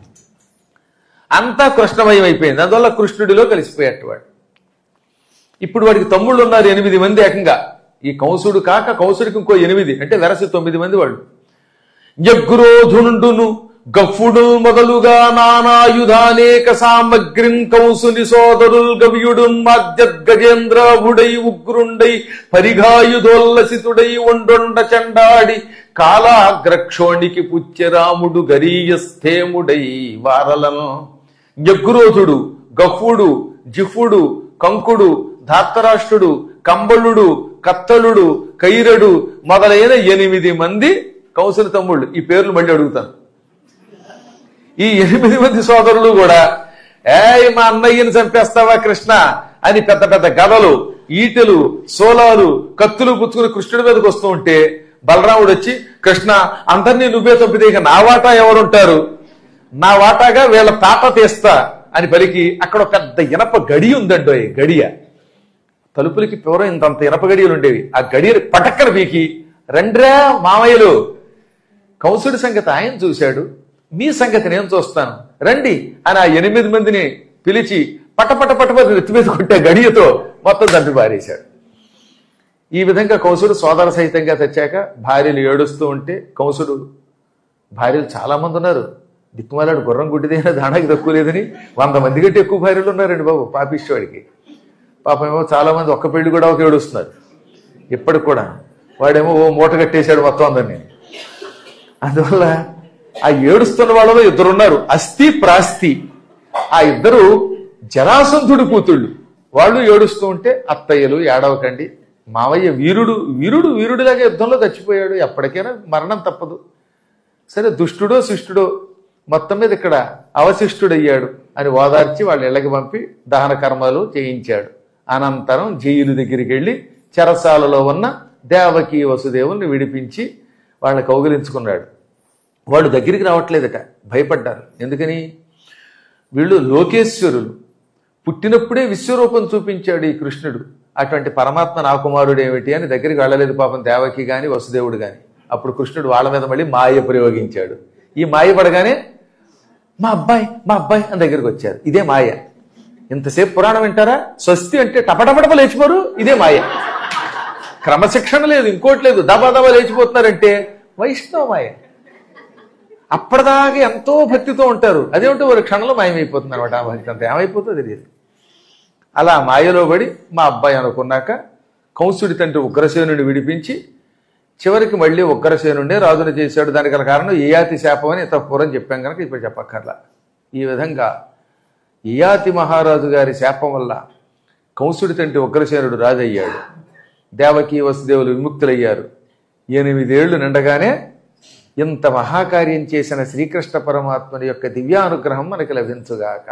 S2: అంతా కృష్ణమయం అయిపోయింది. అందువల్ల కృష్ణుడిలో కలిసిపోయాడు వాడు. ఇప్పుడు వాడికి తమ్ముళ్ళు ఉన్నారు ఎనిమిది మంది ఏకంగా. ఈ కంసుడు కాక కంసుడికి ఇంకో ఎనిమిది అంటే వెరసి తొమ్మిది మంది వాళ్ళు. యగ్రోధుండును గఫుడు మొదలుగా నానాయుధానేక సామగ్రిం కంసుని సోదరుల్ గవ్యుడున్ మాద్యద్గజేంద్రాభుడై ఉగ్రుండై పరిఘాయుధోల్లసితుడై ఒండొండ చండాడి కాలాగ్రక్షోణికి పుచ్యరాముడు గరీయస్థేముడై వారలను. యగ్రోధుడు, గఫుడు, జిఫుడు, కంకుడు, ధార్తరాష్ట్రుడు, కంబళుడు, కత్తలుడు, కైరడు మొదలైన ఎనిమిది మంది కంసుని తమ్ముళ్ళు. ఈ పేర్లు మళ్ళీ అడుగుతాను. ఈ ఎనిమిది మంది సోదరులు కూడా ఏ మా అన్నయ్యని చంపేస్తావా కృష్ణ అని పెద్ద పెద్ద గదలు, ఈటెలు, సోలాలు, కత్తులు పుచ్చుకుని కృష్ణుడి మీదకి వస్తూ ఉంటే బలరాముడు వచ్చి కృష్ణ అందరినీ నువ్వే చంపితే ఇక నా వాటా ఎవరుంటారు, నా వాటాగా వీళ్ళ తాట తీస్తా అని పలికి అక్కడ ఒక పెద్ద ఇనప గడి ఉందండో. గడియ తలుపులకి పూర్వం ఇంతంత ఇనప గడియలు ఉండేవి. ఆ గడియలు పటక్కన పీకి రండ్రా మామయ్యలు, కంసుడి సంగతి ఆయన చూశాడు, మీ సంగతి నేను చూస్తాను రండి అని ఆ ఎనిమిది మందిని పిలిచి పటపట పటపట ఎత్తి మీద కొట్టే గడియతో మొత్తం దంపి పారేశాడు. ఈ విధంగా కంసుడు సోదర సహితంగా తెచ్చాక భార్యలు ఏడుస్తూ ఉంటే కంసుడు భార్యలు చాలా మంది ఉన్నారు. దిక్కుమాలాడు గుర్రం గుడ్డిదైనా దానికి తక్కువ లేదని వంద మంది కంటే ఎక్కువ భార్యలు ఉన్నారండి బాబు పాపిష్టివాడికి. పాపం ఏమో చాలా మంది ఒక్క పెళ్లి కూడా ఒక ఏడుస్తున్నారు ఇప్పటికి కూడా. వాడేమో ఓ మూట కట్టేశాడు మొత్తం అందరినీ. అందువల్ల ఆ ఏడుస్తున్న వాళ్ళలో ఇద్దరున్నారు అస్థి ప్రాస్తి. ఆ ఇద్దరు జరాసంధుడి కూతుళ్ళు. వాళ్ళు ఏడుస్తూ ఉంటే అత్తయ్యలు ఏడవకండి, మావయ్య వీరుడు వీరుడు వీరుడిలాగా యుద్ధంలో చచ్చిపోయాడు, ఎప్పటికైనా మరణం తప్పదు, సరే దుష్టుడో శిష్టుడో మొత్తం మీద ఇక్కడ అవశిష్టుడయ్యాడు అని ఓదార్చి వాళ్ళ ఇళ్ళకి పంపి దహన కర్మలు చేయించాడు. అనంతరం జైలు దగ్గరికి వెళ్ళి చెరసాలలో ఉన్న దేవకీ వసుదేవుల్ని విడిపించి వాళ్ళని కౌగిలించుకున్నాడు. వాళ్ళు దగ్గరికి రావట్లేదట, భయపడ్డారు. ఎందుకని? వీళ్ళు లోకేశ్వరులు, పుట్టినప్పుడే విశ్వరూపం చూపించాడు ఈ కృష్ణుడు. అటువంటి పరమాత్మ నా కుమారుడు ఏమిటి అని దగ్గరికి వెళ్ళలేదు పాపం దేవకి గాని వసుదేవుడు గాని. అప్పుడు కృష్ణుడు వాళ్ళ మీద మళ్ళీ మాయ ప్రయోగించాడు. ఈ మాయ పడగానే మా అబ్బాయి మా అబ్బాయి అని దగ్గరికి వచ్చారు. ఇదే మాయ. ఇంతసేపు పురాణం వింటారా? స్వస్తి అంటే టపటపటప లేచిపోరు, ఇదే మాయ. క్రమశిక్షణ లేదు, ఇంకోటి లేదు, దబా దబా లేచిపోతున్నారంటే వైష్ణవ మాయ. అప్పటిదాకా ఎంతో భక్తితో ఉంటారు, అదేమిటో వారి క్షణంలో మాయమైపోతుంది అనమాట. ఆ భక్తి అంతా ఏమైపోతుందో తెలియదు. అలా మాయలో పడి మా అబ్బాయి అనుకున్నాక కంసుడి తండ్రి ఉగ్రసేనుని విడిపించి చివరికి మళ్ళీ ఉగ్రసేనుండే రాజును చేశాడు. దానికి గల కారణం యయాతి శాపం అని ఇంత పూర్వం చెప్పాం కనుక ఇప్పుడు చెప్పక్కర్లా. ఈ విధంగా యయాతి మహారాజు గారి శాపం వల్ల కంసుడి తండ్రి ఉగ్రసేనుడు రాజు అయ్యాడు. దేవకీ వసుదేవులు విముక్తులయ్యారు. ఎనిమిదేళ్లు నిండగానే ఇంత మహాకార్యం చేసిన శ్రీకృష్ణ పరమాత్మని యొక్క దివ్యానుగ్రహం మనకి లభించుగాక.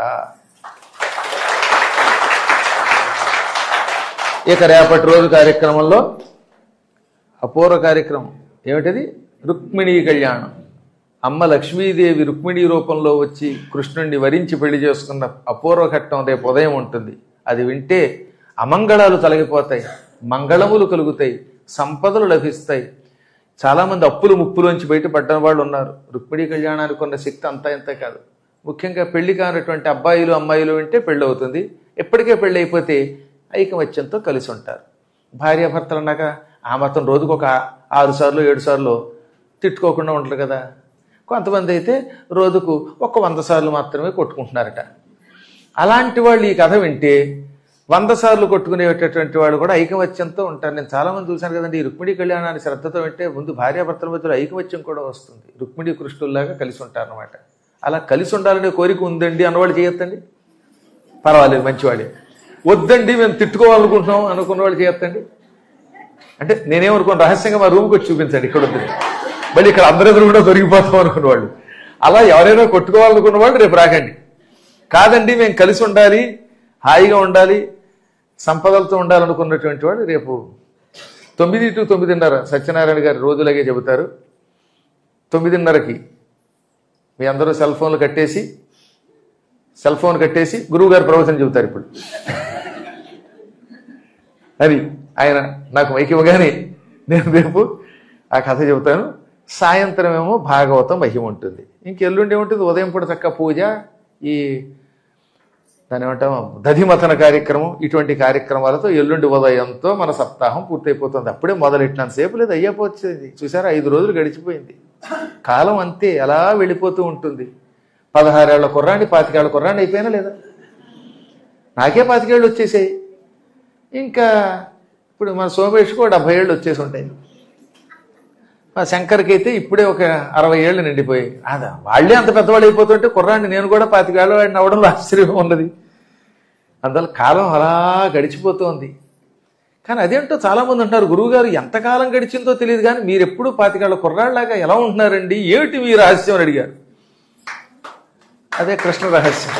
S2: ఇక రేపటి రోజు కార్యక్రమంలో అపూర్వ కార్యక్రమం ఏమిటది? రుక్మిణీ కళ్యాణం. అమ్మ లక్ష్మీదేవి రుక్మిణీ రూపంలో వచ్చి కృష్ణుణ్ణి వరించి పెళ్లి చేసుకున్న అపూర్వ ఘట్టం రేపు ఉదయం ఉంటుంది. అది వింటే అమంగళాలు తొలగిపోతాయి, మంగళములు కలుగుతాయి, సంపదలు లభిస్తాయి. చాలామంది అప్పులు ముప్పులోంచి బయటపడ్డ వాళ్ళు ఉన్నారు. రుక్మిణీ కళ్యాణానికి ఉన్న శక్తి అంతా ఇంత కాదు. ముఖ్యంగా పెళ్లి కానటువంటి అబ్బాయిలు అమ్మాయిలు వింటే పెళ్ళి అవుతుంది. ఎప్పటికే పెళ్ళి అయిపోతే ఐకమత్యంతో కలిసి ఉంటారు. భార్యాభర్తలు అన్నాక ఆ మాత్రం రోజుకు ఒక ఆరు సార్లు ఏడు సార్లు తిట్టుకోకుండా ఉంటారు కదా. కొంతమంది అయితే రోజుకు ఒక వంద సార్లు మాత్రమే కొట్టుకుంటున్నారట. అలాంటి వాళ్ళు ఈ కథ వింటే వంద సార్లు కొట్టుకునేటటువంటి వాళ్ళు కూడా ఐకమత్యంతో ఉంటారు. నేను చాలామంది చూశాను కదండి. ఈ రుక్మిణీ కళ్యాణాన్ని శ్రద్ధతో వింటే ముందు భార్యాభర్తల మధ్యలో ఐకమత్యం కూడా వస్తుంది. రుక్మిణీ కృష్ణుల్లాగా కలిసి ఉంటారనమాట. అలా కలిసి ఉండాలనే కోరిక ఉందండి అన్నవాళ్ళు చేయొద్దండి, పర్వాలేదు, మంచివాడే. వద్దండి మేము తిట్టుకోవాలనుకుంటున్నాం అనుకున్న వాళ్ళు చేయొద్దండి. అంటే నేనేమనుకోను, రహస్యంగా మా రూమ్కి వచ్చి చూపించండి, ఇక్కడ వద్దండి, మళ్ళీ ఇక్కడ అందరెదురు కూడా దొరికిపోతాం అనుకున్న వాళ్ళు. అలా ఎవరైనా కొట్టుకోవాలనుకున్న వాళ్ళు రేపు రాకండి. కాదండి మేము కలిసి ఉండాలి, హాయిగా ఉండాలి, సంపదలతో ఉండాలనుకున్నటువంటి వాడు రేపు తొమ్మిది టు తొమ్మిదిన్నర సత్యనారాయణ గారు రోజులాగే చెబుతారు. తొమ్మిదిన్నరకి మీ అందరూ సెల్ ఫోన్లు కట్టేసి సెల్ ఫోన్ కట్టేసి గురువు గారు ప్రవచనం చెబుతారు. ఇప్పుడు అది ఆయన నాకు మైకి ఇవ్వగానే నేను రేపు ఆ కథ చెబుతాను. సాయంత్రం ఏమో భాగవతం మహిమ ఉంటుంది. ఇంకెల్లుండి ఏముంటుంది? ఉదయం పూట చక్క పూజ, ఈ దాని ఏమంటాం దధిమథన కార్యక్రమం, ఇటువంటి కార్యక్రమాలతో ఎల్లుండి ఉదయంతో మన సప్తాహం పూర్తయిపోతుంది. అప్పుడే మొదలెట్టినంత సేపు లేదు, అయ్యపోతుంది. చూసారా, ఐదు రోజులు గడిచిపోయింది. కాలం అంతే అలా వెళ్ళిపోతూ ఉంటుంది. పదహారేళ్ల కుర్రాండి పాతికేళ్ల కుర్రాండి అయిపోయినా లేదా? నాకే పాతికేళ్ళు వచ్చేసాయి. ఇంకా ఇప్పుడు మన సోమేష్కి ఒక డెబ్బై ఏళ్ళు వచ్చేసి ఉంటాయి. మా శంకర్కి అయితే ఇప్పుడే ఒక అరవై ఏళ్ళు నిండిపోయి. అదా వాళ్ళే అంత పెద్దవాళ్ళు అయిపోతుంటే కుర్రాండి నేను కూడా పాతికేళ్ళ వాడిని అవ్వడంలో ఆశ్చర్యం ఉన్నది. అందువల్ల కాలం అలా గడిచిపోతోంది. కానీ అదేంటో చాలామంది అంటారు, గురువుగారు ఎంతకాలం గడిచిందో తెలియదు కానీ మీరు ఎప్పుడు పాతికేళ్ల కుర్రాళ్ళలాగా ఎలా ఉంటున్నారండి, ఏమిటి మీ రహస్యం అని అడిగారు. అదే కృష్ణ రహస్యం.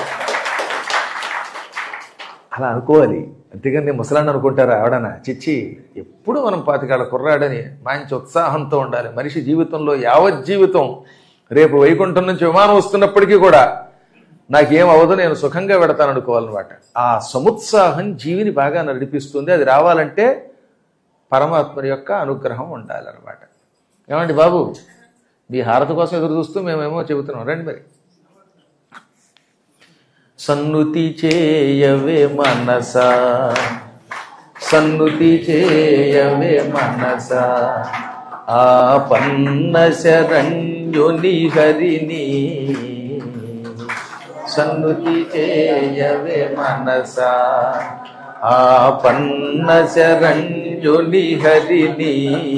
S2: అలా అనుకోవాలి, అంతేగాని నేను ముసలాన్ని అనుకుంటారా ఎవడన్నా? చిచ్చి, ఎప్పుడు మనం పాతికేళ్ల కుర్రాడని మంచి ఉత్సాహంతో ఉండాలి. మనిషి జీవితంలో యావత్ జీవితం రేపు వైకుంఠం నుంచి విమానం వస్తున్నప్పటికీ కూడా నాకేం అవ్వదు, నేను సుఖంగా పెడతాను అనుకోవాలన్నమాట. ఆ సముత్సాహం జీవిని బాగా నడిపిస్తుంది. అది రావాలంటే పరమాత్మ యొక్క అనుగ్రహం ఉండాలన్నమాట. ఏమండి బాబు, మీ హారతి కోసం ఎదురు చూస్తూ మేమేమో చెబుతున్నాం, రండి మరి. సన్నుతి చేయవే మనసా, సన్నుతి చేయవే మనసా, ఆపన్న శరణ్యుని హరిని. సన్నుతి చేయవే మనసా, ఆపన్న శరణ్యుని హరిని.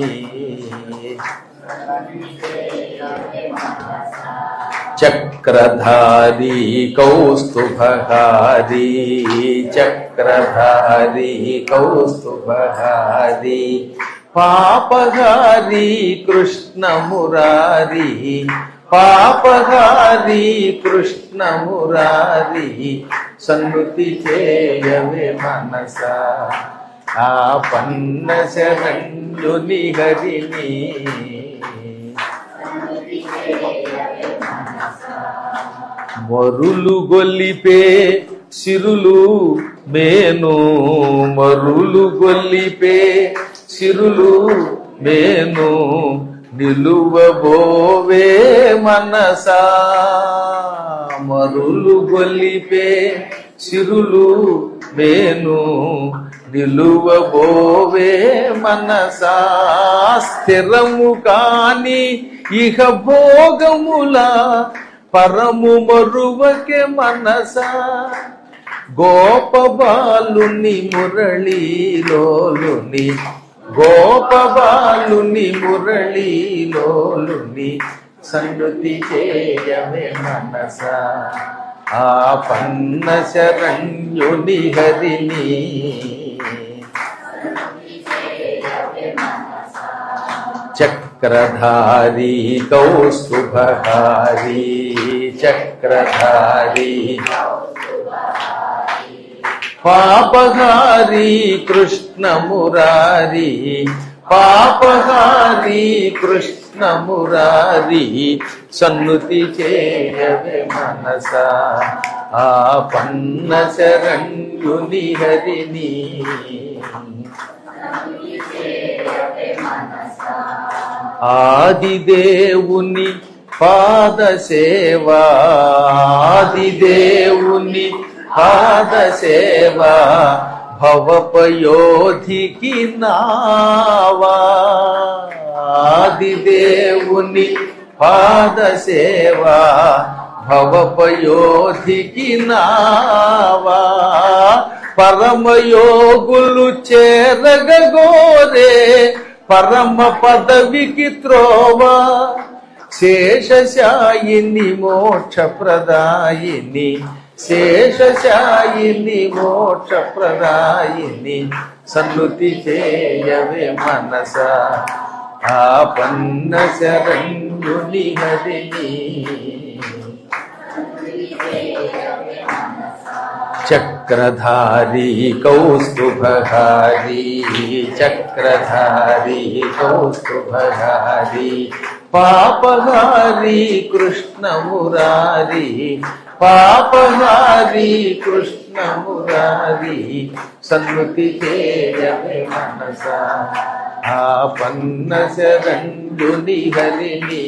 S2: చక్రధారీ కౌస్తుభహారీ, చక్రధారీ కౌస్తుభహారీ, పాపహారి కృష్ణ మురారి పాపహారి కృష్ణ మురారి సన్నుతి చేయవే మనస ఆ పన్న శరణ్యుని హరిని మరులు గొల్లిపే సిరులు మేను మరులు గొల్లిపే సిరులు మేను నిలువబోవే మనసా మరులు గొల్లిపే సిరులు మేను నిలువబోవే మనసా స్థిరము కాని ఇహ భోగముల పరము మరువకే మనసా గోపబాలుని మురళీలోలుని గోపబాలుని మురళీలోలుని సన్నుతి చేయవే మనసా ఆ పన్న శరణ్యుని హరిని చక్రధారి కౌస్తుభహారి చక్రధారి పాపహారి కృష్ణ మురారి పాపహారి కృష్ణ మురారి సన్నుతి చేయవే మనసా ఆ పన్న శరణ్యుని హరిని ఆదిదేవుని పాద సేవా ఆదిదేవుని పాద సేవా భవపయోధికి నావా ఆదిదేవుని పాద సేవా భవపయోధికి నావా పరమయోగులు చేరగోరే పరమ పదవికి త్రోవా శేషశాయిని మోక్ష ప్రదాయిని శేషశాయిని మోక్ష ప్రదాయిని సన్నుతి చేయవే మనసా ఆ పన్న శరణ్యుని హరిని చక్రధారి కౌస్తుభహారి చక్రధారి కౌస్తుభహారి పాపహారి కృష్ణ మురారి పాపహారి కృష్ణ మురారి సన్నుతి చేయవే మనసా ఆ పన్న శరణ్యుని హరిని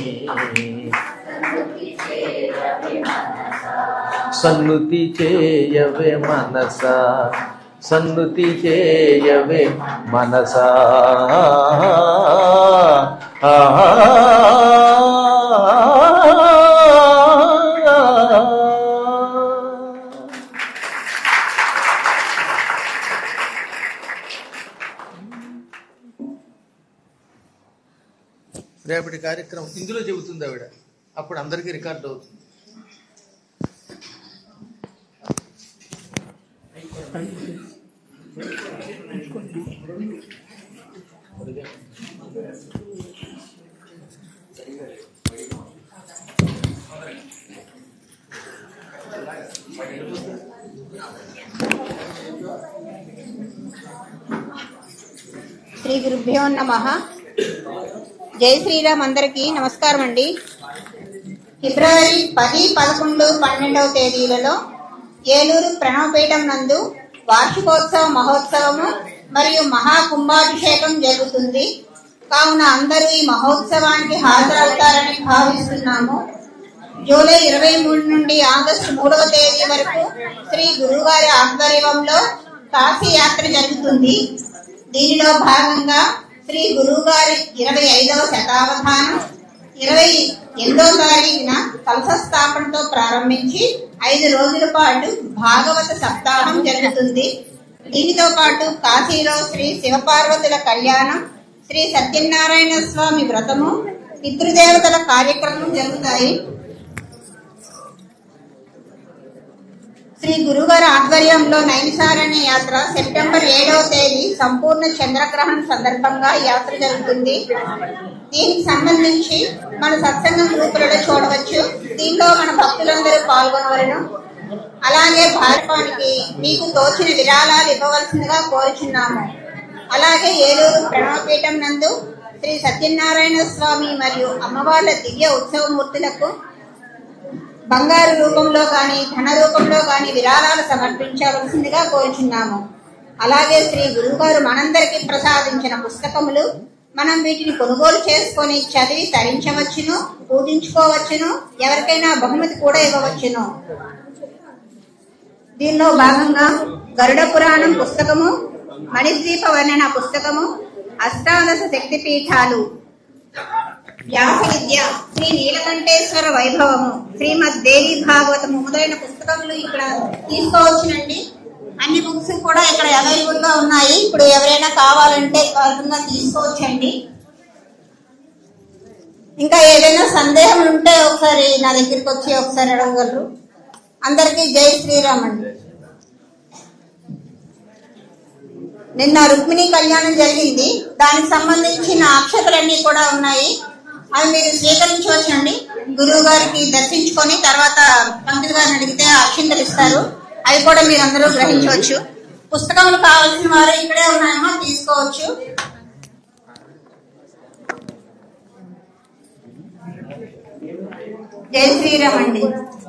S2: సన్నుతి చేయవే మనసా సన్నుతి చేయవే మనసా ఆ
S3: రేపటి కార్యక్రమం ఇందులో చెబుతుంది ఆవిడ, అప్పుడు అందరికీ రికార్డు అవుతుంది.
S4: శ్రీ గురుభ్యో నమః. జై శ్రీరామ్. అందరికీ నమస్కారం అండి. ఫిబ్రవరి పది పదకొండు పన్నెండవ తేదీలలో ఏలూరు ప్రణవపీఠం నందు వార్షికోత్సవ మహోత్సవము మరియు మహాకుంభాభిషేకం జరుగుతుంది. కావున అందరూ ఈ మహోత్సవానికి హాజరవుతారని భావిస్తున్నాము. జూలై ఇరవై మూడు నుండి ఆగస్టు మూడవ తేదీ వరకు శ్రీ గురుగారి ఆధ్వర్యంలో కాశీ యాత్ర జరుగుతుంది. దీనిలో భాగంగా శ్రీ గురువు గారి ఇరవై ఐదవ శతావధానం ఇరవై ఎనిమిదవ తారీఖున కలశ స్థాపనతో ప్రారంభించి ఐదు రోజుల పాటు భాగవత సప్తాహం జరుగుతుంది. దీనితో పాటు కాశీలో శ్రీ శివపార్వతుల కళ్యాణం, శ్రీ సత్యనారాయణ స్వామి వ్రతము, పితృదేవతల కార్యక్రమం జరుగుతాయి. శ్రీ గురుగారి ఆధ్వర్యంలో నైమిసారణ్య యాత్ర సెప్టెంబర్ ఏడవ తేదీ సంపూర్ణ చంద్రగ్రహణం సందర్భంగా యాత్ర జరుగుతుంది. దీనికి సంబంధించి మన సత్సంగం గ్రూపులలో చూడవచ్చు. దీనిలో మన భక్తులందరూ పాల్గొనవలను. అలాగే భారతానికి మీకు తోచిన విరాళాలు ఇవ్వవలసిందిగా కోరుచున్నాము. అలాగే ఏలూరు ప్రణవపీఠం నందు శ్రీ సత్యనారాయణ స్వామి మరియు అమ్మవార్ల దివ్య ఉత్సవమూర్తులకు బంగారు రూపంలో గాని ధన రూపంలో గాని విరాళాలు సమర్పించవలసిందిగా కోరుచున్నాము. అలాగే శ్రీ గురువుగారు మనందరికీ ప్రసాదించిన పుస్తకములు మనం వీటిని కొనుగోలు చేసుకొని చదివి తరించవచ్చును, పూజించుకోవచ్చును, ఎవరికైనా బహుమతి కూడా ఇవ్వవచ్చును. దీనిలో భాగంగా గరుడ పురాణం పుస్తకము, మణిద్వీప వర్ణన పుస్తకము, అష్టాదశ శక్తి పీఠాలు, వ్యాస విద్య, శ్రీ నీలకంఠేశ్వర వైభవము, శ్రీమద్ దేవి భాగవతము మొదలైన పుస్తకములు ఇక్కడ తీసుకోవచ్చునండి. అన్ని బుక్స్ కూడా ఇక్కడ అవైలబుల్ గా ఉన్నాయి. ఇప్పుడు ఎవరైనా కావాలంటే త్వరగా తీసుకోవచ్చండి. ఇంకా ఏదైనా సందేహం ఉంటే ఒకసారి నా దగ్గరికి వచ్చి ఒకసారి అడగగలరు. అందరికీ జై శ్రీరామ్ అండి. నిన్న రుక్మిణి కళ్యాణం జరిగింది. దానికి సంబంధించిన అక్షతలన్నీ కూడా ఉన్నాయి. అవి మీరు స్వీకరించవచ్చండి. గురువు గారికి దర్శించుకొని తర్వాత పంతులు గారిని అడిగితే అక్షింతలు ఇస్తారు. అవి కూడా మీరు అందరూ గ్రహించవచ్చు. పుస్తకములు కావాల్సిన వారు ఇక్కడే ఉన్నాయమ్మా, తీసుకోవచ్చు. జై శ్రీరామ్ అండి.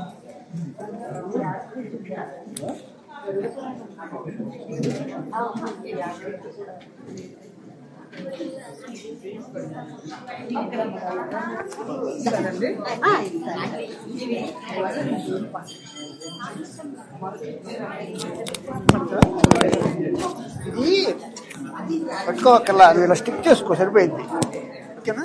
S5: పట్టుకోవక్కర్లా, నువ్వు ఇలా స్టిక్ చేసుకో సరిపోయింది. ఓకేనా?